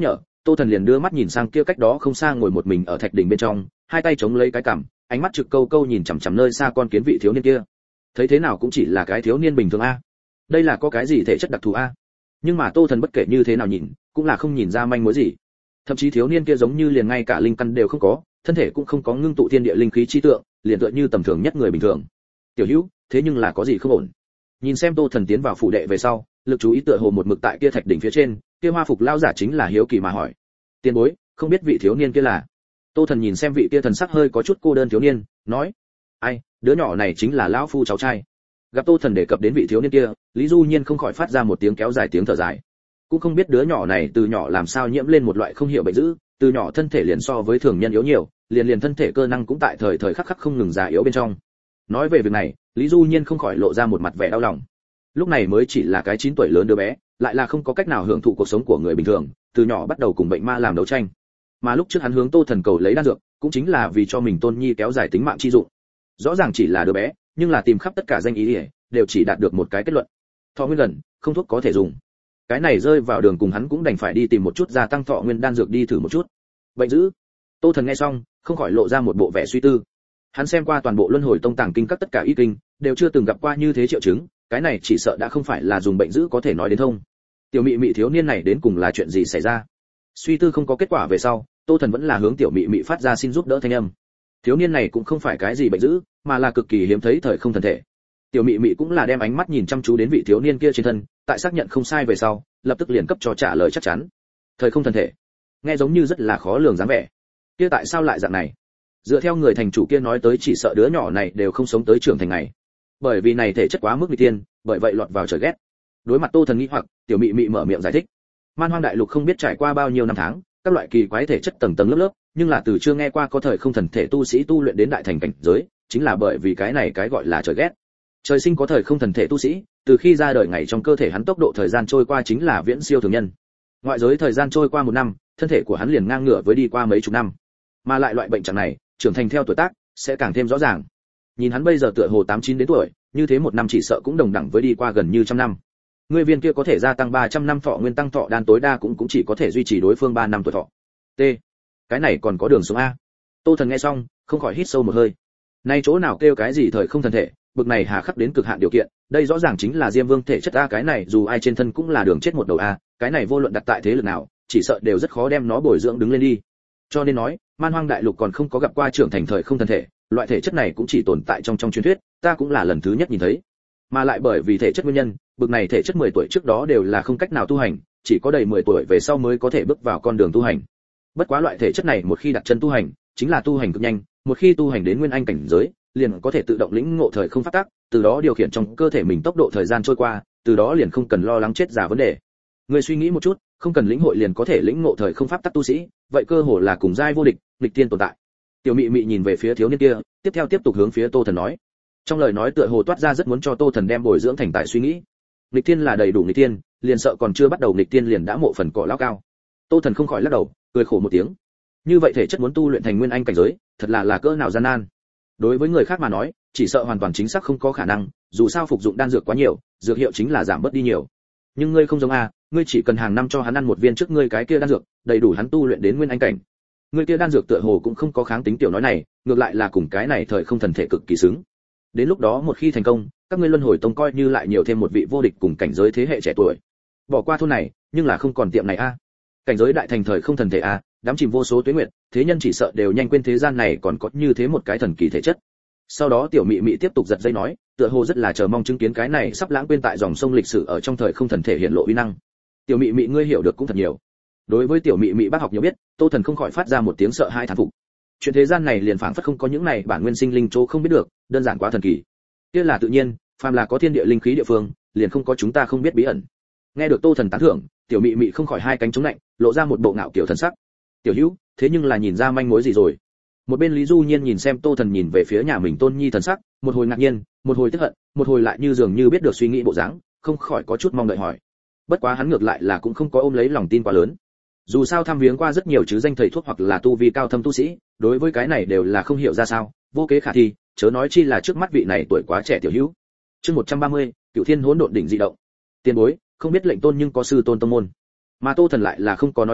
Tô Thần liền đưa mắt nhìn sang kia cách đó không xa ngồi một mình ở thạch đỉnh bên trong, hai tay chống lấy cái cằm, ánh mắt trực câu câu nhìn chằm chằm nơi xa con kiến vị thiếu niên kia. Thấy thế nào cũng chỉ là cái thiếu niên bình thường a. Đây là có cái gì thể chất đặc thù a? Nhưng mà Tô Thần bất kể như thế nào nhìn, cũng là không nhìn ra manh mối gì. Thậm chí thiếu niên kia giống như liền ngay cả linh căn đều không có, thân thể cũng không có ngưng tụ thiên địa linh khí chi tượng, liền tựa như tầm thường nhất người bình thường. Tiểu Hữu, thế nhưng là có gì không ổn? Nhìn xem Tô Thần tiến vào phủ đệ về sau, lực chú ý tựa hồ một mực tại kia thạch đỉnh phía trên, kia hoa phục lao giả chính là hiếu kỳ mà hỏi. Tiên bối, không biết vị thiếu niên kia là? Tô Thần nhìn xem vị kia thần sắc hơi có chút cô đơn thiếu niên, nói: ai, đứa nhỏ này chính là lão phu cháu trai. Gặp Tô Thần đề cập đến vị thiếu niên kia, Lý Du Nhiên không khỏi phát ra một tiếng kéo dài tiếng thở dài. Cũng không biết đứa nhỏ này từ nhỏ làm sao nhiễm lên một loại không hiểu bệnh dữ, từ nhỏ thân thể liền so với thường nhân yếu nhiều, liền thân thể cơ năng cũng tại thời khắc không ngừng già yếu bên trong. Nói về việc này, Lý Du Nhiên không khỏi lộ ra một mặt vẻ đau lòng. Lúc này mới chỉ là cái 9 tuổi lớn đứa bé, lại là không có cách nào hưởng thụ cuộc sống của người bình thường, từ nhỏ bắt đầu cùng bệnh ma làm đấu tranh. Mà lúc trước hắn hướng Tô Thần cầu lấy đan dược, cũng chính là vì cho mình tôn nhi kéo dài tính mạng chi dụng. Rõ ràng chỉ là đứa bé, nhưng là tìm khắp tất cả danh ý đều chỉ đạt được một cái kết luận: thọ nguyên gần, không thuốc có thể dùng. Cái này rơi vào đường cùng hắn cũng đành phải đi tìm một chút gia tăng thọ nguyên đan dược đi thử một chút. Bệnh dữ. Tô Thần nghe xong, không khỏi lộ ra một bộ vẻ suy tư. Hắn xem qua toàn bộ Luân Hồi Tông tàng kinh các tất cả y kinh, đều chưa từng gặp qua như thế triệu chứng, cái này chỉ sợ đã không phải là dùng bệnh dữ có thể nói đến thông. Tiểu Mị Mị thiếu niên này đến cùng là chuyện gì xảy ra? Suy tư không có kết quả về sau, Tô Thần vẫn là hướng Tiểu Mị Mị phát ra xin giúp đỡ thanh âm. Thiếu niên này cũng không phải cái gì bệnh dữ, mà là cực kỳ hiếm thấy thời không thần thể. Tiểu Mị Mị cũng là đem ánh mắt nhìn chăm chú đến vị thiếu niên kia trên thân, tại xác nhận không sai về sau, lập tức liền cấp cho trả lời chắc chắn. Thời không thần thể, nghe giống như rất là khó lường dáng vẻ. Kia tại sao lại dạng này? Dựa theo người thành chủ kia nói tới, chỉ sợ đứa nhỏ này đều không sống tới trưởng thành ngày. Bởi vì này thể chất quá mức nguy tiên, bởi vậy lọt vào trời ghét. Đối mặt Tô Thần nghi hoặc, Tiểu Mị Mị mở miệng giải thích. Man Hoang đại lục không biết trải qua bao nhiêu năm tháng, các loại kỳ quái thể chất tầng tầng lớp lớp, nhưng là từ chưa nghe qua có thời không thần thể tu sĩ tu luyện đến đại thành cảnh giới, chính là bởi vì cái này cái gọi là trời ghét. Trời sinh có thời không thần thể tu sĩ, từ khi ra đời ngày trong cơ thể hắn tốc độ thời gian trôi qua chính là viễn siêu thường nhân. Ngoại giới thời gian trôi qua 1 năm, thân thể của hắn liền ngang ngửa với đi qua mấy chục năm. Mà lại loại bệnh trạng này, trưởng thành theo tuổi tác, sẽ càng thêm rõ ràng. Nhìn hắn bây giờ tựa hồ 8-9 đến tuổi, như thế 1 năm chỉ sợ cũng đồng đẳng với đi qua gần như 100 năm. Người viên kia có thể gia tăng 300 năm thọ nguyên tăng thọ đan tối đa cũng chỉ có thể duy trì đối phương 3 năm tuổi thọ. T. Cái này còn có đường sống a. Tô Thần nghe xong, không khỏi hít sâu một hơi. Nay chỗ nào kêu cái gì thời không thần thể, bực này hà khắc đến cực hạn điều kiện, đây rõ ràng chính là Diêm Vương thể chất a, cái này dù ai trên thân cũng là đường chết một đầu a, cái này vô luận đặt tại thế lực nào, chỉ sợ đều rất khó đem nó bồi dưỡng đứng lên đi. Cho nên nói, Man Hoang đại lục còn không có gặp qua trưởng thành thời không thần thể, loại thể chất này cũng chỉ tồn tại trong truyền thuyết, ta cũng là lần thứ nhất nhìn thấy. Mà lại bởi vì thể chất nguyên nhân, bực này thể chất 10 tuổi trước đó đều là không cách nào tu hành, chỉ có đầy 10 tuổi về sau mới có thể bước vào con đường tu hành. Bất quá loại thể chất này một khi đặt chân tu hành, chính là tu hành cực nhanh, một khi tu hành đến nguyên anh cảnh giới, liền có thể tự động lĩnh ngộ thời không pháp tắc, từ đó điều khiển trong cơ thể mình tốc độ thời gian trôi qua, từ đó liền không cần lo lắng chết già vấn đề. Người suy nghĩ một chút, không cần lĩnh hội liền có thể lĩnh ngộ thời không pháp tắc tu sĩ, vậy cơ hồ là cùng giai vô địch, nghịch tiên tồn tại. Tiểu Mị Mị nhìn về phía thiếu niên kia, tiếp tục hướng phía Tô Thần nói. Trong lời nói tựa hồ toát ra rất muốn cho Tô Thần đem bồi dưỡng thành tài suy nghĩ. Nghịch tiên là đầy đủ nghịch tiên, liền sợ còn chưa bắt đầu nghịch tiên liền đã mộ phần cỏ lao cao. Tô Thần không khỏi lắc đầu, cười khổ một tiếng. Như vậy thể chất muốn tu luyện thành nguyên anh cảnh giới, thật là cỡ nào gian nan. Đối với người khác mà nói, chỉ sợ hoàn toàn chính xác không có khả năng, dù sao phục dụng đan dược quá nhiều, dược hiệu chính là giảm bớt đi nhiều. Nhưng ngươi không giống a, ngươi chỉ cần hàng năm cho hắn ăn một viên trước ngươi cái kia đan dược, đầy đủ hắn tu luyện đến nguyên anh cảnh. Ngươi kia đan dược tựa hồ cũng không có kháng tính tiểu nói này, ngược lại là cùng cái này thời không thần thể cực kỳ xứng. Đến lúc đó một khi thành công, các ngươi Luân Hồi Tông coi như lại nhiều thêm một vị vô địch cùng cảnh giới thế hệ trẻ tuổi. Bỏ qua thôn này, nhưng là không còn tiệm này a. Cảnh giới đại thành thời không thần thể a, đắm chìm vô số tuế nguyệt, thế nhân chỉ sợ đều nhanh quên thế gian này còn có như thế một cái thần kỳ thể chất. Sau đó Tiểu Mị Mị tiếp tục giật dây nói, tựa hồ rất là chờ mong chứng kiến cái này sắp lãng quên tại dòng sông lịch sử ở trong thời không thần thể hiện lộ uy năng. Tiểu Mị Mị ngươi hiểu được cũng thật nhiều. Đối với Tiểu Mị Mị bác học nhiều biết, Tô Thần không khỏi phát ra một tiếng sợ hãi thán phục. Chuyện thế gian này liền phảng phất không có những này bản nguyên sinh linh chỗ không biết được, đơn giản quá thần kỳ. Kia là tự nhiên, phàm là có thiên địa linh khí địa phương, liền không có chúng ta không biết bí ẩn. Nghe được Tô Thần tán thưởng, Tiểu Mị Mị không khỏi hai cánh chống lạnh, lộ ra một bộ ngạo kiểu thần sắc. Tiểu Hữu, thế nhưng là nhìn ra manh mối gì rồi? Một bên Lý Du Nhiên nhìn xem Tô Thần nhìn về phía nhà mình tôn nhi thần sắc, một hồi ngạc nhiên, một hồi tức hận, một hồi lại như dường như biết được suy nghĩ bộ dáng, không khỏi có chút mong đợi hỏi. Bất quá hắn ngược lại là cũng không có ôm lấy lòng tin quá lớn. Dù sao thăm viếng qua rất nhiều chứ danh thầy thuốc hoặc là tu vi cao thâm tu sĩ, đối với cái này đều là không hiểu ra sao, vô kế khả thi, chớ nói chi là trước mắt vị này tuổi quá trẻ tiểu hữu. Chương 130, Cửu Thiên Hỗn Độn đỉnh dị động. Tiền bối, không biết lệnh tôn nhưng có sư tôn tông môn. Mà Tô Thần lại là không có nói rõ,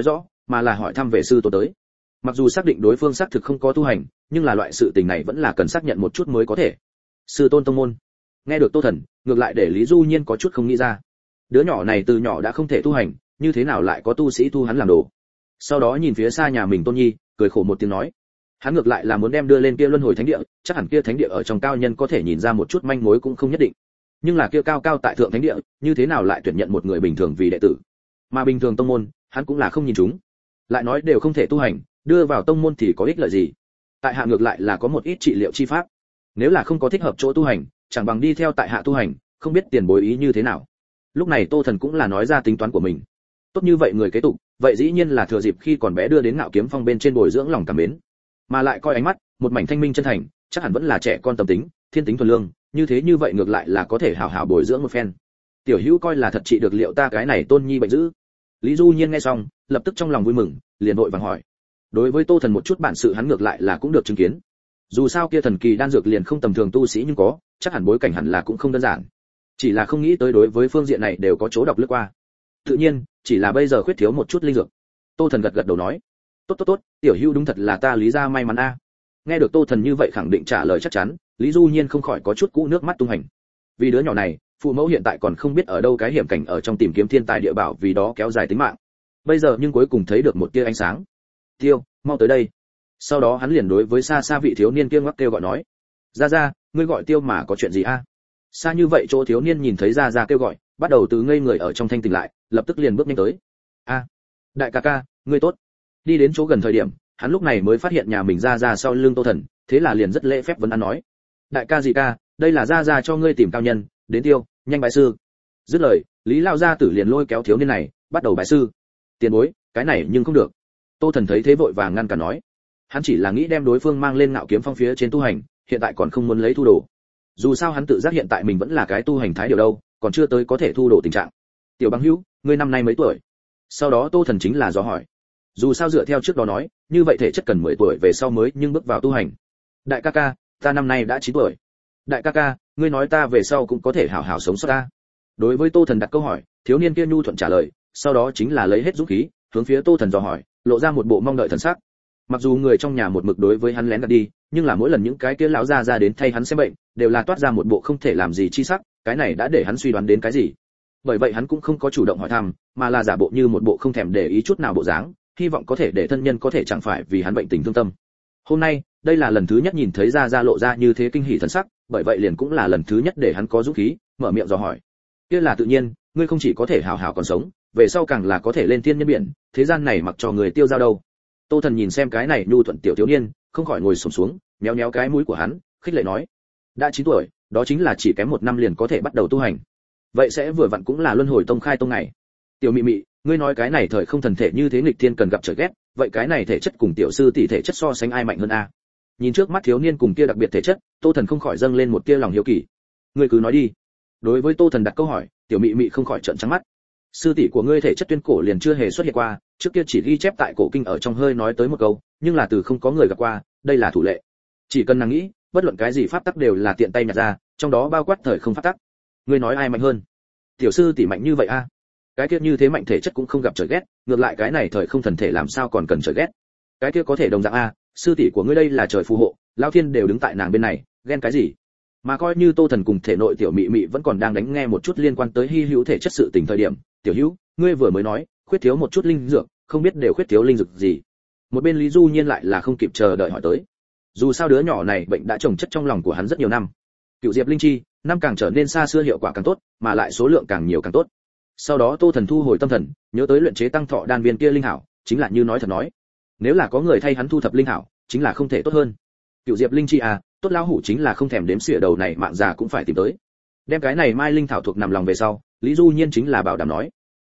mà là hỏi thăm về sư tôn tới. Mặc dù xác định đối phương xác thực không có tu hành, nhưng là loại sự tình này vẫn là cần xác nhận một chút mới có thể. Sư tôn tông môn. Nghe được Tô Thần, ngược lại để Lý Du Nhiên có chút không nghĩ ra. Đứa nhỏ này từ nhỏ đã không thể tu hành, như thế nào lại có tu sĩ thu hắn làm đồ? Sau đó nhìn phía xa nhà mình Tôn Nhi, cười khổ một tiếng nói, hắn ngược lại là muốn đem đưa lên kia luân hồi thánh địa, chắc hẳn kia thánh địa ở trong cao nhân có thể nhìn ra một chút manh mối cũng không nhất định. Nhưng là kia cao cao tại thượng thánh địa, như thế nào lại tuyển nhận một người bình thường vì đệ tử? Mà bình thường tông môn, hắn cũng là không nhìn chúng. Lại nói đều không thể tu hành, đưa vào tông môn thì có ích lợi gì? Tại hạ ngược lại là có một ít trị liệu chi pháp. Nếu là không có thích hợp chỗ tu hành, chẳng bằng đi theo tại hạ tu hành, không biết tiền bối ý như thế nào. Lúc này Tô Thần cũng là nói ra tính toán của mình. Tốt như vậy người kế tục, vậy dĩ nhiên là thừa dịp khi còn bé đưa đến Ngạo Kiếm Phong bên trên bồi dưỡng lòng cảm mến, mà lại coi ánh mắt, một mảnh thanh minh chân thành, chắc hẳn vẫn là trẻ con tâm tính, thiên tính thuần lương, như vậy ngược lại là có thể hảo hảo bồi dưỡng một phen. Tiểu Hữu coi là thật trị được liệu ta cái này Tôn Nhi bệnh dữ. Lý Du Nhiên nghe xong, lập tức trong lòng vui mừng, liền vội vàng hỏi. Đối với Tô Thần một chút bản sự hắn ngược lại là cũng được chứng kiến. Dù sao kia thần kỳ đan dược liền không tầm thường tu sĩ nhưng có, chắc hẳn bối cảnh hẳn là cũng không đơn giản. Chỉ là không nghĩ tới đối với phương diện này đều có chỗ đọc lướt qua. Tự nhiên, chỉ là bây giờ khuyết thiếu một chút linh dược. Tô Thần gật gật đầu nói, tốt, Tiểu Hữu đúng thật là ta Lý gia may mắn a. Nghe được Tô Thần như vậy khẳng định trả lời chắc chắn, Lý Du Nhiên không khỏi có chút cũ nước mắt tung hành. Vì đứa nhỏ này, phụ mẫu hiện tại còn không biết ở đâu cái hiểm cảnh ở trong tìm kiếm thiên tài địa bảo, vì đó kéo dài tính mạng. Bây giờ nhưng cuối cùng thấy được một tia ánh sáng. Tiêu, mau tới đây. Sau đó hắn liền đối với xa xa vị thiếu niên kia ngoắc kêu gọi nói, ra, ngươi gọi Tiêu mà có chuyện gì a? Xa như vậy chỗ thiếu niên nhìn thấy ra kêu gọi, bắt đầu từ ngây người ở trong thanh tỉnh lại, lập tức liền bước nhanh tới. A, đại ca ca, ngươi tốt. Đi đến chỗ gần thời điểm, hắn lúc này mới phát hiện nhà mình ra sau lưng Tô Thần, thế là liền rất lễ phép vấn an nói, đại ca gì ca, đây là ra cho ngươi tìm cao nhân, đến Tiêu, nhanh bái sư. Dứt lời, Lý lão gia tử liền lôi kéo thiếu niên này, bắt đầu bái sư. Tiền bối, cái này nhưng không được. Tô Thần thấy thế vội vàng ngăn cản nói, hắn chỉ là nghĩ đem đối phương mang lên Ngạo Kiếm Phong phía trên tu hành, hiện tại còn không muốn lấy thu đồ. Dù sao hắn tự giác hiện tại mình vẫn là cái tu hành thái điều đâu, còn chưa tới có thể thu đồ tình trạng. Tiểu Bằng Hữu, ngươi năm nay mấy tuổi? Sau đó Tô Thần chính là dò hỏi. Dù sao dựa theo trước đó nói, như vậy thể chất cần 10 tuổi về sau mới nhưng bước vào tu hành. Đại ca ca, ta năm nay đã 9 tuổi. Đại ca ca, ngươi nói ta về sau cũng có thể hảo hảo sống sót ta. Đối với Tô Thần đặt câu hỏi, thiếu niên kia nhu thuận trả lời, sau đó chính là lấy hết dũng khí, hướng phía Tô Thần dò hỏi, lộ ra một bộ mong đợi thần sắc. Mặc dù người trong nhà một mực đối với hắn lén gạt đi, nhưng là mỗi lần những cái kia lão ra đến thay hắn xem bệnh, đều là toát ra một bộ không thể làm gì chi sắc, cái này đã để hắn suy đoán đến cái gì. Bởi vậy hắn cũng không có chủ động hỏi thăm, mà là giả bộ như một bộ không thèm để ý chút nào bộ dáng, hy vọng có thể để thân nhân có thể chẳng phải vì hắn bệnh tình thương tâm. Hôm nay, đây là lần thứ nhất nhìn thấy ra lộ ra như thế kinh hỉ thần sắc, bởi vậy liền cũng là lần thứ nhất để hắn có dũng khí mở miệng dò hỏi. Kia là tự nhiên, ngươi không chỉ có thể hảo hảo còn sống, về sau càng là có thể lên thiên nhân biển, thế gian này mặc cho người tiêu giao đâu. Tô Thần nhìn xem cái này nhu thuận tiểu thiếu niên, không khỏi ngồi xổm xuống, méo méo cái mũi của hắn, khích lệ nói, đã 9 tuổi, đó chính là chỉ kém 1 năm liền có thể bắt đầu tu hành. Vậy sẽ vừa vặn cũng là luân hồi tông khai tông ngày. Tiểu Mị Mị, ngươi nói cái này thời không thần thể như thế nghịch thiên cần gặp trời ghét, vậy cái này thể chất cùng tiểu sư tỷ thể chất so sánh ai mạnh hơn a? Nhìn trước mắt thiếu niên cùng kia đặc biệt thể chất, Tô Thần không khỏi dâng lên một tia lòng hiếu kỳ. Ngươi cứ nói đi. Đối với Tô Thần đặt câu hỏi, tiểu Mị Mị không khỏi trợn trắng mắt. Sư tỷ của ngươi thể chất tuyên cổ liền chưa hề xuất hiện qua, trước kia chỉ ghi chép tại cổ kinh ở trong hơi nói tới một câu, nhưng là từ không có người gặp qua, đây là thủ lệ. Chỉ cần nàng nghĩ, bất luận cái gì pháp tắc đều là tiện tay nhặt ra, trong đó bao quát thời không pháp tắc. Ngươi nói ai mạnh hơn? Tiểu sư tỷ mạnh như vậy a? Cái kia như thế mạnh thể chất cũng không gặp trời ghét, ngược lại cái này thời không thần thể làm sao còn cần trời ghét? Cái kia có thể đồng dạng a, sư tỷ của ngươi đây là trời phù hộ, lão thiên đều đứng tại nàng bên này, ghen cái gì? Mà coi như Tô Thần cùng thể nội tiểu Mị Mị vẫn còn đang đánh nghe một chút liên quan tới hy hữu thể chất sự tình thời điểm, tiểu hữu, ngươi vừa mới nói khuyết thiếu một chút linh dược, không biết đều khuyết thiếu linh dược gì? Một bên Lý Du Nhiên lại là không kịp chờ đợi hỏi tới. Dù sao đứa nhỏ này bệnh đã trồng chất trong lòng của hắn rất nhiều năm. Cựu diệp linh chi, năm càng trở nên xa xưa hiệu quả càng tốt, mà lại số lượng càng nhiều càng tốt. Sau đó Tô Thần thu hồi tâm thần, nhớ tới luyện chế tăng thọ đan viên kia linh hảo, chính là như nói thật nói, nếu là có người thay hắn thu thập linh hảo, chính là không thể tốt hơn. Cựu diệp linh chi à, tốt lão hủ chính là không thèm đếm xỉa đầu này mạng già cũng phải tìm tới. Đem cái này mai linh thảo thuộc nằm lòng về sau, Lý Du Nhiên chính là bảo đảm nói.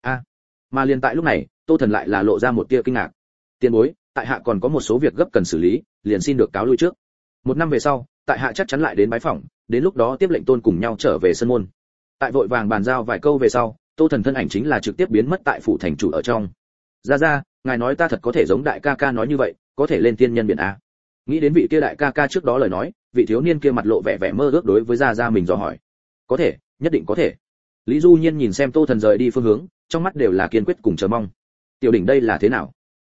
Mà liền tại lúc này, Tô Thần lại là lộ ra một tia kinh ngạc. Tiền bối, tại hạ còn có một số việc gấp cần xử lý, liền xin được cáo lui trước. 1 năm về sau, tại hạ chắc chắn lại đến bái phỏng, đến lúc đó tiếp lệnh tôn cùng nhau trở về sân môn. Tại vội vàng bàn giao vài câu về sau, Tô Thần thân ảnh chính là trực tiếp biến mất tại phủ thành chủ ở trong. Ra, ngài nói ta thật có thể giống đại ca ca nói như vậy, có thể lên tiên nhân biển a? Nghĩ đến vị kia đại ca ca trước đó lời nói, vị thiếu niên kia mặt lộ vẻ mơ ước đối với ra mình dò hỏi. Có thể, nhất định có thể. Lý Du Nhiên nhìn xem Tô Thần rời đi phương hướng, trong mắt đều là kiên quyết cùng chờ mong. Tiểu đỉnh đây là thế nào?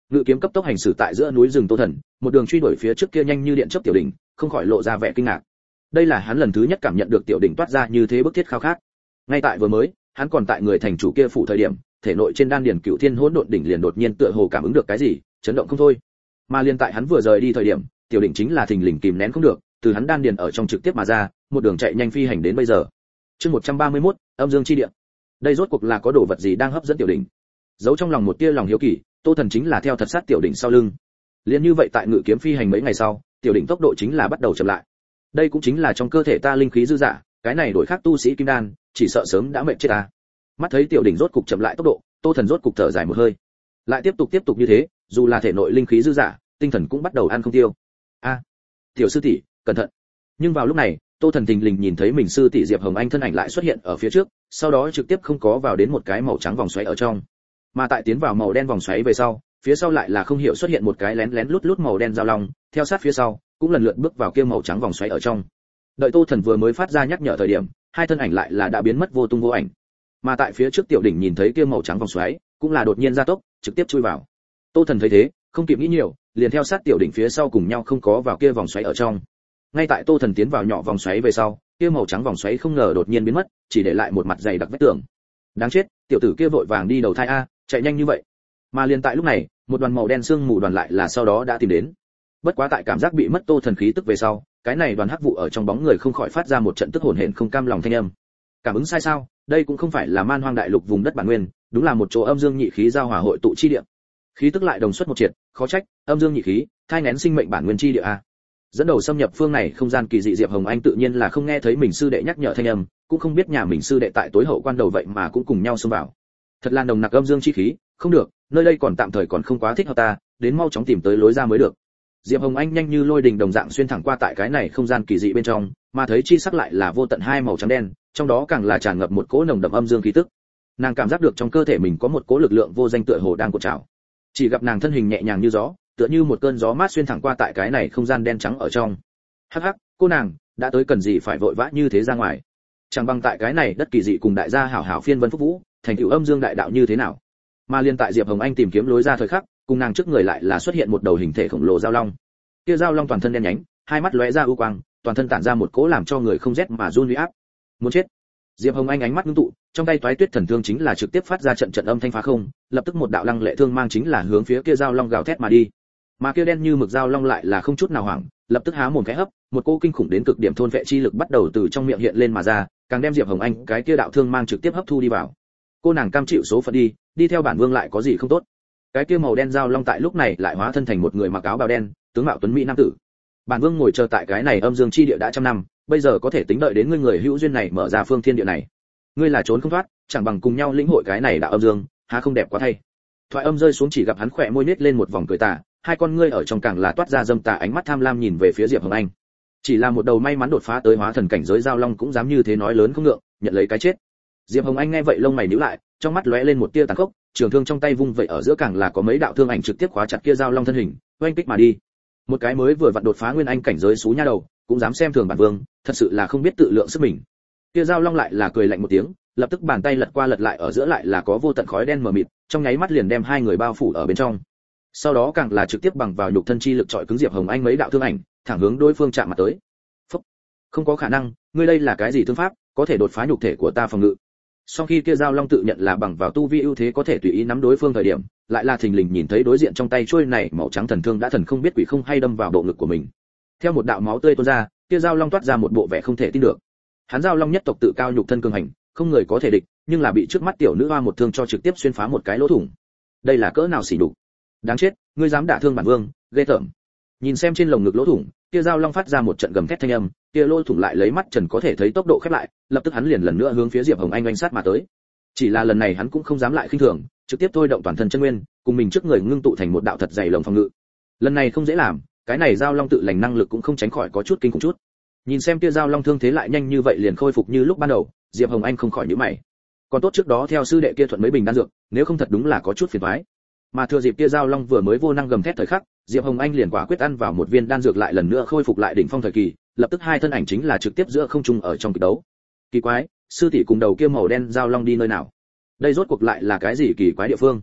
Ngự kiếm cấp tốc hành xử tại giữa núi rừng Tô Thần, một đường truy đuổi phía trước kia nhanh như điện chớp Tiểu Đỉnh, không khỏi lộ ra vẻ kinh ngạc. Đây là hắn lần thứ nhất cảm nhận được Tiểu Đỉnh toát ra như thế bức thiết khao khát. Ngay tại vừa mới, hắn còn tại người thành chủ kia phủ thời điểm, thể nội trên đan điền Cửu Thiên Hỗn Độn đỉnh liền đột nhiên tựa hồ cảm ứng được cái gì, chấn động không thôi. Mà liên tại hắn vừa rời đi thời điểm, Tiểu Đỉnh chính là thình lình kìm nén không được, từ hắn đan điền ở trong trực tiếp mà ra, một đường chạy nhanh phi hành đến bây giờ. Chương 131, Âm Dương chi địa. Đây rốt cuộc là có đồ vật gì đang hấp dẫn Tiểu Đỉnh? Giấu trong lòng một tia lòng hiếu kỳ, Tô Thần chính là theo thật sát Tiểu Đỉnh sau lưng. Liên như vậy tại ngự kiếm phi hành mấy ngày sau, Tiểu Đỉnh tốc độ chính là bắt đầu chậm lại. Đây cũng chính là trong cơ thể ta linh khí dư dả, cái này đổi khác tu sĩ kim đan, chỉ sợ sớm đã mệt chết ta. Mắt thấy Tiểu Đỉnh rốt cục chậm lại tốc độ, Tô Thần rốt cục thở dài một hơi. Lại tiếp tục như thế, dù là thể nội linh khí dư dả, tinh thần cũng bắt đầu ăn không tiêu. A, tiểu sư tỷ, cẩn thận. Nhưng vào lúc này, Tô Thần thình lình nhìn thấy mình sư tỷ Diệp Hồng Anh thân ảnh lại xuất hiện ở phía trước, sau đó trực tiếp không có vào đến một cái màu trắng vòng xoáy ở trong. Mà tại tiến vào màu đen vòng xoáy về sau, phía sau lại là không hiểu xuất hiện một cái lén lén lút lút màu đen dao long, theo sát phía sau, cũng lần lượt bước vào kia màu trắng vòng xoáy ở trong. Đợi Tô Thần vừa mới phát ra nhắc nhở thời điểm, hai thân ảnh lại là đã biến mất vô tung vô ảnh. Mà tại phía trước Tiểu Đỉnh nhìn thấy kia màu trắng vòng xoáy, cũng là đột nhiên gia tốc, trực tiếp chui vào. Tô Thần thấy thế, không kịp nghĩ nhiều, liền theo sát Tiểu Đỉnh phía sau cùng nhau không có vào kia vòng xoáy ở trong. Ngay tại Tô Thần tiến vào nhỏ vòng xoáy về sau, kia màu trắng vòng xoáy không ngờ đột nhiên biến mất, chỉ để lại một mặt dày đặc vết tường. Đáng chết, tiểu tử kia vội vàng đi đầu thai a, chạy nhanh như vậy. Mà liền tại lúc này, một đoàn màu đen sương mù đoàn lại là sau đó đã tìm đến. Bất quá tại cảm giác bị mất Tô Thần khí tức về sau, cái này đoàn hắc vụ ở trong bóng người không khỏi phát ra một trận tức hồn hển không cam lòng thanh âm. Cảm ứng sai sao? Đây cũng không phải là Man Hoang đại lục vùng đất bản nguyên, đúng là một chỗ âm dương nhị khí giao hòa hội tụ chi địa. Khí tức lại đồng xuất một triệt, khó trách, âm dương nhị khí, thai nén sinh mệnh bản nguyên chi địa a. Dẫn đầu xâm nhập phương này không gian kỳ dị Diệp Hồng Anh tự nhiên là không nghe thấy mình sư đệ nhắc nhở thanh âm, cũng không biết nhà mình sư đệ tại tối hậu quan đầu vậy mà cũng cùng nhau xông vào. Thật là nồng nặc âm dương chi khí, không được, nơi đây còn tạm thời còn không quá thích hợp ta, đến mau chóng tìm tới lối ra mới được. Diệp Hồng Anh nhanh như lôi đình đồng dạng xuyên thẳng qua tại cái này không gian kỳ dị bên trong, mà thấy chi sắc lại là vô tận hai màu trắng đen, trong đó càng là tràn ngập một cỗ nồng đậm âm dương khí tức. Nàng cảm giác được trong cơ thể mình có một cỗ lực lượng vô danh tựa hồ đang cuộn trào. Chỉ gặp nàng thân hình nhẹ nhàng như gió, tựa như một cơn gió mát xuyên thẳng qua tại cái này không gian đen trắng ở trong. Hắc hắc, cô nàng, đã tới cần gì phải vội vã như thế ra ngoài? Chẳng bằng tại cái này đất kỳ dị cùng đại gia hảo hảo phiên vân phúc vũ, thành tựu âm dương đại đạo như thế nào? Mà liên tại Diệp Hồng Anh tìm kiếm lối ra thời khắc, cùng nàng trước người lại là xuất hiện một đầu hình thể khổng lồ giao long. Kia giao long toàn thân đen nhánh, hai mắt lóe ra ưu quang, toàn thân tản ra một cỗ làm cho người không rét mà run uy áp. Muốn chết. Diệp Hồng Anh ánh mắt ngưng tụ, trong tay toái tuyết thần thương chính là trực tiếp phát ra trận trận âm thanh phá không, lập tức một đạo lăng lệ thương mang chính là hướng phía kia giao long gào thét mà đi. Mà kia đen như mực giao long lại là không chút nào hoảng, lập tức há mồm khẽ hấp, một cỗ kinh khủng đến cực điểm thôn vệ chi lực bắt đầu từ trong miệng hiện lên mà ra, càng đem Diệp Hồng Anh cái kia đạo thương mang trực tiếp hấp thu đi vào. Cô nàng cam chịu số phận đi theo bản vương lại có gì không tốt. Cái kia màu đen giao long tại lúc này lại hóa thân thành một người mặc áo bào đen, tướng mạo tuấn mỹ nam tử. Bản vương ngồi chờ tại cái này âm dương chi địa đã trăm năm, bây giờ có thể tính đợi đến ngươi người hữu duyên này mở ra phương thiên địa này. Ngươi là trốn không thoát, chẳng bằng cùng nhau lĩnh hội cái này đạo âm dương, há không đẹp quá thay. Thoại âm rơi xuống chỉ gặp hắn khỏe môi nết lên một vòng cười tà, hai con ngươi ở trong càng là toát ra dâm tà ánh mắt tham lam nhìn về phía Diệp Hồng Anh. Chỉ là một đầu may mắn đột phá tới hóa thần cảnh giới giao long cũng dám như thế nói lớn không ngượng, nhận lấy cái chết. Diệp Hồng Anh nghe vậy lông mày nhíu lại, trong mắt lóe lên một tia tàn khốc, trường thương trong tay vung vậy ở giữa càng là có mấy đạo thương ảnh trực tiếp khóa chặt kia giao long thân hình, oanh kích mà đi. Một cái mới vừa vặn đột phá nguyên anh cảnh giới xú nha đầu, cũng dám xem thường bản vương, thật sự là không biết tự lượng sức mình. Kia giao long lại là cười lạnh một tiếng, lập tức bàn tay lật qua lật lại ở giữa lại là có vô tận khói đen mờ mịt, trong nháy mắt liền đem hai người bao phủ ở bên trong. Sau đó càng là trực tiếp bằng vào nhục thân chi lực chọi cứng Diệp Hồng Anh mấy đạo thương ảnh, thẳng hướng đối phương chạm mặt tới. Phốc. Không có khả năng, ngươi đây là cái gì thương pháp, có thể đột phá nhục thể của ta phòng ngự. Sau khi kia giao long tự nhận là bằng vào tu vi ưu thế có thể tùy ý nắm đối phương thời điểm, lại là thình lình nhìn thấy đối diện trong tay chuôi này màu trắng thần thương đã thần không biết quỷ không hay đâm vào bộ ngực của mình. Theo một đạo máu tươi tuôn ra, kia giao long toát ra một bộ vẻ không thể tin được. Hắn giao long nhất tộc tự cao nhục thân cường hành, không người có thể địch, nhưng là bị trước mắt tiểu nữ hoa một thương cho trực tiếp xuyên phá một cái lỗ thủng. Đây là cỡ nào xỉ nhục. Đáng chết, ngươi dám đả thương bản vương, ghê tởm. Nhìn xem trên lồng ngực lỗ thủng, kia giao long phát ra một trận gầm thét thanh âm, kia lỗ thủng lại lấy mắt trần có thể thấy tốc độ khép lại, lập tức hắn liền lần nữa hướng phía Diệp Hồng Anh oanh sát mà tới. Chỉ là lần này hắn cũng không dám lại khinh thường, trực tiếp thôi động toàn thân chân nguyên, cùng mình trước người ngưng tụ thành một đạo thật dày lồng phòng ngự. Lần này không dễ làm, cái này giao long tự lành năng lực cũng không tránh khỏi có chút kinh khủng chút. Nhìn xem kia giao long thương thế lại nhanh như vậy liền khôi phục như lúc ban đầu, Diệp Hồng Anh không khỏi nhíu mày. Còn tốt trước đó theo sư đệ kia thuận mấy bình đan dược, nếu không thật đúng là có chút phiền toái. Mà thừa dịp kia giao long vừa mới vô năng gầm thét thời khắc, Diệp Hồng Anh liền quả quyết ăn vào một viên đan dược lại lần nữa khôi phục lại đỉnh phong thời kỳ, lập tức hai thân ảnh chính là trực tiếp giữa không trung ở trong kịch đấu. Kỳ quái, sư tỷ cùng đầu kia màu đen giao long đi nơi nào? Đây rốt cuộc lại là cái gì kỳ quái địa phương?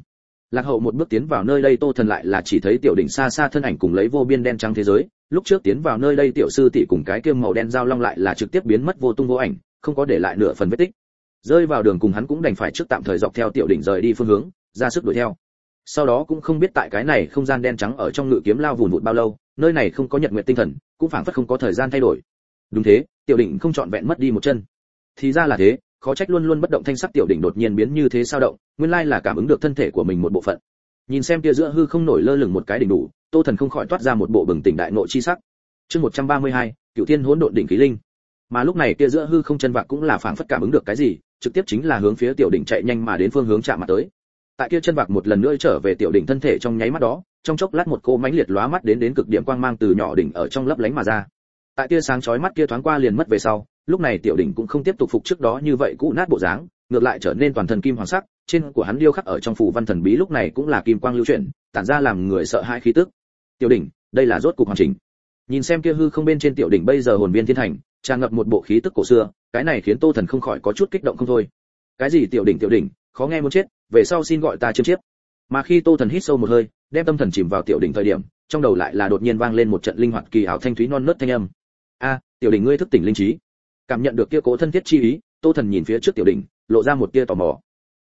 Lạc hậu một bước tiến vào nơi đây, Tô Thần lại là chỉ thấy tiểu đỉnh xa xa thân ảnh cùng lấy vô biên đen trắng thế giới. Lúc trước tiến vào nơi đây tiểu sư tỷ cùng cái kia màu đen dao long lại là trực tiếp biến mất vô tung vô ảnh, không có để lại nửa phần vết tích. Rơi vào đường cùng hắn cũng đành phải trước tạm thời dọc theo tiểu đỉnh rời đi phương hướng, ra sức đuổi theo. Sau đó cũng không biết tại cái này không gian đen trắng ở trong ngự kiếm lao vùn vụt bao lâu, nơi này không có nhật nguyệt tinh thần, cũng phảng phất không có thời gian thay đổi. Đúng thế, tiểu đỉnh không trọn vẹn mất đi một chân. Thì ra là thế, khó trách luôn luôn bất động thanh sắc tiểu đỉnh đột nhiên biến như thế sao động, nguyên lai là cảm ứng được thân thể của mình một bộ phận. Nhìn xem kia giữa hư không nổi lơ lửng một cái đỉnh đủ, Tô Thần không khỏi toát ra một bộ bừng tỉnh đại ngộ chi sắc. Chương 132, Cửu Thiên Hỗn Độn đỉnh khí linh. Mà lúc này kia giữa hư không chân vạc cũng là phảng phất cảm ứng được cái gì, trực tiếp chính là hướng phía tiểu đỉnh chạy nhanh mà đến phương hướng chạm mặt tới. Tại kia chân vạc một lần nữa trở về tiểu đỉnh thân thể trong nháy mắt đó, trong chốc lát một cô mãnh liệt lóa mắt đến cực điểm quang mang từ nhỏ đỉnh ở trong lấp lánh mà ra. Tại tia sáng chói mắt kia thoáng qua liền mất về sau, lúc này tiểu đỉnh cũng không tiếp tục phục trước đó như vậy cũ nát bộ dáng, ngược lại trở nên toàn thân kim hoàng sắc, trên của hắn điêu khắc ở trong phù văn thần bí lúc này cũng là kim quang lưu chuyển, tản ra làm người sợ hãi khí tức. Tiểu đỉnh, đây là rốt cục hoàn chỉnh. Nhìn xem kia hư không bên trên tiểu đỉnh bây giờ hồn viên thiên thành, tràn ngập một bộ khí tức cổ xưa, cái này khiến Tô Thần không khỏi có chút kích động không thôi. Cái gì tiểu đỉnh, khó nghe muốn chết, về sau xin gọi ta Chiêm Chiếp. Mà khi Tô Thần hít sâu một hơi, đem tâm thần chìm vào tiểu đỉnh thời điểm, trong đầu lại là đột nhiên vang lên một trận linh hoạt kỳ ảo thanh thúy non nớt thanh âm. A, tiểu đỉnh ngươi thức tỉnh linh trí. Cảm nhận được kia cố thân thiết chi ý, Tô Thần nhìn phía trước tiểu đỉnh, lộ ra một tia tò mò.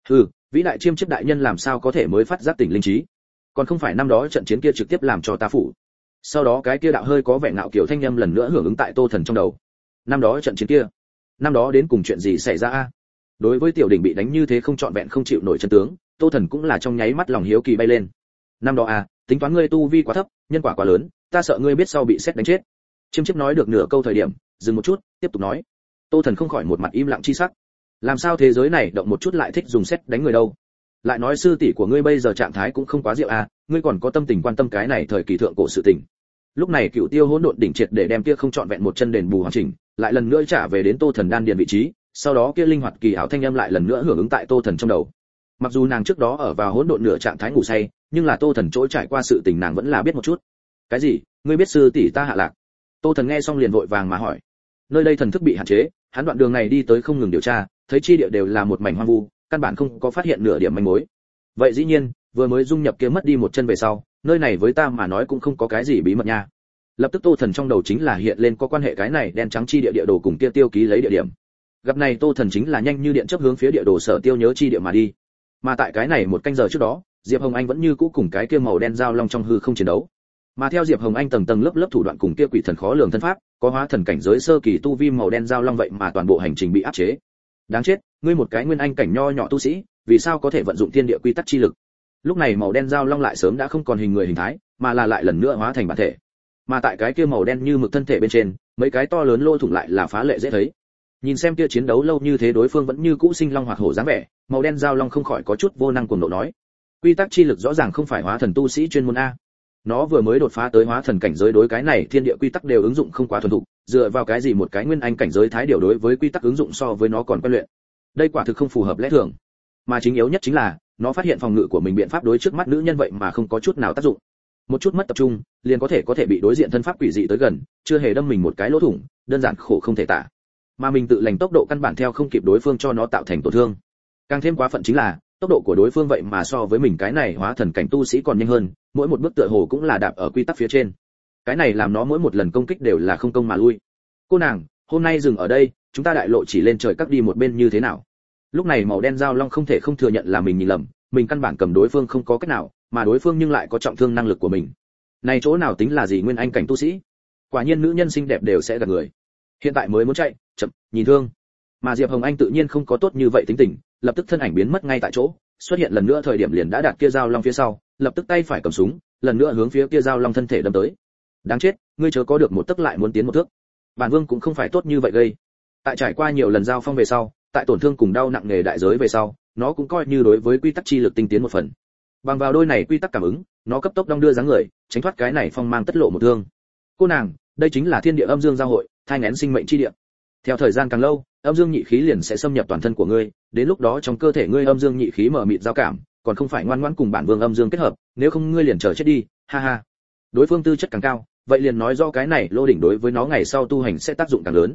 Vĩ đại Chiêm Chiếp đại nhân làm sao có thể mới phát giác tỉnh linh trí? Còn không phải năm đó trận chiến kia trực tiếp làm cho ta phủ. Sau đó cái kia đạo hơi có vẻ ngạo kiều thanh âm lần nữa hưởng ứng tại Tô Thần trong đầu. Năm đó trận chiến kia, năm đó đến cùng chuyện gì xảy ra a? Đối với tiểu đỉnh bị đánh như thế không trọn vẹn không chịu nổi chân tướng, Tô Thần cũng là trong nháy mắt lòng hiếu kỳ bay lên. Năm đó a, tính toán ngươi tu vi quá thấp, nhân quả quá lớn, ta sợ ngươi biết sau bị sét đánh chết. Chiêm Chiếp nói được nửa câu thời điểm, dừng một chút, tiếp tục nói. Tô Thần không khỏi một mặt im lặng chi sắc. Làm sao thế giới này động một chút lại thích dùng sét đánh người đâu? Lại nói sư tỷ của ngươi bây giờ trạng thái cũng không quá diệu a, ngươi còn có tâm tình quan tâm cái này thời kỳ thượng cổ sự tình. Lúc này Cựu Tiêu Hỗn Độn đỉnh triệt để đem kia không trọn vẹn một chân đền bù hoàn chỉnh, lại lần nữa trả về đến Tô Thần đan điền vị trí, sau đó kia linh hoạt kỳ ảo thanh âm lại lần nữa hưởng ứng tại Tô Thần trong đầu. Mặc dù nàng trước đó ở vào hỗn độn nửa trạng thái ngủ say, nhưng là Tô Thần trỗi trải qua sự tình nàng vẫn là biết một chút. Cái gì? Ngươi biết sư tỷ ta hạ lạc? Tô Thần nghe xong liền vội vàng mà hỏi. Nơi đây thần thức bị hạn chế, hắn đoạn đường này đi tới không ngừng điều tra, thấy chi địa đều là một mảnh hoang vu, căn bản không có phát hiện nửa điểm manh mối. Vậy dĩ nhiên, vừa mới dung nhập kia mất đi một chân về sau, nơi này với ta mà nói cũng không có cái gì bí mật nha. Lập tức Tô Thần trong đầu chính là hiện lên có quan hệ cái này đen trắng chi địa địa đồ cùng kia tiêu ký lấy địa điểm. Gặp này Tô Thần chính là nhanh như điện chớp hướng phía địa đồ sở tiêu nhớ chi địa mà đi. Mà tại cái này một canh giờ trước đó, Diệp Hồng Anh vẫn như cũ cùng cái kia màu đen dao long trong hư không chiến đấu. Mà theo Diệp Hồng Anh tầng tầng lớp lớp thủ đoạn cùng kia quỷ thần khó lường thân pháp, có hóa thần cảnh giới sơ kỳ tu vi màu đen dao long vậy mà toàn bộ hành trình bị áp chế. Đáng chết, ngươi một cái nguyên anh cảnh nho nhỏ tu sĩ, vì sao có thể vận dụng thiên địa quy tắc chi lực? Lúc này màu đen dao long lại sớm đã không còn hình người hình thái, mà là lại lần nữa hóa thành bản thể. Mà tại cái kia màu đen như mực thân thể bên trên, mấy cái to lớn lỗ thủng lại là phá lệ dễ thấy. Nhìn xem kia chiến đấu lâu như thế đối phương vẫn như cũ sinh long hoạt hổ dáng vẻ, màu đen dao long không khỏi có chút vô năng cuồng nộ nói: quy tắc chi lực rõ ràng không phải hóa thần tu sĩ chuyên môn a. Nó vừa mới đột phá tới hóa thần cảnh giới, đối cái này thiên địa quy tắc đều ứng dụng không quá thuần thục, dựa vào cái gì một cái nguyên anh cảnh giới thái điều đối với quy tắc ứng dụng so với nó còn quen luyện. Đây quả thực không phù hợp lẽ thường. Mà chính yếu nhất chính là, nó phát hiện phòng ngự của mình biện pháp đối trước mắt nữ nhân vậy mà không có chút nào tác dụng. Một chút mất tập trung, liền có thể bị đối diện thân pháp quỷ dị tới gần, chưa hề đâm mình một cái lỗ thủng, đơn giản khổ không thể tả. Mà mình tự lành tốc độ căn bản theo không kịp đối phương cho nó tạo thành tổn thương. Càng thêm quá phận chính là, tốc độ của đối phương vậy mà so với mình cái này hóa thần cảnh tu sĩ còn nhanh hơn, mỗi một bước tựa hồ cũng là đạp ở quy tắc phía trên. Cái này làm nó mỗi một lần công kích đều là không công mà lui. Cô nàng, hôm nay dừng ở đây, chúng ta đại lộ chỉ lên trời cắt đi một bên như thế nào? Lúc này màu đen dao long không thể không thừa nhận là mình nhìn lầm, mình căn bản cầm đối phương không có cách nào, mà đối phương nhưng lại có trọng thương năng lực của mình. Này chỗ nào tính là gì nguyên anh cảnh tu sĩ? Quả nhiên nữ nhân xinh đẹp đều sẽ gạt người. Hiện tại mới muốn chạy, chậm, nhìn thương. Mà Diệp Hồng Anh tự nhiên không có tốt như vậy tính tình, lập tức thân ảnh biến mất ngay tại chỗ, xuất hiện lần nữa thời điểm liền đã đạt kia dao long phía sau, lập tức tay phải cầm súng, lần nữa hướng phía kia dao long thân thể đâm tới. Đáng chết, ngươi chớ có được một tấc lại muốn tiến một thước. Bản Vương cũng không phải tốt như vậy gây. Tại trải qua nhiều lần giao phong về sau, tại tổn thương cùng đau nặng nề đại giới về sau, nó cũng coi như đối với quy tắc chi lực tinh tiến một phần. Bằng vào đôi này quy tắc cảm ứng, nó cấp tốc đong đưa dáng người, tránh thoát cái này phong mang tất lộ một thương. Cô nàng, đây chính là thiên địa âm dương giao hội, thai nghén sinh mệnh chi địa. Theo thời gian càng lâu, âm dương nhị khí liền sẽ xâm nhập toàn thân của ngươi, đến lúc đó trong cơ thể ngươi âm dương nhị khí mở mịt giao cảm, còn không phải ngoan ngoãn cùng bản vương âm dương kết hợp, nếu không ngươi liền chờ chết đi, ha ha. Đối phương tư chất càng cao, vậy liền nói do cái này lô đỉnh đối với nó ngày sau tu hành sẽ tác dụng càng lớn.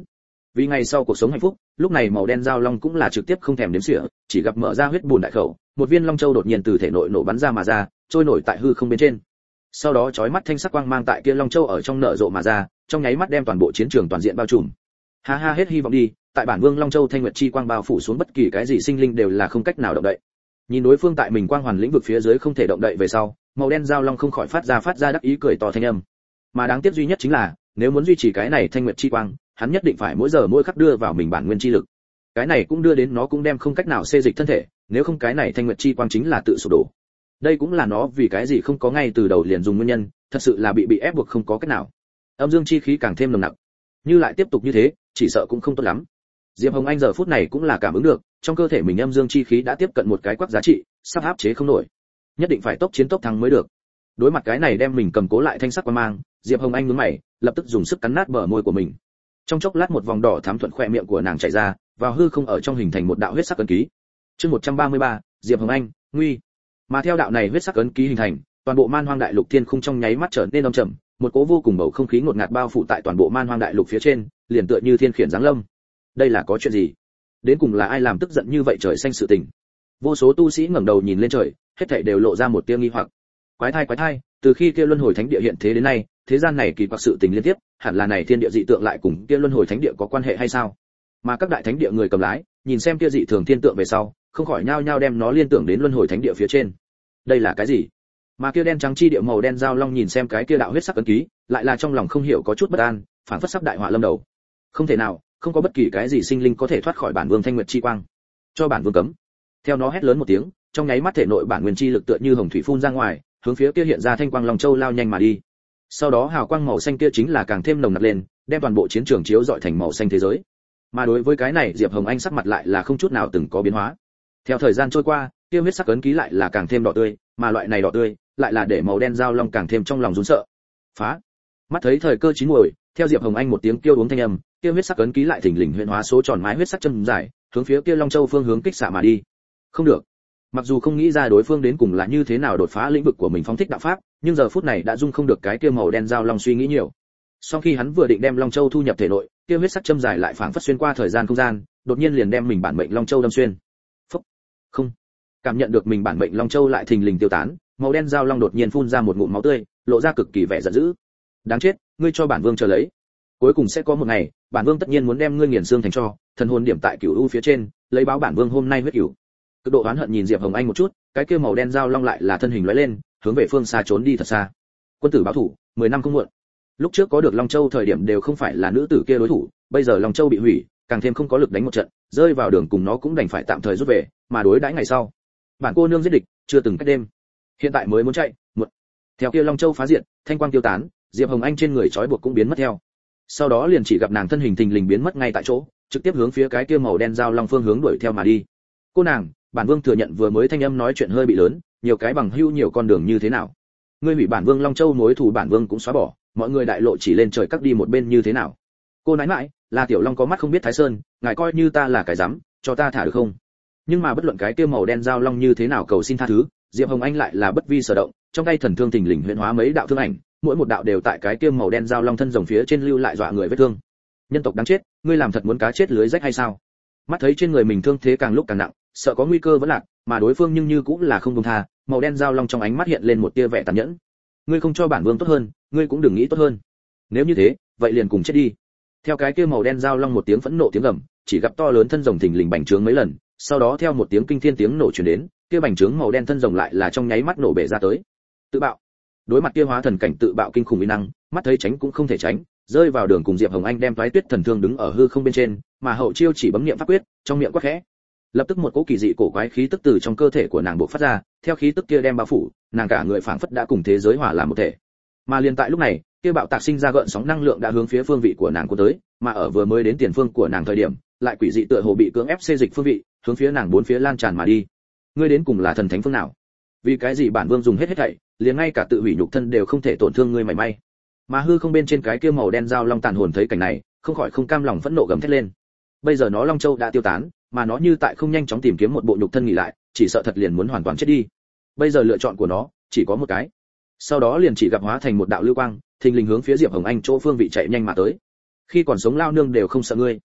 Vì ngày sau cuộc sống hạnh phúc, lúc này màu đen giao long cũng là trực tiếp không thèm đếm xỉa, chỉ gặp mở ra huyết bùn đại khẩu, một viên long châu đột nhiên từ thể nội nổ bắn ra mà ra, trôi nổi tại hư không bên trên. Sau đó chói mắt thanh sắc quang mang tại kia long châu ở trong nở rộ mà ra, trong nháy mắt đem toàn bộ chiến trường toàn diện bao trùm. Ha ha, hết hy vọng đi, tại bản vương long châu thanh nguyệt chi quang bao phủ xuống, bất kỳ cái gì sinh linh đều là không cách nào động đậy. Nhìn đối phương tại mình quang hoàn lĩnh vực phía dưới không thể động đậy về sau, màu đen giao long không khỏi phát ra đắc ý cười to thanh âm. Mà đáng tiếc duy nhất chính là, nếu muốn duy trì cái này thanh nguyệt chi quang, hắn nhất định phải mỗi giờ mỗi khắc đưa vào mình bản nguyên chi lực. Cái này cũng đưa đến nó cũng đem không cách nào xê dịch thân thể, nếu không cái này thanh nguyệt chi quang chính là tự sụp đổ. Đây cũng là nó vì cái gì không có ngay từ đầu liền dùng nguyên nhân, thật sự là bị ép buộc không có cách nào. Âm dương chi khí càng thêm nồng nặc. Như lại tiếp tục như thế, chỉ sợ cũng không tốt lắm. Diệp Hồng Anh giờ phút này cũng là cảm ứng được, trong cơ thể mình âm dương chi khí đã tiếp cận một cái quắc giá trị, sắp áp chế không nổi. Nhất định phải tốc chiến tốc thắng mới được. Đối mặt cái này đem mình cầm cố lại thanh sắc quang mang, Diệp Hồng Anh nhướng mày, lập tức dùng sức cắn nát bờ môi của mình. Trong chốc lát một vòng đỏ thắm thuận khóe miệng của nàng chảy ra, vào hư không ở trong hình thành một đạo huyết sắc ấn ký. Chương 133, Diệp Hồng Anh, nguy. Mà theo đạo này huyết sắc ấn ký hình thành, toàn bộ Man Hoang Đại Lục thiên khung trong nháy mắt trở nên âm trầm, một cỗ vô cùng bầu không khí ngột ngạt bao phủ tại toàn bộ Man Hoang Đại Lục phía trên, liền tựa như thiên khiển giáng lâm. Đây là có chuyện gì? Đến cùng là ai làm tức giận như vậy trời xanh sự tình? Vô số tu sĩ ngẩng đầu nhìn lên trời, hết thảy đều lộ ra một tia nghi hoặc. Quái thai, từ khi kia luân hồi thánh địa hiện thế đến nay, thế gian này kỳ quặc sự tình liên tiếp, hẳn là này thiên địa dị tượng lại cùng kia luân hồi thánh địa có quan hệ hay sao? Mà các đại thánh địa người cầm lái, nhìn xem kia dị thường thiên tượng về sau, không khỏi nhao nhao đem nó liên tưởng đến luân hồi thánh địa phía trên. Đây là cái gì? Mà kia đen trắng chi địa màu đen giao long nhìn xem cái kia đạo huyết sắc ấn ký, lại là trong lòng không hiểu có chút bất an, phản phất sắp đại họa lâm đầu. Không thể nào, không có bất kỳ cái gì sinh linh có thể thoát khỏi bản vương thanh nguyệt chi quang. Cho bản vương cấm. Theo nó hét lớn một tiếng, trong nháy mắt thể nội bản nguyên chi lực tựa như hồng thủy phun ra ngoài, hướng phía kia hiện ra thanh quang long châu lao nhanh mà đi. Sau đó hào quang màu xanh kia chính là càng thêm nồng nặc lên, đem toàn bộ chiến trường chiếu rọi thành màu xanh thế giới. Mà đối với cái này Diệp Hồng Anh sắc mặt lại là không chút nào từng có biến hóa. Theo thời gian trôi qua, kia huyết sắc ấn ký lại là càng thêm đỏ tươi, mà loại này đỏ tươi lại là để màu đen giao long càng thêm trong lòng run sợ. Phá! Mắt thấy thời cơ chín muồi, theo Diệp Hồng Anh một tiếng kêu uống thanh âm, kia huyết sắc ấn ký lại thình lình huyễn hóa số tròn mái huyết sắc châm dài, hướng phía kia long châu phương hướng kích xạ mà đi. Không được. Mặc dù không nghĩ ra đối phương đến cùng là như thế nào đột phá lĩnh vực của mình phóng thích đạo pháp, nhưng giờ phút này đã dung không được cái kia màu đen giao long suy nghĩ nhiều. Sau khi hắn vừa định đem long châu thu nhập thể nội, kia huyết sắc châm dài lại phảng phất xuyên qua thời gian không gian, đột nhiên liền đem mình bản mệnh long châu đâm xuyên. Phốc. Không. Cảm nhận được mình bản mệnh long châu lại thình lình tiêu tán, màu đen giao long đột nhiên phun ra một ngụm máu tươi, lộ ra cực kỳ vẻ giận dữ. Đáng chết, ngươi cho bản vương chờ lấy. Cuối cùng sẽ có một ngày, bản vương tất nhiên muốn đem ngươi nghiền xương thành tro, thần hồn điểm tại cửu u phía trên, lấy báo bản vương hôm nay huyết cửu. Cực độ oán hận nhìn Diệp Hồng Anh một chút, cái kia màu đen giao long lại là thân hình lóe lên, hướng về phương xa trốn đi thật xa. Quân tử báo thủ, 10 năm không muộn. Lúc trước có được Long Châu thời điểm đều không phải là nữ tử kia đối thủ, bây giờ Long Châu bị hủy, càng thêm không có lực đánh một trận, rơi vào đường cùng nó cũng đành phải tạm thời rút về, mà đối đãi ngày sau. Bản cô nương giết địch, chưa từng cách đêm. Hiện tại mới muốn chạy, muộn. Theo kia Long Châu phá diện, thanh quang tiêu tán, Diệp Hồng Anh trên người trói buộc cũng biến mất theo. Sau đó liền chỉ gặp nàng thân hình thình lình biến mất ngay tại chỗ, trực tiếp hướng phía cái kia màu đen giao long phương hướng đuổi theo mà đi. Cô nàng, bản vương thừa nhận vừa mới thanh âm nói chuyện hơi bị lớn, nhiều cái bằng hữu nhiều con đường như thế nào? Ngươi hủy bản vương Long Châu mối thù bản vương cũng xóa bỏ, mọi người đại lộ chỉ lên trời cắt đi một bên như thế nào? Cô nãi nãi, là tiểu long có mắt không biết thái sơn, ngài coi như ta là cái rắm, cho ta thả được không? Nhưng mà bất luận cái kia màu đen giao long như thế nào cầu xin tha thứ, Diệp Hồng Anh lại là bất vi sở động, trong tay thần thương thình lình huyễn hóa mấy đạo thương ảnh, mỗi một đạo đều tại cái kia màu đen giao long thân rồng phía trên lưu lại dọa người vết thương. Nhân tộc đáng chết, ngươi làm thật muốn cá chết lưới rách hay sao? Mắt thấy trên người mình thương thế càng lúc càng nặng, sợ có nguy cơ vẫn lạc, mà đối phương nhưng như cũng là không buông tha, màu đen giao long trong ánh mắt hiện lên một tia vẻ tàn nhẫn. Ngươi không cho bản vương tốt hơn, ngươi cũng đừng nghĩ tốt hơn. Nếu như thế, vậy liền cùng chết đi. Theo cái kia màu đen giao long một tiếng phẫn nộ tiếng gầm, chỉ gặp to lớn thân rồng thình lình bành trướng mấy lần, sau đó theo một tiếng kinh thiên tiếng nổ truyền đến, kia bành trướng màu đen thân rồng lại là trong nháy mắt nổ bể ra tới. Tự bạo. Đối mặt kia hóa thần cảnh tự bạo kinh khủng uy năng, mắt thấy tránh cũng không thể tránh, rơi vào đường cùng Diệp Hồng Anh đem Toái Tuyết thần thương đứng ở hư không bên trên, mà hậu chiêu chỉ bấm niệm pháp quyết, trong miệng quát khẽ. Lập tức một cỗ kỳ dị cổ quái khí tức từ trong cơ thể của nàng bộc phát ra, theo khí tức kia đem bao phủ, nàng cả người phảng phất đã cùng thế giới hòa làm một thể. Mà liền tại lúc này, kia bạo tạc sinh ra gợn sóng năng lượng đã hướng phía phương vị của nàng cuốn tới, mà ở vừa mới đến tiền phương của nàng thời điểm, lại quỷ dị tựa hồ bị cưỡng ép xê dịch phương vị, hướng phía nàng bốn phía lan tràn mà đi. Ngươi đến cùng là thần thánh phương nào? Vì cái gì bản vương dùng hết thảy, liền ngay cả tự hủy nhục thân đều không thể tổn thương ngươi mảy may? Mà hư không bên trên cái kia màu đen dao long tàn hồn thấy cảnh này, không khỏi không cam lòng phẫn nộ gầm thét lên. Bây giờ nó Long Châu đã tiêu tán, mà nó như tại không nhanh chóng tìm kiếm một bộ nhục thân nghỉ lại, chỉ sợ thật liền muốn hoàn toàn chết đi. Bây giờ lựa chọn của nó chỉ có một cái. Sau đó liền chỉ gặp hóa thành một đạo lưu quang, thình lình hướng phía Diệp Hồng Anh chỗ phương vị chạy nhanh mà tới. Khi còn sống lao nương đều không sợ ngươi.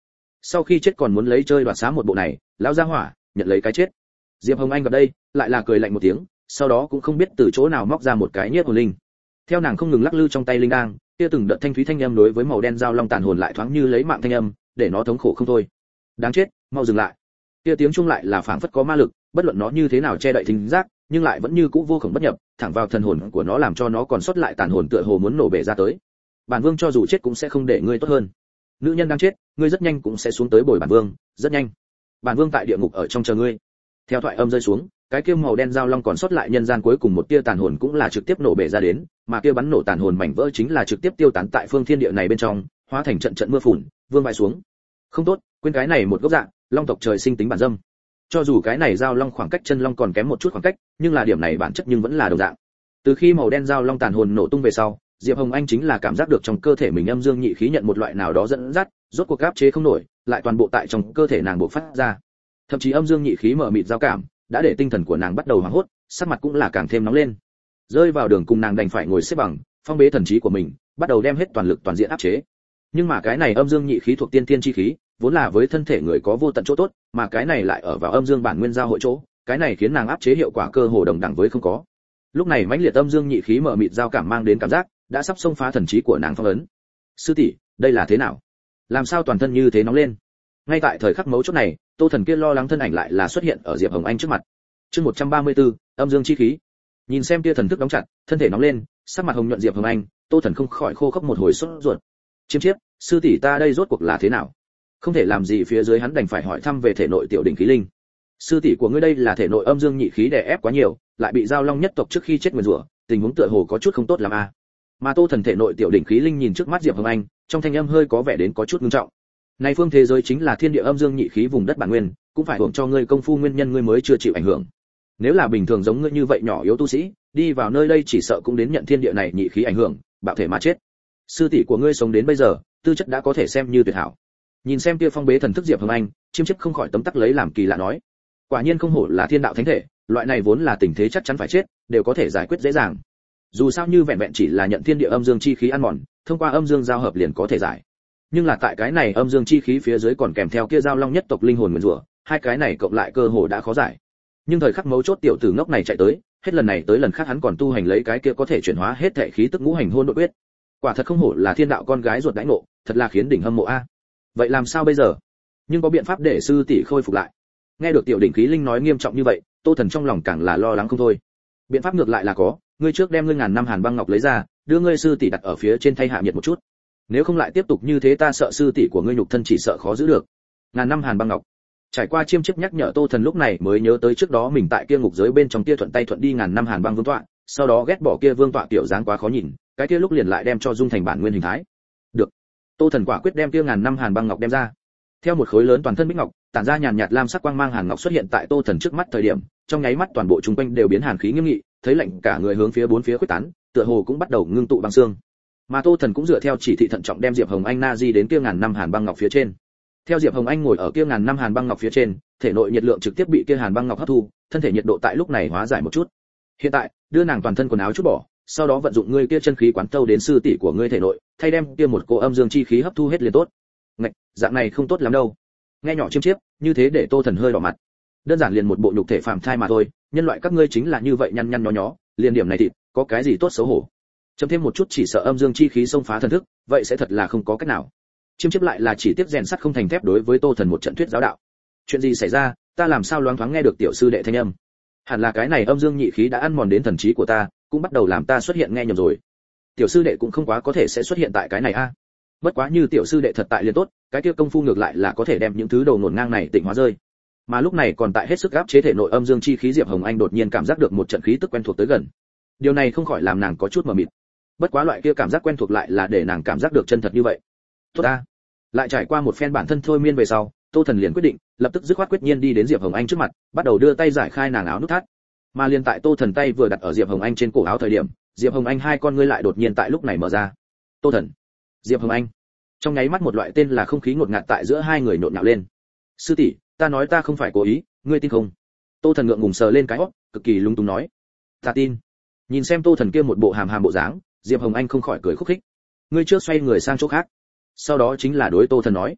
sau khi chết còn muốn lấy chơi đoạt xá một bộ này, lão gia hỏa nhận lấy cái chết. Diệp Hồng Anh gặp đây lại là cười lạnh một tiếng, sau đó cũng không biết từ chỗ nào móc ra một cái nhiếp hồn linh. Theo nàng không ngừng lắc lư trong tay linh đang, kia từng đợt thanh thúy thanh âm đối với màu đen dao long tàn hồn lại thoáng như lấy mạng thanh âm, để nó thống khổ không thôi. Đáng chết, mau dừng lại. Kia tiếng chuông lại là phảng phất có ma lực, bất luận nó như thế nào che đậy thính giác, nhưng lại vẫn như cũ vô cùng bất nhập, thẳng vào thần hồn của nó làm cho nó còn sót lại tàn hồn tựa hồ muốn nổ bể ra tới. Bản vương cho dù chết cũng sẽ không để ngươi tốt hơn. Nữ nhân đang chết, ngươi rất nhanh cũng sẽ xuống tới bồi bản vương, rất nhanh. Bản vương tại địa ngục ở trong chờ ngươi. Theo thoại âm rơi xuống, cái kia màu đen dao long còn sót lại nhân gian cuối cùng một tia tàn hồn cũng là trực tiếp nổ bể ra đến, mà kia bắn nổ tàn hồn mảnh vỡ chính là trực tiếp tiêu tán tại phương thiên địa này bên trong, hóa thành trận trận mưa phùn, vương bại xuống. Không tốt, quên cái này một gốc dạng, long tộc trời sinh tính bản dâm. Cho dù cái này dao long khoảng cách chân long còn kém một chút khoảng cách, nhưng là điểm này bản chất nhưng vẫn là đồng dạng. Từ khi màu đen dao long tàn hồn nổ tung về sau, Diệp Hồng Anh chính là cảm giác được trong cơ thể mình âm dương nhị khí nhận một loại nào đó dẫn dắt, rốt cuộc áp chế không nổi, lại toàn bộ tại trong cơ thể nàng bộc phát ra. Thậm chí âm dương nhị khí mở mịt giao cảm, đã để tinh thần của nàng bắt đầu hoảng hốt, sắc mặt cũng là càng thêm nóng lên. Rơi vào đường cùng nàng đành phải ngồi xếp bằng, phong bế thần trí của mình, bắt đầu đem hết toàn lực toàn diện áp chế. Nhưng mà cái này âm dương nhị khí thuộc tiên tiên chi khí, vốn là với thân thể người có vô tận chỗ tốt, mà cái này lại ở vào âm dương bản nguyên giao hội chỗ, cái này khiến nàng áp chế hiệu quả cơ hồ đồng đẳng với không có. Lúc này mãnh liệt âm dương nhị khí mở mịt giao cảm mang đến cảm giác, đã sắp xông phá thần trí của nàng phong ấn. Sư tỷ, đây là thế nào? Làm sao toàn thân như thế nóng lên? Ngay tại thời khắc mấu chốt này, Tô Thần kia lo lắng thân ảnh lại là xuất hiện ở Diệp Hồng Anh trước mặt. Chương 134, âm dương chi khí. Nhìn xem kia thần thức đóng chặt, thân thể nóng lên, sắc mặt hồng nhuận Diệp Hồng Anh, Tô Thần không khỏi khô khốc một hồi sốt ruột. Chiêm chiếp, sư tỷ ta đây rốt cuộc là thế nào? Không thể làm gì phía dưới hắn đành phải hỏi thăm về thể nội tiểu đỉnh khí linh. Sư tỷ của ngươi đây là thể nội âm dương nhị khí đè ép quá nhiều, lại bị giao long nhất tộc trước khi chết nguyền rủa, tình huống tựa hồ có chút không tốt lắm a. Mà Tô Thần thể nội tiểu đỉnh khí linh nhìn trước mắt Diệp Hồng Anh, trong thanh âm hơi có vẻ đến có chút nghiêm trọng. Này phương thế giới chính là thiên địa âm dương nhị khí vùng đất bản nguyên, cũng phải hưởng cho ngươi công phu nguyên nhân ngươi mới chưa chịu ảnh hưởng. Nếu là bình thường giống ngươi như vậy nhỏ yếu tu sĩ, đi vào nơi đây chỉ sợ cũng đến nhận thiên địa này nhị khí ảnh hưởng, bạo thể mà chết. Sư tỷ của ngươi sống đến bây giờ, tư chất đã có thể xem như tuyệt hảo. Nhìn xem kia phong bế thần thức Diệp Hồng Anh, Chiêm Chiếp không khỏi tấm tắc lấy làm kỳ lạ nói: quả nhiên không hổ là thiên đạo thánh thể, loại này vốn là tình thế chắc chắn phải chết, đều có thể giải quyết dễ dàng. Dù sao như vẹn vẹn chỉ là nhận thiên địa âm dương chi khí ăn mòn, thông qua âm dương giao hợp liền có thể giải. Nhưng là tại cái này âm dương chi khí phía dưới còn kèm theo kia giao long nhất tộc linh hồn nguyên rủa, hai cái này cộng lại cơ hồ đã khó giải. Nhưng thời khắc mấu chốt tiểu tử ngốc này chạy tới, hết lần này tới lần khác hắn còn tu hành lấy cái kia có thể chuyển hóa hết thể khí tức ngũ hành hôn độn quyết. Quả thật không hổ là thiên đạo con gái ruột đãi ngộ, thật là khiến đỉnh hâm mộ a. Vậy làm sao bây giờ? Nhưng có biện pháp để sư tỷ khôi phục lại. Nghe được tiểu đỉnh khí linh nói nghiêm trọng như vậy, Tô Thần trong lòng càng là lo lắng không thôi. Biện pháp ngược lại là có, ngươi trước đem ngươi ngàn năm hàn băng ngọc lấy ra, đưa ngươi sư tỷ đặt ở phía trên thay hạ nhiệt một chút. Nếu không lại tiếp tục như thế ta sợ sư tỷ của ngươi nhục thân chỉ sợ khó giữ được. Ngàn năm hàn băng ngọc. Trải qua Chiêm Chiếp nhắc nhở Tô Thần lúc này mới nhớ tới trước đó mình tại kia ngục giới bên trong kia thuận tay thuận đi ngàn năm hàn băng vương tọa, sau đó ghét bỏ kia vương tọa tiểu dáng quá khó nhìn, cái kia lúc liền lại đem cho dung thành bản nguyên hình thái. Được. Tô Thần quả quyết đem kia ngàn năm hàn băng ngọc đem ra. Theo một khối lớn toàn thân bích ngọc, tản ra nhàn nhạt lam sắc quang mang hàn ngọc xuất hiện tại Tô Thần trước mắt thời điểm, trong nháy mắt toàn bộ chúng quanh đều biến hàn khí nghiêm nghị, thấy lạnh cả người hướng phía bốn phía khuếch tán, tựa hồ cũng bắt đầu ngưng tụ băng xương. Mà Tô Thần cũng dựa theo chỉ thị thận trọng đem Diệp Hồng Anh na di đến kia ngàn năm hàn băng ngọc phía trên. Theo Diệp Hồng Anh ngồi ở kia ngàn năm hàn băng ngọc phía trên, thể nội nhiệt lượng trực tiếp bị kia hàn băng ngọc hấp thu, thân thể nhiệt độ tại lúc này hóa giải một chút. Hiện tại, đưa nàng toàn thân quần áo chút bỏ, sau đó vận dụng ngươi kia chân khí quán thâu đến sư tỷ của ngươi thể nội, thay đem kia một cỗ âm dương chi khí hấp thu hết liền tốt. Ngạch, dạng này không tốt lắm đâu. Nghe nhỏ Chiêm Chiếp, như thế để Tô Thần hơi đỏ mặt. Đơn giản liền một bộ nhục thể phàm thai mà thôi, nhân loại các ngươi chính là như vậy nhăn nhăn nhó nhó, liền điểm này thịt, có cái gì tốt xấu hổ. Chấm thêm một chút chỉ sợ âm dương chi khí xông phá thần thức, vậy sẽ thật là không có cách nào. Chiêm Chiếp lại là chỉ tiếp rèn sắt không thành thép đối với Tô Thần một trận thuyết giáo đạo. Chuyện gì xảy ra, ta làm sao loáng thoáng nghe được tiểu sư đệ thanh âm? Hẳn là cái này âm dương nhị khí đã ăn mòn đến thần trí của ta, cũng bắt đầu làm ta xuất hiện nghe nhầm rồi. Tiểu sư đệ cũng không quá có thể sẽ xuất hiện tại cái này a. Bất quá như tiểu sư đệ thật tại liền tốt, cái kia công phu ngược lại là có thể đem những thứ đầu nổn ngang này tịnh hóa rơi. Mà lúc này còn tại hết sức áp chế thể nội âm dương chi khí Diệp Hồng Anh đột nhiên cảm giác được một trận khí tức quen thuộc tới gần. Điều này không khỏi làm nàng có chút mờ mịt. Bất quá loại kia cảm giác quen thuộc lại là để nàng cảm giác được chân thật như vậy. Tốt ta. Lại trải qua một phen bản thân thôi miên về sau, Tô Thần liền quyết định, lập tức dứt khoát quyết nhiên đi đến Diệp Hồng Anh trước mặt, bắt đầu đưa tay giải khai nàng áo nút thắt. Mà liền tại Tô Thần tay vừa đặt ở Diệp Hồng Anh trên cổ áo thời điểm, Diệp Hồng Anh hai con ngươi lại đột nhiên tại lúc này mở ra. Tô Thần, Diệp Hồng Anh. Trong nháy mắt một loại tên là không khí ngột ngạt tại giữa hai người nhộn nhạo lên. Sư tỷ, ta nói ta không phải cố ý, ngươi tin không? Tô Thần ngượng ngùng sờ lên cái hót, cực kỳ lung tung nói. Ta tin. Nhìn xem Tô Thần kia một bộ hàm hàm bộ dáng, Diệp Hồng Anh không khỏi cười khúc khích. Ngươi trước xoay người sang chỗ khác. Sau đó chính là đối Tô Thần nói.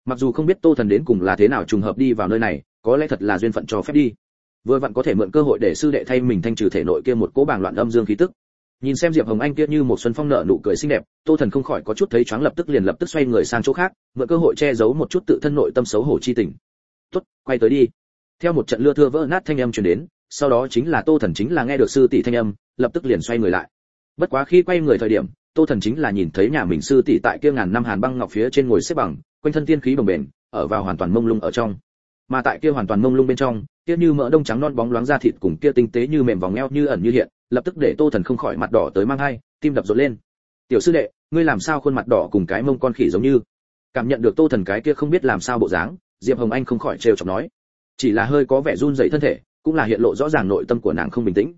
Mặc dù không biết Tô Thần đến cùng là thế nào trùng hợp đi vào nơi này, có lẽ thật là duyên phận cho phép đi. Vừa vặn có thể mượn cơ hội để sư đệ thay mình thanh trừ thể nội kia một cỗ bàng loạn âm dương khí tức. Nhìn xem Diệp Hồng Anh kia như một xuân phong nở nụ cười xinh đẹp, Tô Thần không khỏi có chút thấy choáng, lập tức xoay người sang chỗ khác, mượn cơ hội che giấu một chút tự thân nội tâm xấu hổ chi tình. "Tốt, quay tới đi." Theo một trận lưa thưa vỡ nát thanh âm truyền đến, sau đó chính là Tô Thần chính là nghe được sư tỷ thanh âm, lập tức liền xoay người lại. Bất quá khi quay người thời điểm, Tô Thần chính là nhìn thấy nhà mình sư tỷ tại kia ngàn năm hàn băng ngọc phía trên ngồi xếp bằng, quanh thân tiên khí bồng bềnh, ở vào hoàn toàn mông lung ở trong. Mà tại kia hoàn toàn mông lung bên trong, kia như mỡ đông trắng non bóng loáng da thịt cùng kia tinh tế như mềm vòng eo như ẩn như hiện, lập tức để Tô Thần không khỏi mặt đỏ tới mang hai, tim đập rộn lên. "Tiểu sư đệ, ngươi làm sao khuôn mặt đỏ cùng cái mông con khỉ giống như?" Cảm nhận được Tô Thần cái kia không biết làm sao bộ dáng, Diệp Hồng Anh không khỏi trêu chọc nói. Chỉ là hơi có vẻ run rẩy thân thể, cũng là hiện lộ rõ ràng nội tâm của nàng không bình tĩnh.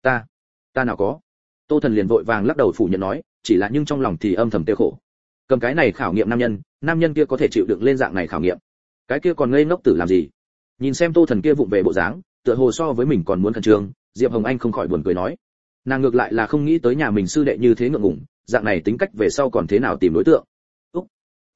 Ta nào có." Tô Thần liền vội vàng lắc đầu phủ nhận nói, chỉ là nhưng trong lòng thì âm thầm tiêu khổ. Cầm cái này khảo nghiệm nam nhân kia có thể chịu đựng lên dạng này khảo nghiệm, cái kia còn ngây ngốc tử làm gì? Nhìn xem Tô Thần kia vụng về bộ dáng, tựa hồ so với mình còn muốn khẩn trương, Diệp Hồng Anh không khỏi buồn cười nói. Nàng ngược lại là không nghĩ tới nhà mình sư đệ như thế ngượng ngùng, dạng này tính cách về sau còn thế nào tìm đối tượng. Úc.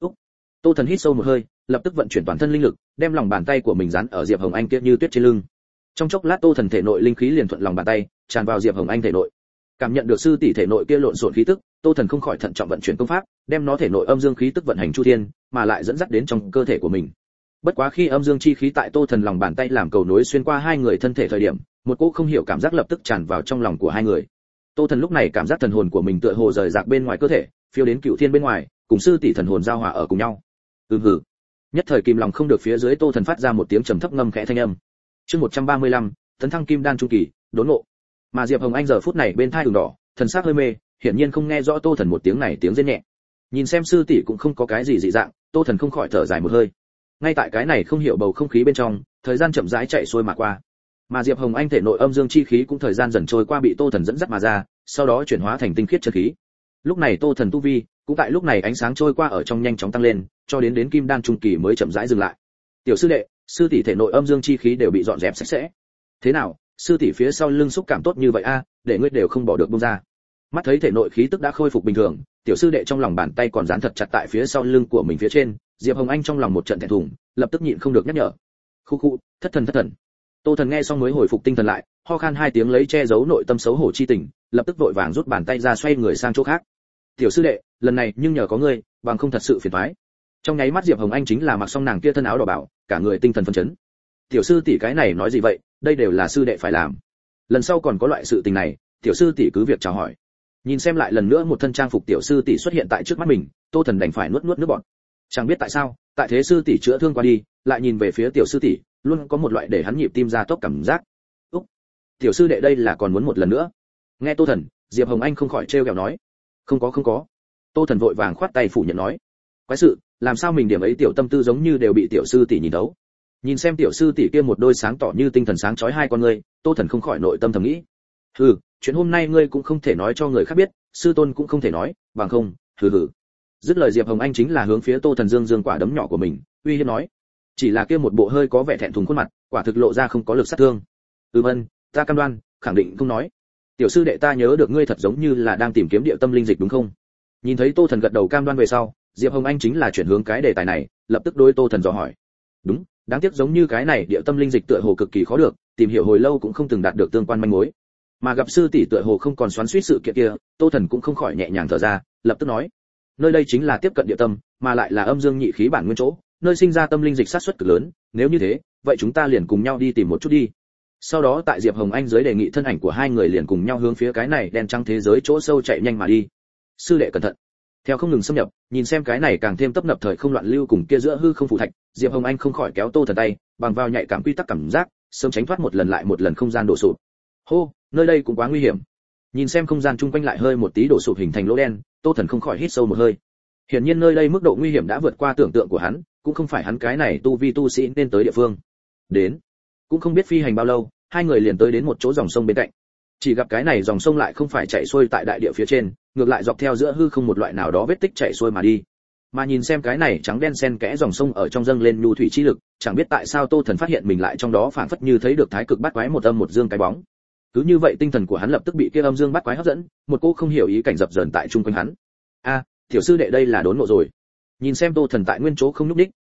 Tô Thần hít sâu một hơi, lập tức vận chuyển toàn thân linh lực, đem lòng bàn tay của mình dán ở Diệp Hồng Anh kia như tuyết trên lưng. Trong chốc lát Tô Thần thể nội linh khí liền thuận lòng bàn tay, tràn vào Diệp Hồng Anh thể nội. Cảm nhận được sư tỷ thể nội kia lộn xộn khí tức, Tô Thần không khỏi thận trọng vận chuyển công pháp, đem nó thể nội âm dương khí tức vận hành chu thiên, mà lại dẫn dắt đến trong cơ thể của mình. Bất quá khi âm dương chi khí tại Tô Thần lòng bàn tay làm cầu nối xuyên qua hai người thân thể thời điểm, một cỗ không hiểu cảm giác lập tức tràn vào trong lòng của hai người. Tô Thần lúc này cảm giác thần hồn của mình tựa hồ rời rạc bên ngoài cơ thể, phiêu đến cựu thiên bên ngoài, cùng sư tỷ thần hồn giao hòa ở cùng nhau. Hừ. Nhất thời kìm lòng không được phía dưới Tô Thần phát ra một tiếng trầm thấp ngâm khẽ thanh âm. Chương 135, tấn thăng kim đan trung kỳ, đốn ngộ. Mà Diệp Hồng Anh giờ phút này bên thai ửng đỏ, thần sắc hơi mê, hiển nhiên không nghe rõ Tô Thần một tiếng này tiếng rên nhẹ. Nhìn xem sư tỷ cũng không có cái gì dị dạng, Tô Thần không khỏi thở dài một hơi. Ngay tại cái này không hiểu bầu không khí bên trong, thời gian chậm rãi chạy xuôi mà qua. Mà Diệp Hồng Anh thể nội âm dương chi khí cũng thời gian dần trôi qua bị Tô Thần dẫn dắt mà ra, sau đó chuyển hóa thành tinh khiết chân khí. Lúc này Tô Thần tu vi, cũng tại lúc này ánh sáng trôi qua ở trong nhanh chóng tăng lên, cho đến kim đan trung kỳ mới chậm rãi dừng lại. "Tiểu sư đệ, sư tỷ thể nội âm dương chi khí đều bị dọn dẹp sạch sẽ. Thế nào, sư tỷ phía sau lưng xúc cảm tốt như vậy a, để ngươi đều không bỏ được buông ra." Mắt thấy thể nội khí tức đã khôi phục bình thường, tiểu sư đệ trong lòng bàn tay còn dán thật chặt tại phía sau lưng của mình phía trên, Diệp Hồng Anh trong lòng một trận thẹn thùng, lập tức nhịn không được nhắc nhở. Khu, thất thần. Tô Thần nghe xong mới hồi phục tinh thần lại, ho khan hai tiếng lấy che giấu nội tâm xấu hổ chi tình, lập tức vội vàng rút bàn tay ra xoay người sang chỗ khác. "Tiểu sư đệ, lần này nhưng nhờ có ngươi, bằng không thật sự phiền toái." Trong nháy mắt Diệp Hồng Anh chính là mặc xong nàng kia thân áo đỏ bảo, cả người tinh thần phấn chấn. "Tiểu sư tỷ cái này nói gì vậy, đây đều là sư đệ phải làm. Lần sau còn có loại sự tình này, tiểu sư tỷ cứ việc chào hỏi." Nhìn xem lại lần nữa một thân trang phục tiểu sư tỷ xuất hiện tại trước mắt mình, Tô Thần đành phải nuốt nước bọt. Chẳng biết tại sao, tại thế sư tỷ chữa thương qua đi, lại nhìn về phía tiểu sư tỷ, luôn có một loại để hắn nhịp tim ra tốc cảm giác. "Úc, tiểu sư đệ đây là còn muốn một lần nữa?" Nghe Tô Thần, Diệp Hồng Anh không khỏi trêu ghẹo nói. Không có." Tô Thần vội vàng khoát tay phủ nhận nói. "Quái sự, làm sao mình điểm ấy tiểu tâm tư giống như đều bị tiểu sư tỷ nhìn thấu?" Nhìn xem tiểu sư tỷ kia một đôi sáng tỏ như tinh thần sáng chói hai con ngươi, Tô Thần không khỏi nội tâm thầm nghĩ. Chuyện hôm nay ngươi cũng không thể nói cho người khác biết, sư tôn cũng không thể nói, bằng không, hừ. Dứt lời Diệp Hồng Anh chính là hướng phía Tô Thần dương quả đấm nhỏ của mình, uy hiếp nói. Chỉ là kia một bộ hơi có vẻ thẹn thùng khuôn mặt, quả thực lộ ra không có lực sát thương. Vâng, ta cam đoan, khẳng định không nói. Tiểu sư đệ ta nhớ được ngươi thật giống như là đang tìm kiếm địa tâm linh dịch đúng không? Nhìn thấy Tô Thần gật đầu cam đoan về sau, Diệp Hồng Anh chính là chuyển hướng cái đề tài này, lập tức đối Tô Thần dò hỏi. Đúng, đáng tiếc giống như cái này địa tâm linh dịch tựa hồ cực kỳ khó được, tìm hiểu hồi lâu cũng không từng đạt được tương quan manh mối. Mà gặp sư tỷ tựa hồ không còn xoắn xuýt sự kiện kia, Tô Thần cũng không khỏi nhẹ nhàng thở ra, lập tức nói: nơi đây chính là tiếp cận địa tâm, mà lại là âm dương nhị khí bản nguyên chỗ, nơi sinh ra tâm linh dịch sát suất cực lớn, nếu như thế, vậy chúng ta liền cùng nhau đi tìm một chút đi. Sau đó tại Diệp Hồng Anh dưới đề nghị thân ảnh của hai người liền cùng nhau hướng phía cái này đen trắng thế giới chỗ sâu chạy nhanh mà đi. Sư đệ cẩn thận. Theo không ngừng xâm nhập, nhìn xem cái này càng thêm tấp nập thời không loạn lưu cùng kia giữa hư không phù thạch, Diệp Hồng Anh không khỏi kéo Tô Thần tay, bằng vào nhạy cảm quy tắc cảm giác, sớm tránh thoát một lần lại một lần không gian đổ sụp. Hô, nơi đây cũng quá nguy hiểm. Nhìn xem không gian chung quanh lại hơi một tí đổ sụp hình thành lỗ đen, Tô Thần không khỏi hít sâu một hơi. Hiển nhiên nơi đây mức độ nguy hiểm đã vượt qua tưởng tượng của hắn, cũng không phải hắn cái này tu vi tu sĩ nên tới địa phương. Đến, cũng không biết phi hành bao lâu, hai người liền tới đến một chỗ dòng sông bên cạnh. Chỉ gặp cái này dòng sông lại không phải chảy xuôi tại đại địa phía trên, ngược lại dọc theo giữa hư không một loại nào đó vết tích chảy xuôi mà đi. Mà nhìn xem cái này trắng đen xen kẽ dòng sông ở trong dâng lên nhu thủy chi lực, chẳng biết tại sao Tô Thần phát hiện mình lại trong đó phảng phất như thấy được thái cực bát quái một âm một dương cái bóng. Cứ như vậy tinh thần của hắn lập tức bị kia âm dương bát quái hấp dẫn, một cô không hiểu ý cảnh dập dờn tại chung quanh hắn. A, tiểu sư đệ đây là đốn ngộ rồi. Nhìn xem Tô Thần tại nguyên chỗ không nhúc nhích,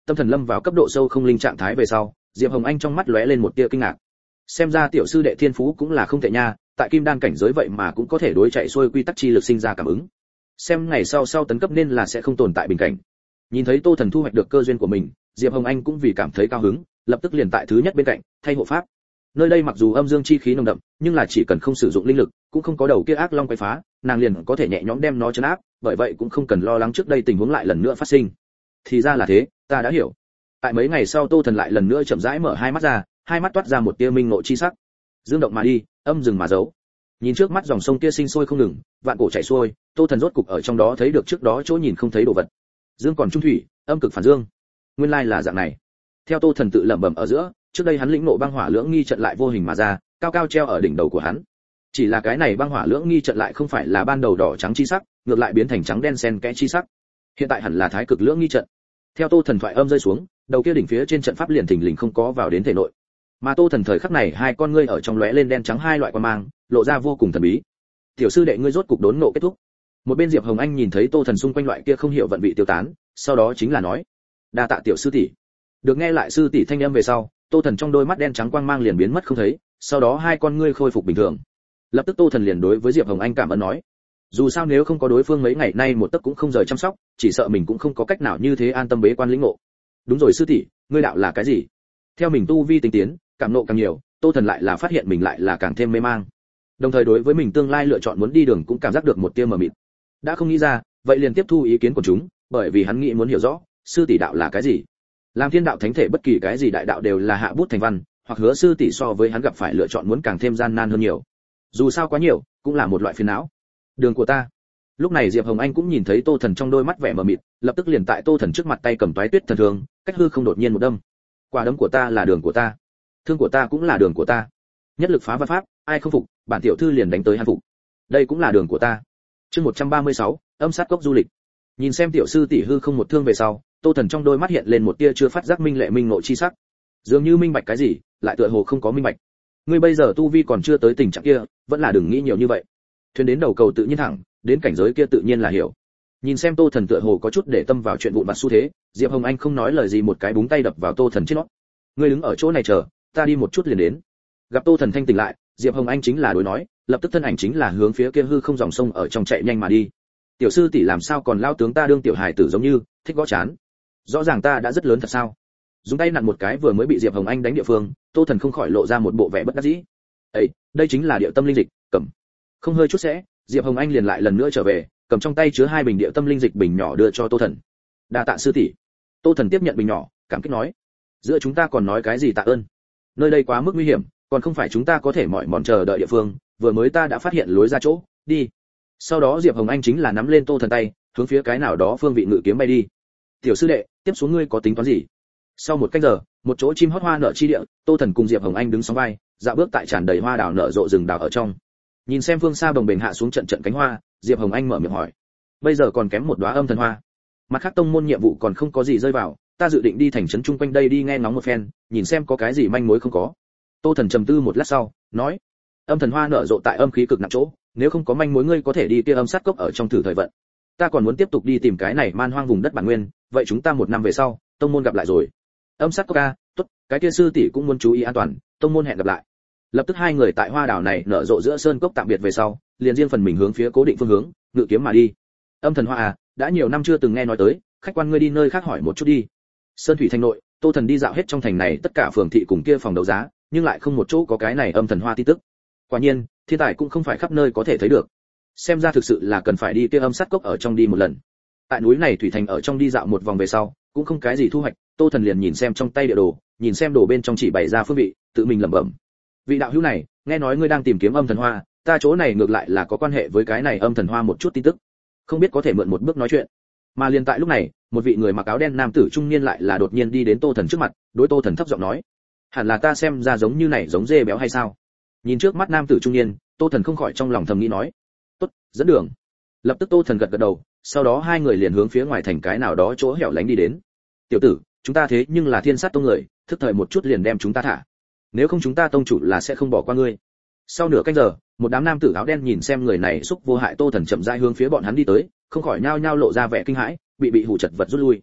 tâm thần lâm vào cấp độ sâu không linh trạng thái về sau, Diệp Hồng Anh trong mắt lóe lên một tia kinh ngạc. Xem ra tiểu sư đệ thiên phú cũng là không tệ nha, tại kim đan cảnh giới vậy mà cũng có thể đối chạy xuôi quy tắc chi lực sinh ra cảm ứng. Xem ngày sau tấn cấp nên là sẽ không tồn tại bình cảnh. Nhìn thấy Tô Thần thu hoạch được cơ duyên của mình, Diệp Hồng Anh cũng vì cảm thấy cao hứng, lập tức liền tại thứ nhất bên cạnh thay hộ pháp. Nơi đây mặc dù âm dương chi khí nồng đậm, nhưng là chỉ cần không sử dụng linh lực, cũng không có đầu kia ác long quấy phá, nàng liền có thể nhẹ nhõm đem nó trấn áp, bởi vậy cũng không cần lo lắng trước đây tình huống lại lần nữa phát sinh. Thì ra là thế, ta đã hiểu. Tại mấy ngày sau Tô Thần lại lần nữa chậm rãi mở hai mắt ra, hai mắt toát ra một tia minh ngộ chi sắc. Dương động mà đi, âm dừng mà giấu. Nhìn trước mắt dòng sông kia sinh sôi không ngừng, vạn cổ chảy xuôi, Tô Thần rốt cục ở trong đó thấy được trước đó chỗ nhìn không thấy đồ vật. Dương còn trung thủy, âm cực phản dương. Nguyên lai là dạng này. Theo Tô Thần tự lẩm bẩm ở giữa, trước đây hắn lĩnh ngộ băng hỏa lưỡng nghi trận lại vô hình mà ra, cao cao treo ở đỉnh đầu của hắn. Chỉ là cái này băng hỏa lưỡng nghi trận lại không phải là ban đầu đỏ trắng chi sắc, ngược lại biến thành trắng đen xen kẽ chi sắc. Hiện tại hẳn là thái cực lưỡng nghi trận. Theo Tô Thần thoại âm rơi xuống, đầu kia đỉnh phía trên trận pháp liền thình lình không có vào đến thể nội. Mà Tô Thần thời khắc này hai con ngươi ở trong lóe lên đen trắng hai loại quang mang, lộ ra vô cùng thần bí. Tiểu sư đệ ngươi rốt cục đốn ngộ kết thúc. Một bên Diệp Hồng Anh nhìn thấy Tô Thần xung quanh loại kia không hiểu vận vị tiêu tán, sau đó chính là nói: "Đa tạ tiểu sư tỷ." Được nghe lại sư tỷ thanh âm về sau, Tô Thần trong đôi mắt đen trắng quang mang liền biến mất không thấy, sau đó hai con ngươi khôi phục bình thường. Lập tức Tô Thần liền đối với Diệp Hồng Anh cảm ơn nói: "Dù sao nếu không có đối phương mấy ngày nay một tấc cũng không rời chăm sóc, chỉ sợ mình cũng không có cách nào như thế an tâm bế quan lĩnh ngộ." "Đúng rồi sư tỷ, ngươi đạo là cái gì?" Theo mình tu vi tinh tiến, cảm nộ càng nhiều, Tô Thần lại là phát hiện mình lại là càng thêm mê mang. Đồng thời đối với mình tương lai lựa chọn muốn đi đường cũng cảm giác được một tia mờ mịt. Đã không nghĩ ra, vậy liền tiếp thu ý kiến của chúng, bởi vì hắn nghĩ muốn hiểu rõ, sư tỷ đạo là cái gì. Làm thiên đạo thánh thể bất kỳ cái gì đại đạo đều là hạ bút thành văn, hoặc hứa sư tỷ so với hắn gặp phải lựa chọn muốn càng thêm gian nan hơn nhiều. Dù sao quá nhiều, cũng là một loại phiền não. Đường của ta. Lúc này Diệp Hồng Anh cũng nhìn thấy Tô Thần trong đôi mắt vẻ mờ mịt, lập tức liền tại Tô Thần trước mặt tay cầm toái tuyết thần thương, cách hư không đột nhiên một đâm. Quả đấm của ta là đường của ta, thương của ta cũng là đường của ta. Nhất lực phá văn pháp, ai không phục, bản tiểu thư liền đánh tới hắn phục. Đây cũng là đường của ta. Chương 136, âm sát cốc du lịch. Nhìn xem tiểu sư tỷ hư không một thương về sau, Tô Thần trong đôi mắt hiện lên một tia chưa phát giác minh lệ minh ngộ chi sắc. Dường như minh bạch cái gì, lại tựa hồ không có minh bạch. Ngươi bây giờ tu vi còn chưa tới tình trạng kia, vẫn là đừng nghĩ nhiều như vậy. Thuyền đến đầu cầu tự nhiên thẳng, đến cảnh giới kia tự nhiên là hiểu. Nhìn xem Tô Thần tựa hồ có chút để tâm vào chuyện vụn vặt xu thế, Diệp Hồng Anh không nói lời gì một cái búng tay đập vào Tô Thần trên nót. Ngươi đứng ở chỗ này chờ, ta đi một chút liền đến. Gặp Tô Thần thanh tỉnh lại, Diệp Hồng Anh chính là đối nói, lập tức thân ảnh chính là hướng phía kia hư không dòng sông ở trong chạy nhanh mà đi. Tiểu sư tỷ làm sao còn lao tướng ta đương tiểu hài tử giống như, thích gõ chán. Rõ ràng ta đã rất lớn thật sao? Dùng tay nặn một cái vừa mới bị Diệp Hồng Anh đánh địa phương, Tô Thần không khỏi lộ ra một bộ vẻ bất đắc dĩ. "Ấy, đây chính là địa tâm linh dịch, cầm." Không hơi chút sẽ, Diệp Hồng Anh liền lại lần nữa trở về, cầm trong tay chứa hai bình địa tâm linh dịch bình nhỏ đưa cho Tô Thần. "Đa tạ sư tỷ." Tô Thần tiếp nhận bình nhỏ, cảm kích nói: "Giữa chúng ta còn nói cái gì tạ ơn? Nơi đây quá mức nguy hiểm, còn không phải chúng ta có thể mỏi mòn chờ đợi địa phương, vừa mới ta đã phát hiện lối ra chỗ, đi." Sau đó Diệp Hồng Anh chính là nắm lên Tô Thần tay, hướng phía cái nào đó phương vị ngự kiếm bay đi. "Tiểu sư đệ, tiếp xuống ngươi có tính toán gì?" Sau một canh giờ, một chỗ chim hót hoa nở chi địa, Tô Thần cùng Diệp Hồng Anh đứng sóng vai, dạo bước tại tràn đầy hoa đào nở rộ rừng đào ở trong. Nhìn xem phương xa bồng bềnh hạ xuống trận trận cánh hoa, Diệp Hồng Anh mở miệng hỏi: "Bây giờ còn kém một đóa âm thần hoa. Mặt khác tông môn nhiệm vụ còn không có gì rơi vào, ta dự định đi thành trấn chung quanh đây đi nghe ngóng một phen, nhìn xem có cái gì manh mối không có." Tô Thần trầm tư một lát sau, nói: "Âm thần hoa nở rộ tại âm khí cực nặng chỗ, nếu không có manh mối ngươi có thể đi kia âm sát cốc ở trong thử thời vận. Ta còn muốn tiếp tục đi tìm cái này man hoang vùng đất bản nguyên, vậy chúng ta một năm về sau, tông môn gặp lại rồi." Âm sát cốc a, tốt, cái kia sư tỷ cũng muốn chú ý an toàn, tông môn hẹn gặp lại. Lập tức hai người tại hoa đảo này nở rộ giữa sơn cốc tạm biệt về sau, liền riêng phần mình hướng phía cố định phương hướng, ngự kiếm mà đi. Âm thần hoa à, đã nhiều năm chưa từng nghe nói tới, khách quan ngươi đi nơi khác hỏi một chút đi. Sơn thủy thành nội, Tô Thần đi dạo hết trong thành này tất cả phường thị cùng kia phòng đấu giá, nhưng lại không một chỗ có cái này âm thần hoa tin tức. Quả nhiên, thiên tài cũng không phải khắp nơi có thể thấy được. Xem ra thực sự là cần phải đi kia âm sát cốc ở trong đi một lần. Tại núi này thủy thành ở trong đi dạo một vòng về sau, cũng không cái gì thu hoạch, Tô Thần liền nhìn xem trong tay địa đồ, nhìn xem đồ bên trong chỉ bày ra phương vị, tự mình lẩm bẩm: "Vị đạo hữu này, nghe nói ngươi đang tìm kiếm âm thần hoa, ta chỗ này ngược lại là có quan hệ với cái này âm thần hoa một chút tin tức, không biết có thể mượn một bước nói chuyện." Mà liền tại lúc này, một vị người mặc áo đen nam tử trung niên lại là đột nhiên đi đến Tô Thần trước mặt, đối Tô Thần thấp giọng nói: "Hẳn là ta xem ra giống như này giống dê béo hay sao?" Nhìn trước mắt nam tử trung niên, Tô Thần không khỏi trong lòng thầm nghĩ nói: "Tốt, dẫn đường." Lập tức Tô Thần gật gật đầu, sau đó hai người liền hướng phía ngoài thành cái nào đó chỗ hẻo lánh đi đến. "Tiểu tử, chúng ta thế nhưng là Thiên Sát tông người, thức thời một chút liền đem chúng ta thả. Nếu không chúng ta tông chủ là sẽ không bỏ qua ngươi." Sau nửa canh giờ, một đám nam tử áo đen nhìn xem người này xúc vô hại Tô Thần chậm rãi hướng phía bọn hắn đi tới, không khỏi nhao nhao lộ ra vẻ kinh hãi, bị hù chật vật rút lui.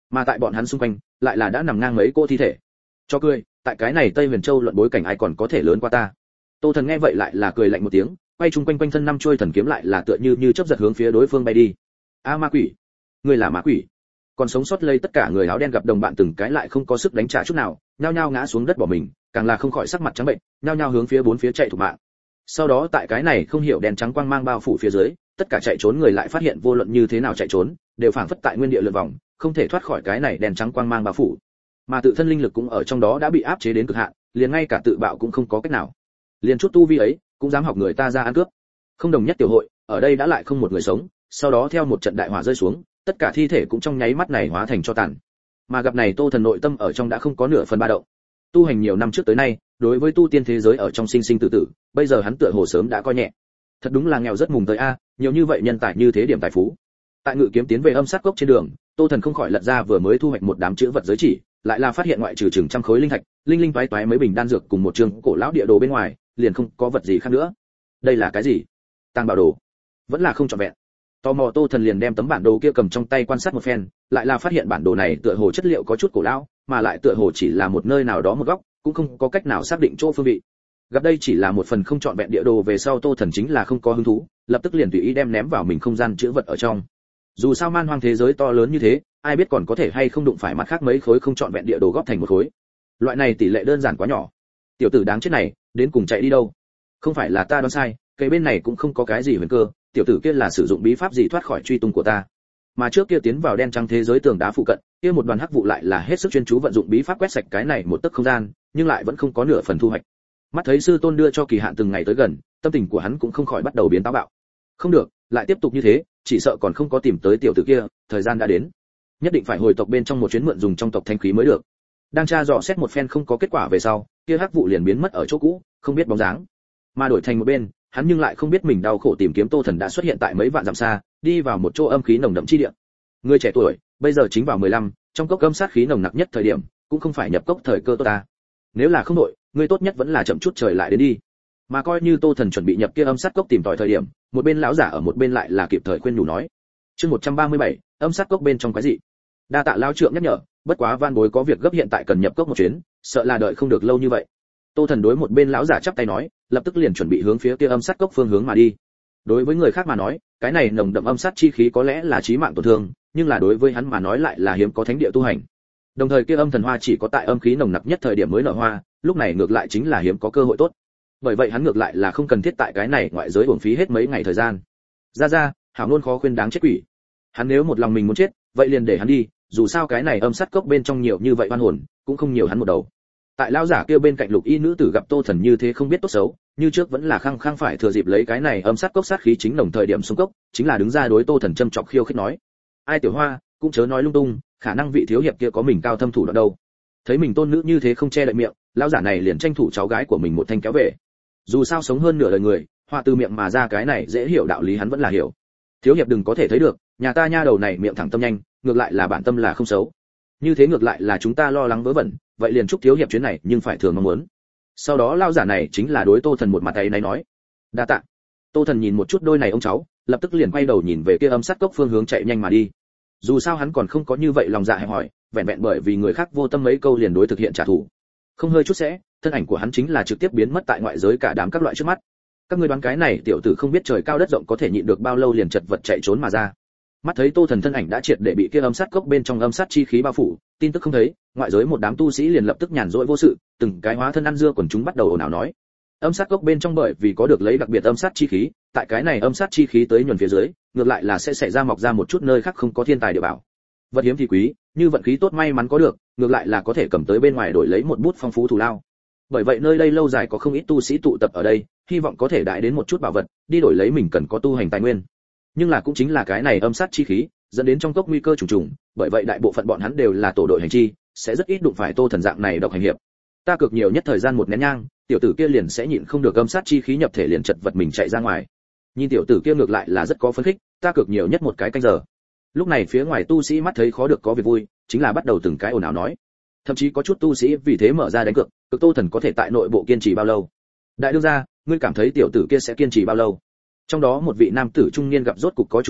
mà tại bọn hắn xung quanh lại là đã nằm ngang mấy cô thi thể. Cho cười, tại cái này Tây Huyền Châu luận bối cảnh ai còn có thể lớn qua ta. Tô Thần nghe vậy lại là cười lạnh một tiếng, quay chung quanh quanh thân năm chuôi thần kiếm lại là tựa như chớp giật hướng phía đối phương bay đi. A ma quỷ, ngươi là ma quỷ. Còn sống sót lây tất cả người áo đen gặp đồng bạn từng cái lại không có sức đánh trả chút nào, nhao nhao ngã xuống đất bỏ mình, càng là không khỏi sắc mặt trắng bệnh, nhao nhao hướng phía bốn phía chạy thục mạng. Sau đó tại cái này không hiểu đèn trắng quang mang bao phủ phía dưới, tất cả chạy trốn người lại phát hiện vô luận như thế nào chạy trốn, đều phảng phất tại nguyên địa lượn vòng, không thể thoát khỏi cái này đèn trắng quang mang bao phủ. Mà tự thân linh lực cũng ở trong đó đã bị áp chế đến cực hạn, liền ngay cả tự bạo cũng không có cách nào. Liền chút tu vi ấy, cũng dám học người ta ra ăn cướp. Không đồng nhất tiểu hội, ở đây đã lại không một người sống, sau đó theo một trận đại hỏa rơi xuống, tất cả thi thể cũng trong nháy mắt này hóa thành tro tàn. Mà gặp này Tô Thần nội tâm ở trong đã không có nửa phần ba động. Tu hành nhiều năm trước tới nay, đối với tu tiên thế giới ở trong sinh sinh tử tử, bây giờ hắn tựa hồ sớm đã coi nhẹ. Thật đúng là nghèo rất mùng tới a, nhiều như vậy nhân tài như thế điểm tài phú. Tại ngự kiếm tiến về âm sát cốc trên đường, Tô Thần không khỏi lật ra vừa mới thu hoạch một đám chữ vật giới chỉ, lại là phát hiện ngoại trừ chừng trăm khối linh thạch, linh toái toái mấy bình đan dược cùng một trường cổ lão địa đồ bên ngoài, liền không có vật gì khác nữa. Đây là cái gì? Tàng bảo đồ? Vẫn là không trọn vẹn. Tò mò Tô Thần liền đem tấm bản đồ kia cầm trong tay quan sát một phen, lại là phát hiện bản đồ này tựa hồ chất liệu có chút cổ lão, mà lại tựa hồ chỉ là một nơi nào đó một góc, cũng không có cách nào xác định chỗ phương vị. Gặp đây chỉ là một phần không trọn vẹn địa đồ về sau Tô Thần chính là không có hứng thú, lập tức liền tùy ý đem ném vào mình không gian chứa vật ở trong. Dù sao man hoang thế giới to lớn như thế, ai biết còn có thể hay không đụng phải mặt khác mấy khối không trọn vẹn địa đồ góp thành một khối. Loại này tỷ lệ đơn giản quá nhỏ. Tiểu tử đáng chết này, đến cùng chạy đi đâu? Không phải là ta đoán sai, cái bên này cũng không có cái gì huyền cơ, tiểu tử kia là sử dụng bí pháp gì thoát khỏi truy tung của ta. Mà trước kia tiến vào đen trắng thế giới tường đá phụ cận, kia một đoàn hắc vụ lại là hết sức chuyên chú vận dụng bí pháp quét sạch cái này một tấc không gian, nhưng lại vẫn không có nửa phần thu hoạch. Mắt thấy sư tôn đưa cho kỳ hạn từng ngày tới gần, tâm tình của hắn cũng không khỏi bắt đầu biến táo bạo. Không được, lại tiếp tục như thế, chỉ sợ còn không có tìm tới tiểu tử kia, thời gian đã đến. Nhất định phải hồi tộc bên trong một chuyến mượn dùng trong tộc thanh khí mới được. Đang tra dò xét một phen không có kết quả về sau, kia hắc vụ liền biến mất ở chỗ cũ, không biết bóng dáng. Mà đổi thành một bên, hắn nhưng lại không biết mình đau khổ tìm kiếm Tô Thần đã xuất hiện tại mấy vạn dặm xa, đi vào một chỗ âm khí nồng đậm chi địa. Người trẻ tuổi, bây giờ chính vào 15, trong cốc âm sát khí nồng nặc nhất thời điểm, cũng không phải nhập cốc thời cơ tốt ta. Nếu là không đội, ngươi tốt nhất vẫn là chậm chút trời lại đến đi. Mà coi như Tô Thần chuẩn bị nhập kia âm sát cốc tìm tòi thời điểm, một bên lão giả ở một bên lại là kịp thời khuyên nhủ nói. Chương 137, âm sát cốc bên trong cái gì? Đa tạ lão trượng nhắc nhở, bất quá van bối có việc gấp hiện tại cần nhập cốc một chuyến, sợ là đợi không được lâu như vậy. Tô Thần đối một bên lão giả chắp tay nói, lập tức liền chuẩn bị hướng phía kia âm sát cốc phương hướng mà đi. Đối với người khác mà nói, cái này nồng đậm âm sát chi khí có lẽ là chí mạng tổn thương, nhưng là đối với hắn mà nói lại là hiếm có thánh địa tu hành. Đồng thời kia âm thần hoa chỉ có tại âm khí nồng nặc nhất thời điểm mới nở hoa, lúc này ngược lại chính là hiếm có cơ hội tốt. Bởi vậy hắn ngược lại là không cần thiết tại cái này ngoại giới uổng phí hết mấy ngày thời gian. Ra, hảo luôn khó khuyên đáng chết quỷ. Hắn nếu một lòng mình muốn chết, vậy liền để hắn đi, dù sao cái này âm sát cốc bên trong nhiều như vậy oan hồn, cũng không nhiều hắn một đầu. Tại lão giả kia bên cạnh lục y nữ tử gặp Tô Thần như thế không biết tốt xấu, như trước vẫn là khăng phải thừa dịp lấy cái này âm sát cốc sát khí chính nồng thời điểm xung cốc, chính là đứng ra đối Tô Thần châm chọc khiêu khích nói: "Ai tiểu hoa, cũng chớ nói lung tung, khả năng vị thiếu hiệp kia có mình cao thâm thủ đoạn đâu." Thấy mình tôn nữ như thế không che đậy miệng, lão giả này liền tranh thủ cháu gái của mình một thanh kéo về. Dù sao sống hơn nửa đời người, hoa từ miệng mà ra cái này dễ hiểu đạo lý hắn vẫn là hiểu. Thiếu hiệp đừng có thể thấy được, nhà ta nha đầu này miệng thẳng tâm nhanh, ngược lại là bản tâm là không xấu. Như thế ngược lại là chúng ta lo lắng vớ vẩn, vậy liền chúc thiếu hiệp chuyến này nhưng phải thường mong muốn. Sau đó lão giả này chính là đối Tô Thần một mặt ấy này nói: "Đa tạ." Tô Thần nhìn một chút đôi này ông cháu, lập tức liền quay đầu nhìn về kia âm sát cốc phương hướng chạy nhanh mà đi. Dù sao hắn còn không có như vậy lòng dạ hẹp hỏi, vẹn vẹn bởi vì người khác vô tâm mấy câu liền đối thực hiện trả thù. Không hơi chút sẽ, thân ảnh của hắn chính là trực tiếp biến mất tại ngoại giới cả đám các loại trước mắt. Các ngươi đoán cái này tiểu tử không biết trời cao đất rộng có thể nhịn được bao lâu liền chật vật chạy trốn mà ra. Mắt thấy Tô Thần thân ảnh đã triệt để bị kia âm sát cốc bên trong âm sát chi khí bao phủ, tin tức không thấy, ngoại giới một đám tu sĩ liền lập tức nhàn rỗi vô sự, từng cái hóa thân ăn dưa quần chúng bắt đầu ồn ào nói. Âm sát cốc bên trong bởi vì có được lấy đặc biệt âm sát chi khí, tại cái này âm sát chi khí tới nhuần phía dưới, ngược lại là sẽ xảy ra mọc ra một chút nơi khác không có thiên tài địa bảo. Vật hiếm thì quý, như vận khí tốt may mắn có được, ngược lại là có thể cầm tới bên ngoài đổi lấy một bút phong phú thù lao. Bởi vậy nơi đây lâu dài có không ít tu sĩ tụ tập ở đây, hy vọng có thể đãi đến một chút bảo vật, đi đổi lấy mình cần có tu hành tài nguyên. Nhưng là cũng chính là cái này âm sát chi khí, dẫn đến trong cốc nguy cơ trùng trùng, bởi vậy đại bộ phận bọn hắn đều là tổ đội hành chi, sẽ rất ít đụng phải Tô Thần dạng này độc hành hiệp. Ta cược nhiều nhất thời gian một nén nhang, tiểu tử kia liền sẽ nhịn không được âm sát chi khí nhập thể liền chật vật mình chạy ra ngoài. Nhìn tiểu tử kia ngược lại là rất có phấn khích, ta cược nhiều nhất một cái canh giờ. Lúc này phía ngoài tu sĩ mắt thấy khó được có việc vui, chính là bắt đầu từng cái ồn ào nói. Thậm chí có chút tu sĩ vì thế mở ra đánh cược, cực Tô Thần có thể tại nội bộ kiên trì bao lâu. Đại đương gia, ngươi cảm thấy tiểu tử kia sẽ kiên trì bao lâu? Trong đó một vị nam tử trung niên gặp rốt cục có chủ đề,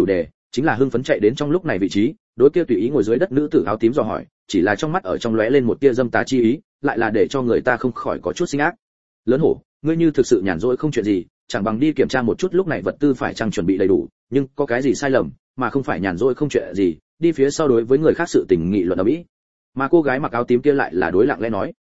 chính là hưng phấn chạy đến trong lúc này vị trí, đối kia tùy ý ngồi dưới đất nữ tử áo tím dò hỏi, chỉ là trong mắt ở trong lóe lên một tia dâm tà chi ý, lại là để cho người ta không khỏi có chút sinh ác. Lớn hổ, ngươi như thực sự nhàn rỗi không chuyện gì, chẳng bằng đi kiểm tra một chút lúc này vật tư phải chăng chuẩn bị đầy đủ, nhưng có cái gì sai lầm, mà không phải nhàn rỗi không chuyện gì, đi phía sau đối với người khác sự tình nghị luận ở mỹ. Mà cô gái mặc áo tím kia lại là đối lặng lẽ nói,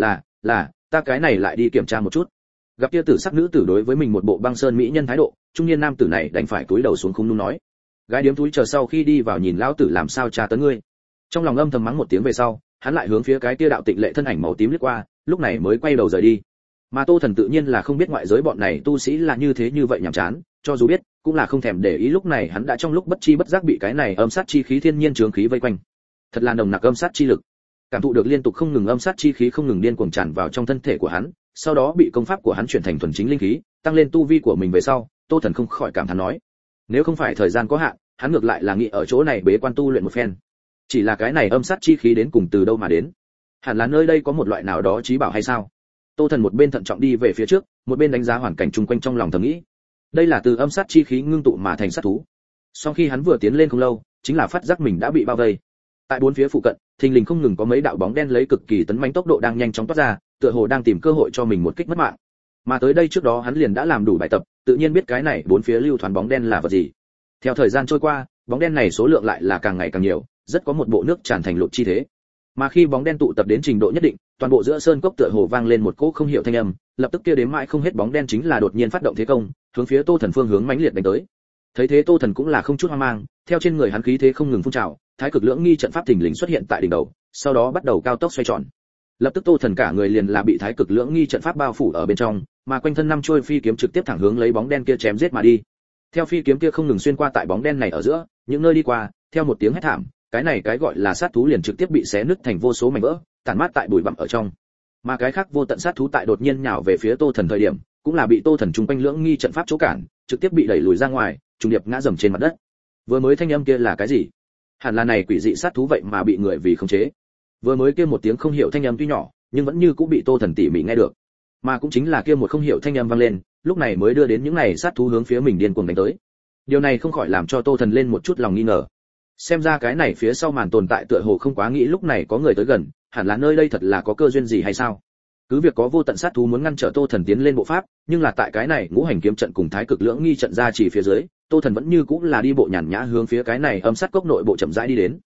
là, ta cái này lại đi kiểm tra một chút. Gặp kia tử sắc nữ tử đối với mình một bộ băng sơn mỹ nhân thái độ, trung niên nam tử này đành phải cúi đầu xuống không nun nói. Gái điếm túi chờ sau khi đi vào nhìn lão tử làm sao tra tấn ngươi. Trong lòng âm thầm mắng một tiếng về sau, hắn lại hướng phía cái kia đạo tịnh lệ thân ảnh màu tím lướt qua, lúc này mới quay đầu rời đi. Mà Tô Thần tự nhiên là không biết ngoại giới bọn này tu sĩ là như thế như vậy nhàm chán, cho dù biết, cũng là không thèm để ý. Lúc này hắn đã trong lúc bất chi bất giác bị cái này âm sát chi khí thiên nhiên chướng khí vây quanh. Thật là nồng nặc âm sát chi lực. Cảm thụ được liên tục không ngừng âm sát chi khí không ngừng điên cuồng tràn vào trong thân thể của hắn, sau đó bị công pháp của hắn chuyển thành thuần chính linh khí, tăng lên tu vi của mình về sau, Tô Thần không khỏi cảm thán nói: nếu không phải thời gian có hạn, hắn ngược lại là nghĩ ở chỗ này bế quan tu luyện một phen. Chỉ là cái này âm sát chi khí đến cùng từ đâu mà đến? Hẳn là nơi đây có một loại nào đó chí bảo hay sao? Tô Thần một bên thận trọng đi về phía trước, một bên đánh giá hoàn cảnh chung quanh trong lòng thầm nghĩ. Đây là từ âm sát chi khí ngưng tụ mà thành sát thú. Sau khi hắn vừa tiến lên không lâu, chính là phát giác mình đã bị bao vây. Tại bốn phía phụ cận, thình lình không ngừng có mấy đạo bóng đen lấy cực kỳ tấn mãnh tốc độ đang nhanh chóng toát ra, tựa hồ đang tìm cơ hội cho mình một kích mất mạng. Mà tới đây trước đó hắn liền đã làm đủ bài tập, tự nhiên biết cái này bốn phía lưu thoáng bóng đen là vật gì. Theo thời gian trôi qua, bóng đen này số lượng lại là càng ngày càng nhiều, rất có một bộ nước tràn thành lụt chi thế. Mà khi bóng đen tụ tập đến trình độ nhất định, toàn bộ giữa sơn cốc tựa hồ vang lên một cỗ không hiểu thanh âm, lập tức kia đếm mãi không hết bóng đen chính là đột nhiên phát động thế công, hướng phía Tô Thần phương hướng mãnh liệt đánh tới. Thấy thế Tô Thần cũng là không chút hoang mang, theo trên người hắn khí thế không ngừng phun trào, thái cực lưỡng nghi trận pháp thình lình xuất hiện tại đỉnh đầu, sau đó bắt đầu cao tốc xoay tròn. Lập tức Tô Thần cả người liền là bị thái cực lưỡng nghi trận pháp bao phủ ở bên trong, mà quanh thân năm chuôi phi kiếm trực tiếp thẳng hướng lấy bóng đen kia chém giết mà đi. Theo phi kiếm kia không ngừng xuyên qua tại bóng đen này ở giữa, những nơi đi qua, theo một tiếng hét thảm, cái này cái gọi là sát thú liền trực tiếp bị xé nứt thành vô số mảnh vỡ, tản mát tại bụi bặm ở trong. Mà cái khác vô tận sát thú tại đột nhiên nhào về phía Tô Thần thời điểm, cũng là bị Tô Thần trung quanh lưỡng nghi trận pháp chỗ cản, trực tiếp bị đẩy lùi ra ngoài, trùng điệp ngã dầm trên mặt đất. Vừa mới thanh âm kia là cái gì? Hẳn là này quỷ dị sát thú vậy mà bị người vì khống chế. Vừa mới kia một tiếng không hiểu thanh âm tuy nhỏ, nhưng vẫn như cũng bị Tô Thần tỉ mỉ nghe được. Mà cũng chính là kia một không hiểu thanh âm vang lên, lúc này mới đưa đến những này sát thú hướng phía mình điên cuồng đánh tới. Điều này không khỏi làm cho Tô Thần lên một chút lòng nghi ngờ. Xem ra cái này phía sau màn tồn tại tựa hồ không quá nghĩ lúc này có người tới gần, hẳn là nơi đây thật là có cơ duyên gì hay sao? Cứ việc có vô tận sát thú muốn ngăn trở Tô Thần tiến lên bộ pháp, nhưng là tại cái này ngũ hành kiếm trận cùng thái cực lưỡng nghi trận ra chỉ phía dưới, Tô Thần vẫn như cũng là đi bộ nhàn nhã hướng phía cái này âm sát cốc nội bộ chậm rãi đi đến.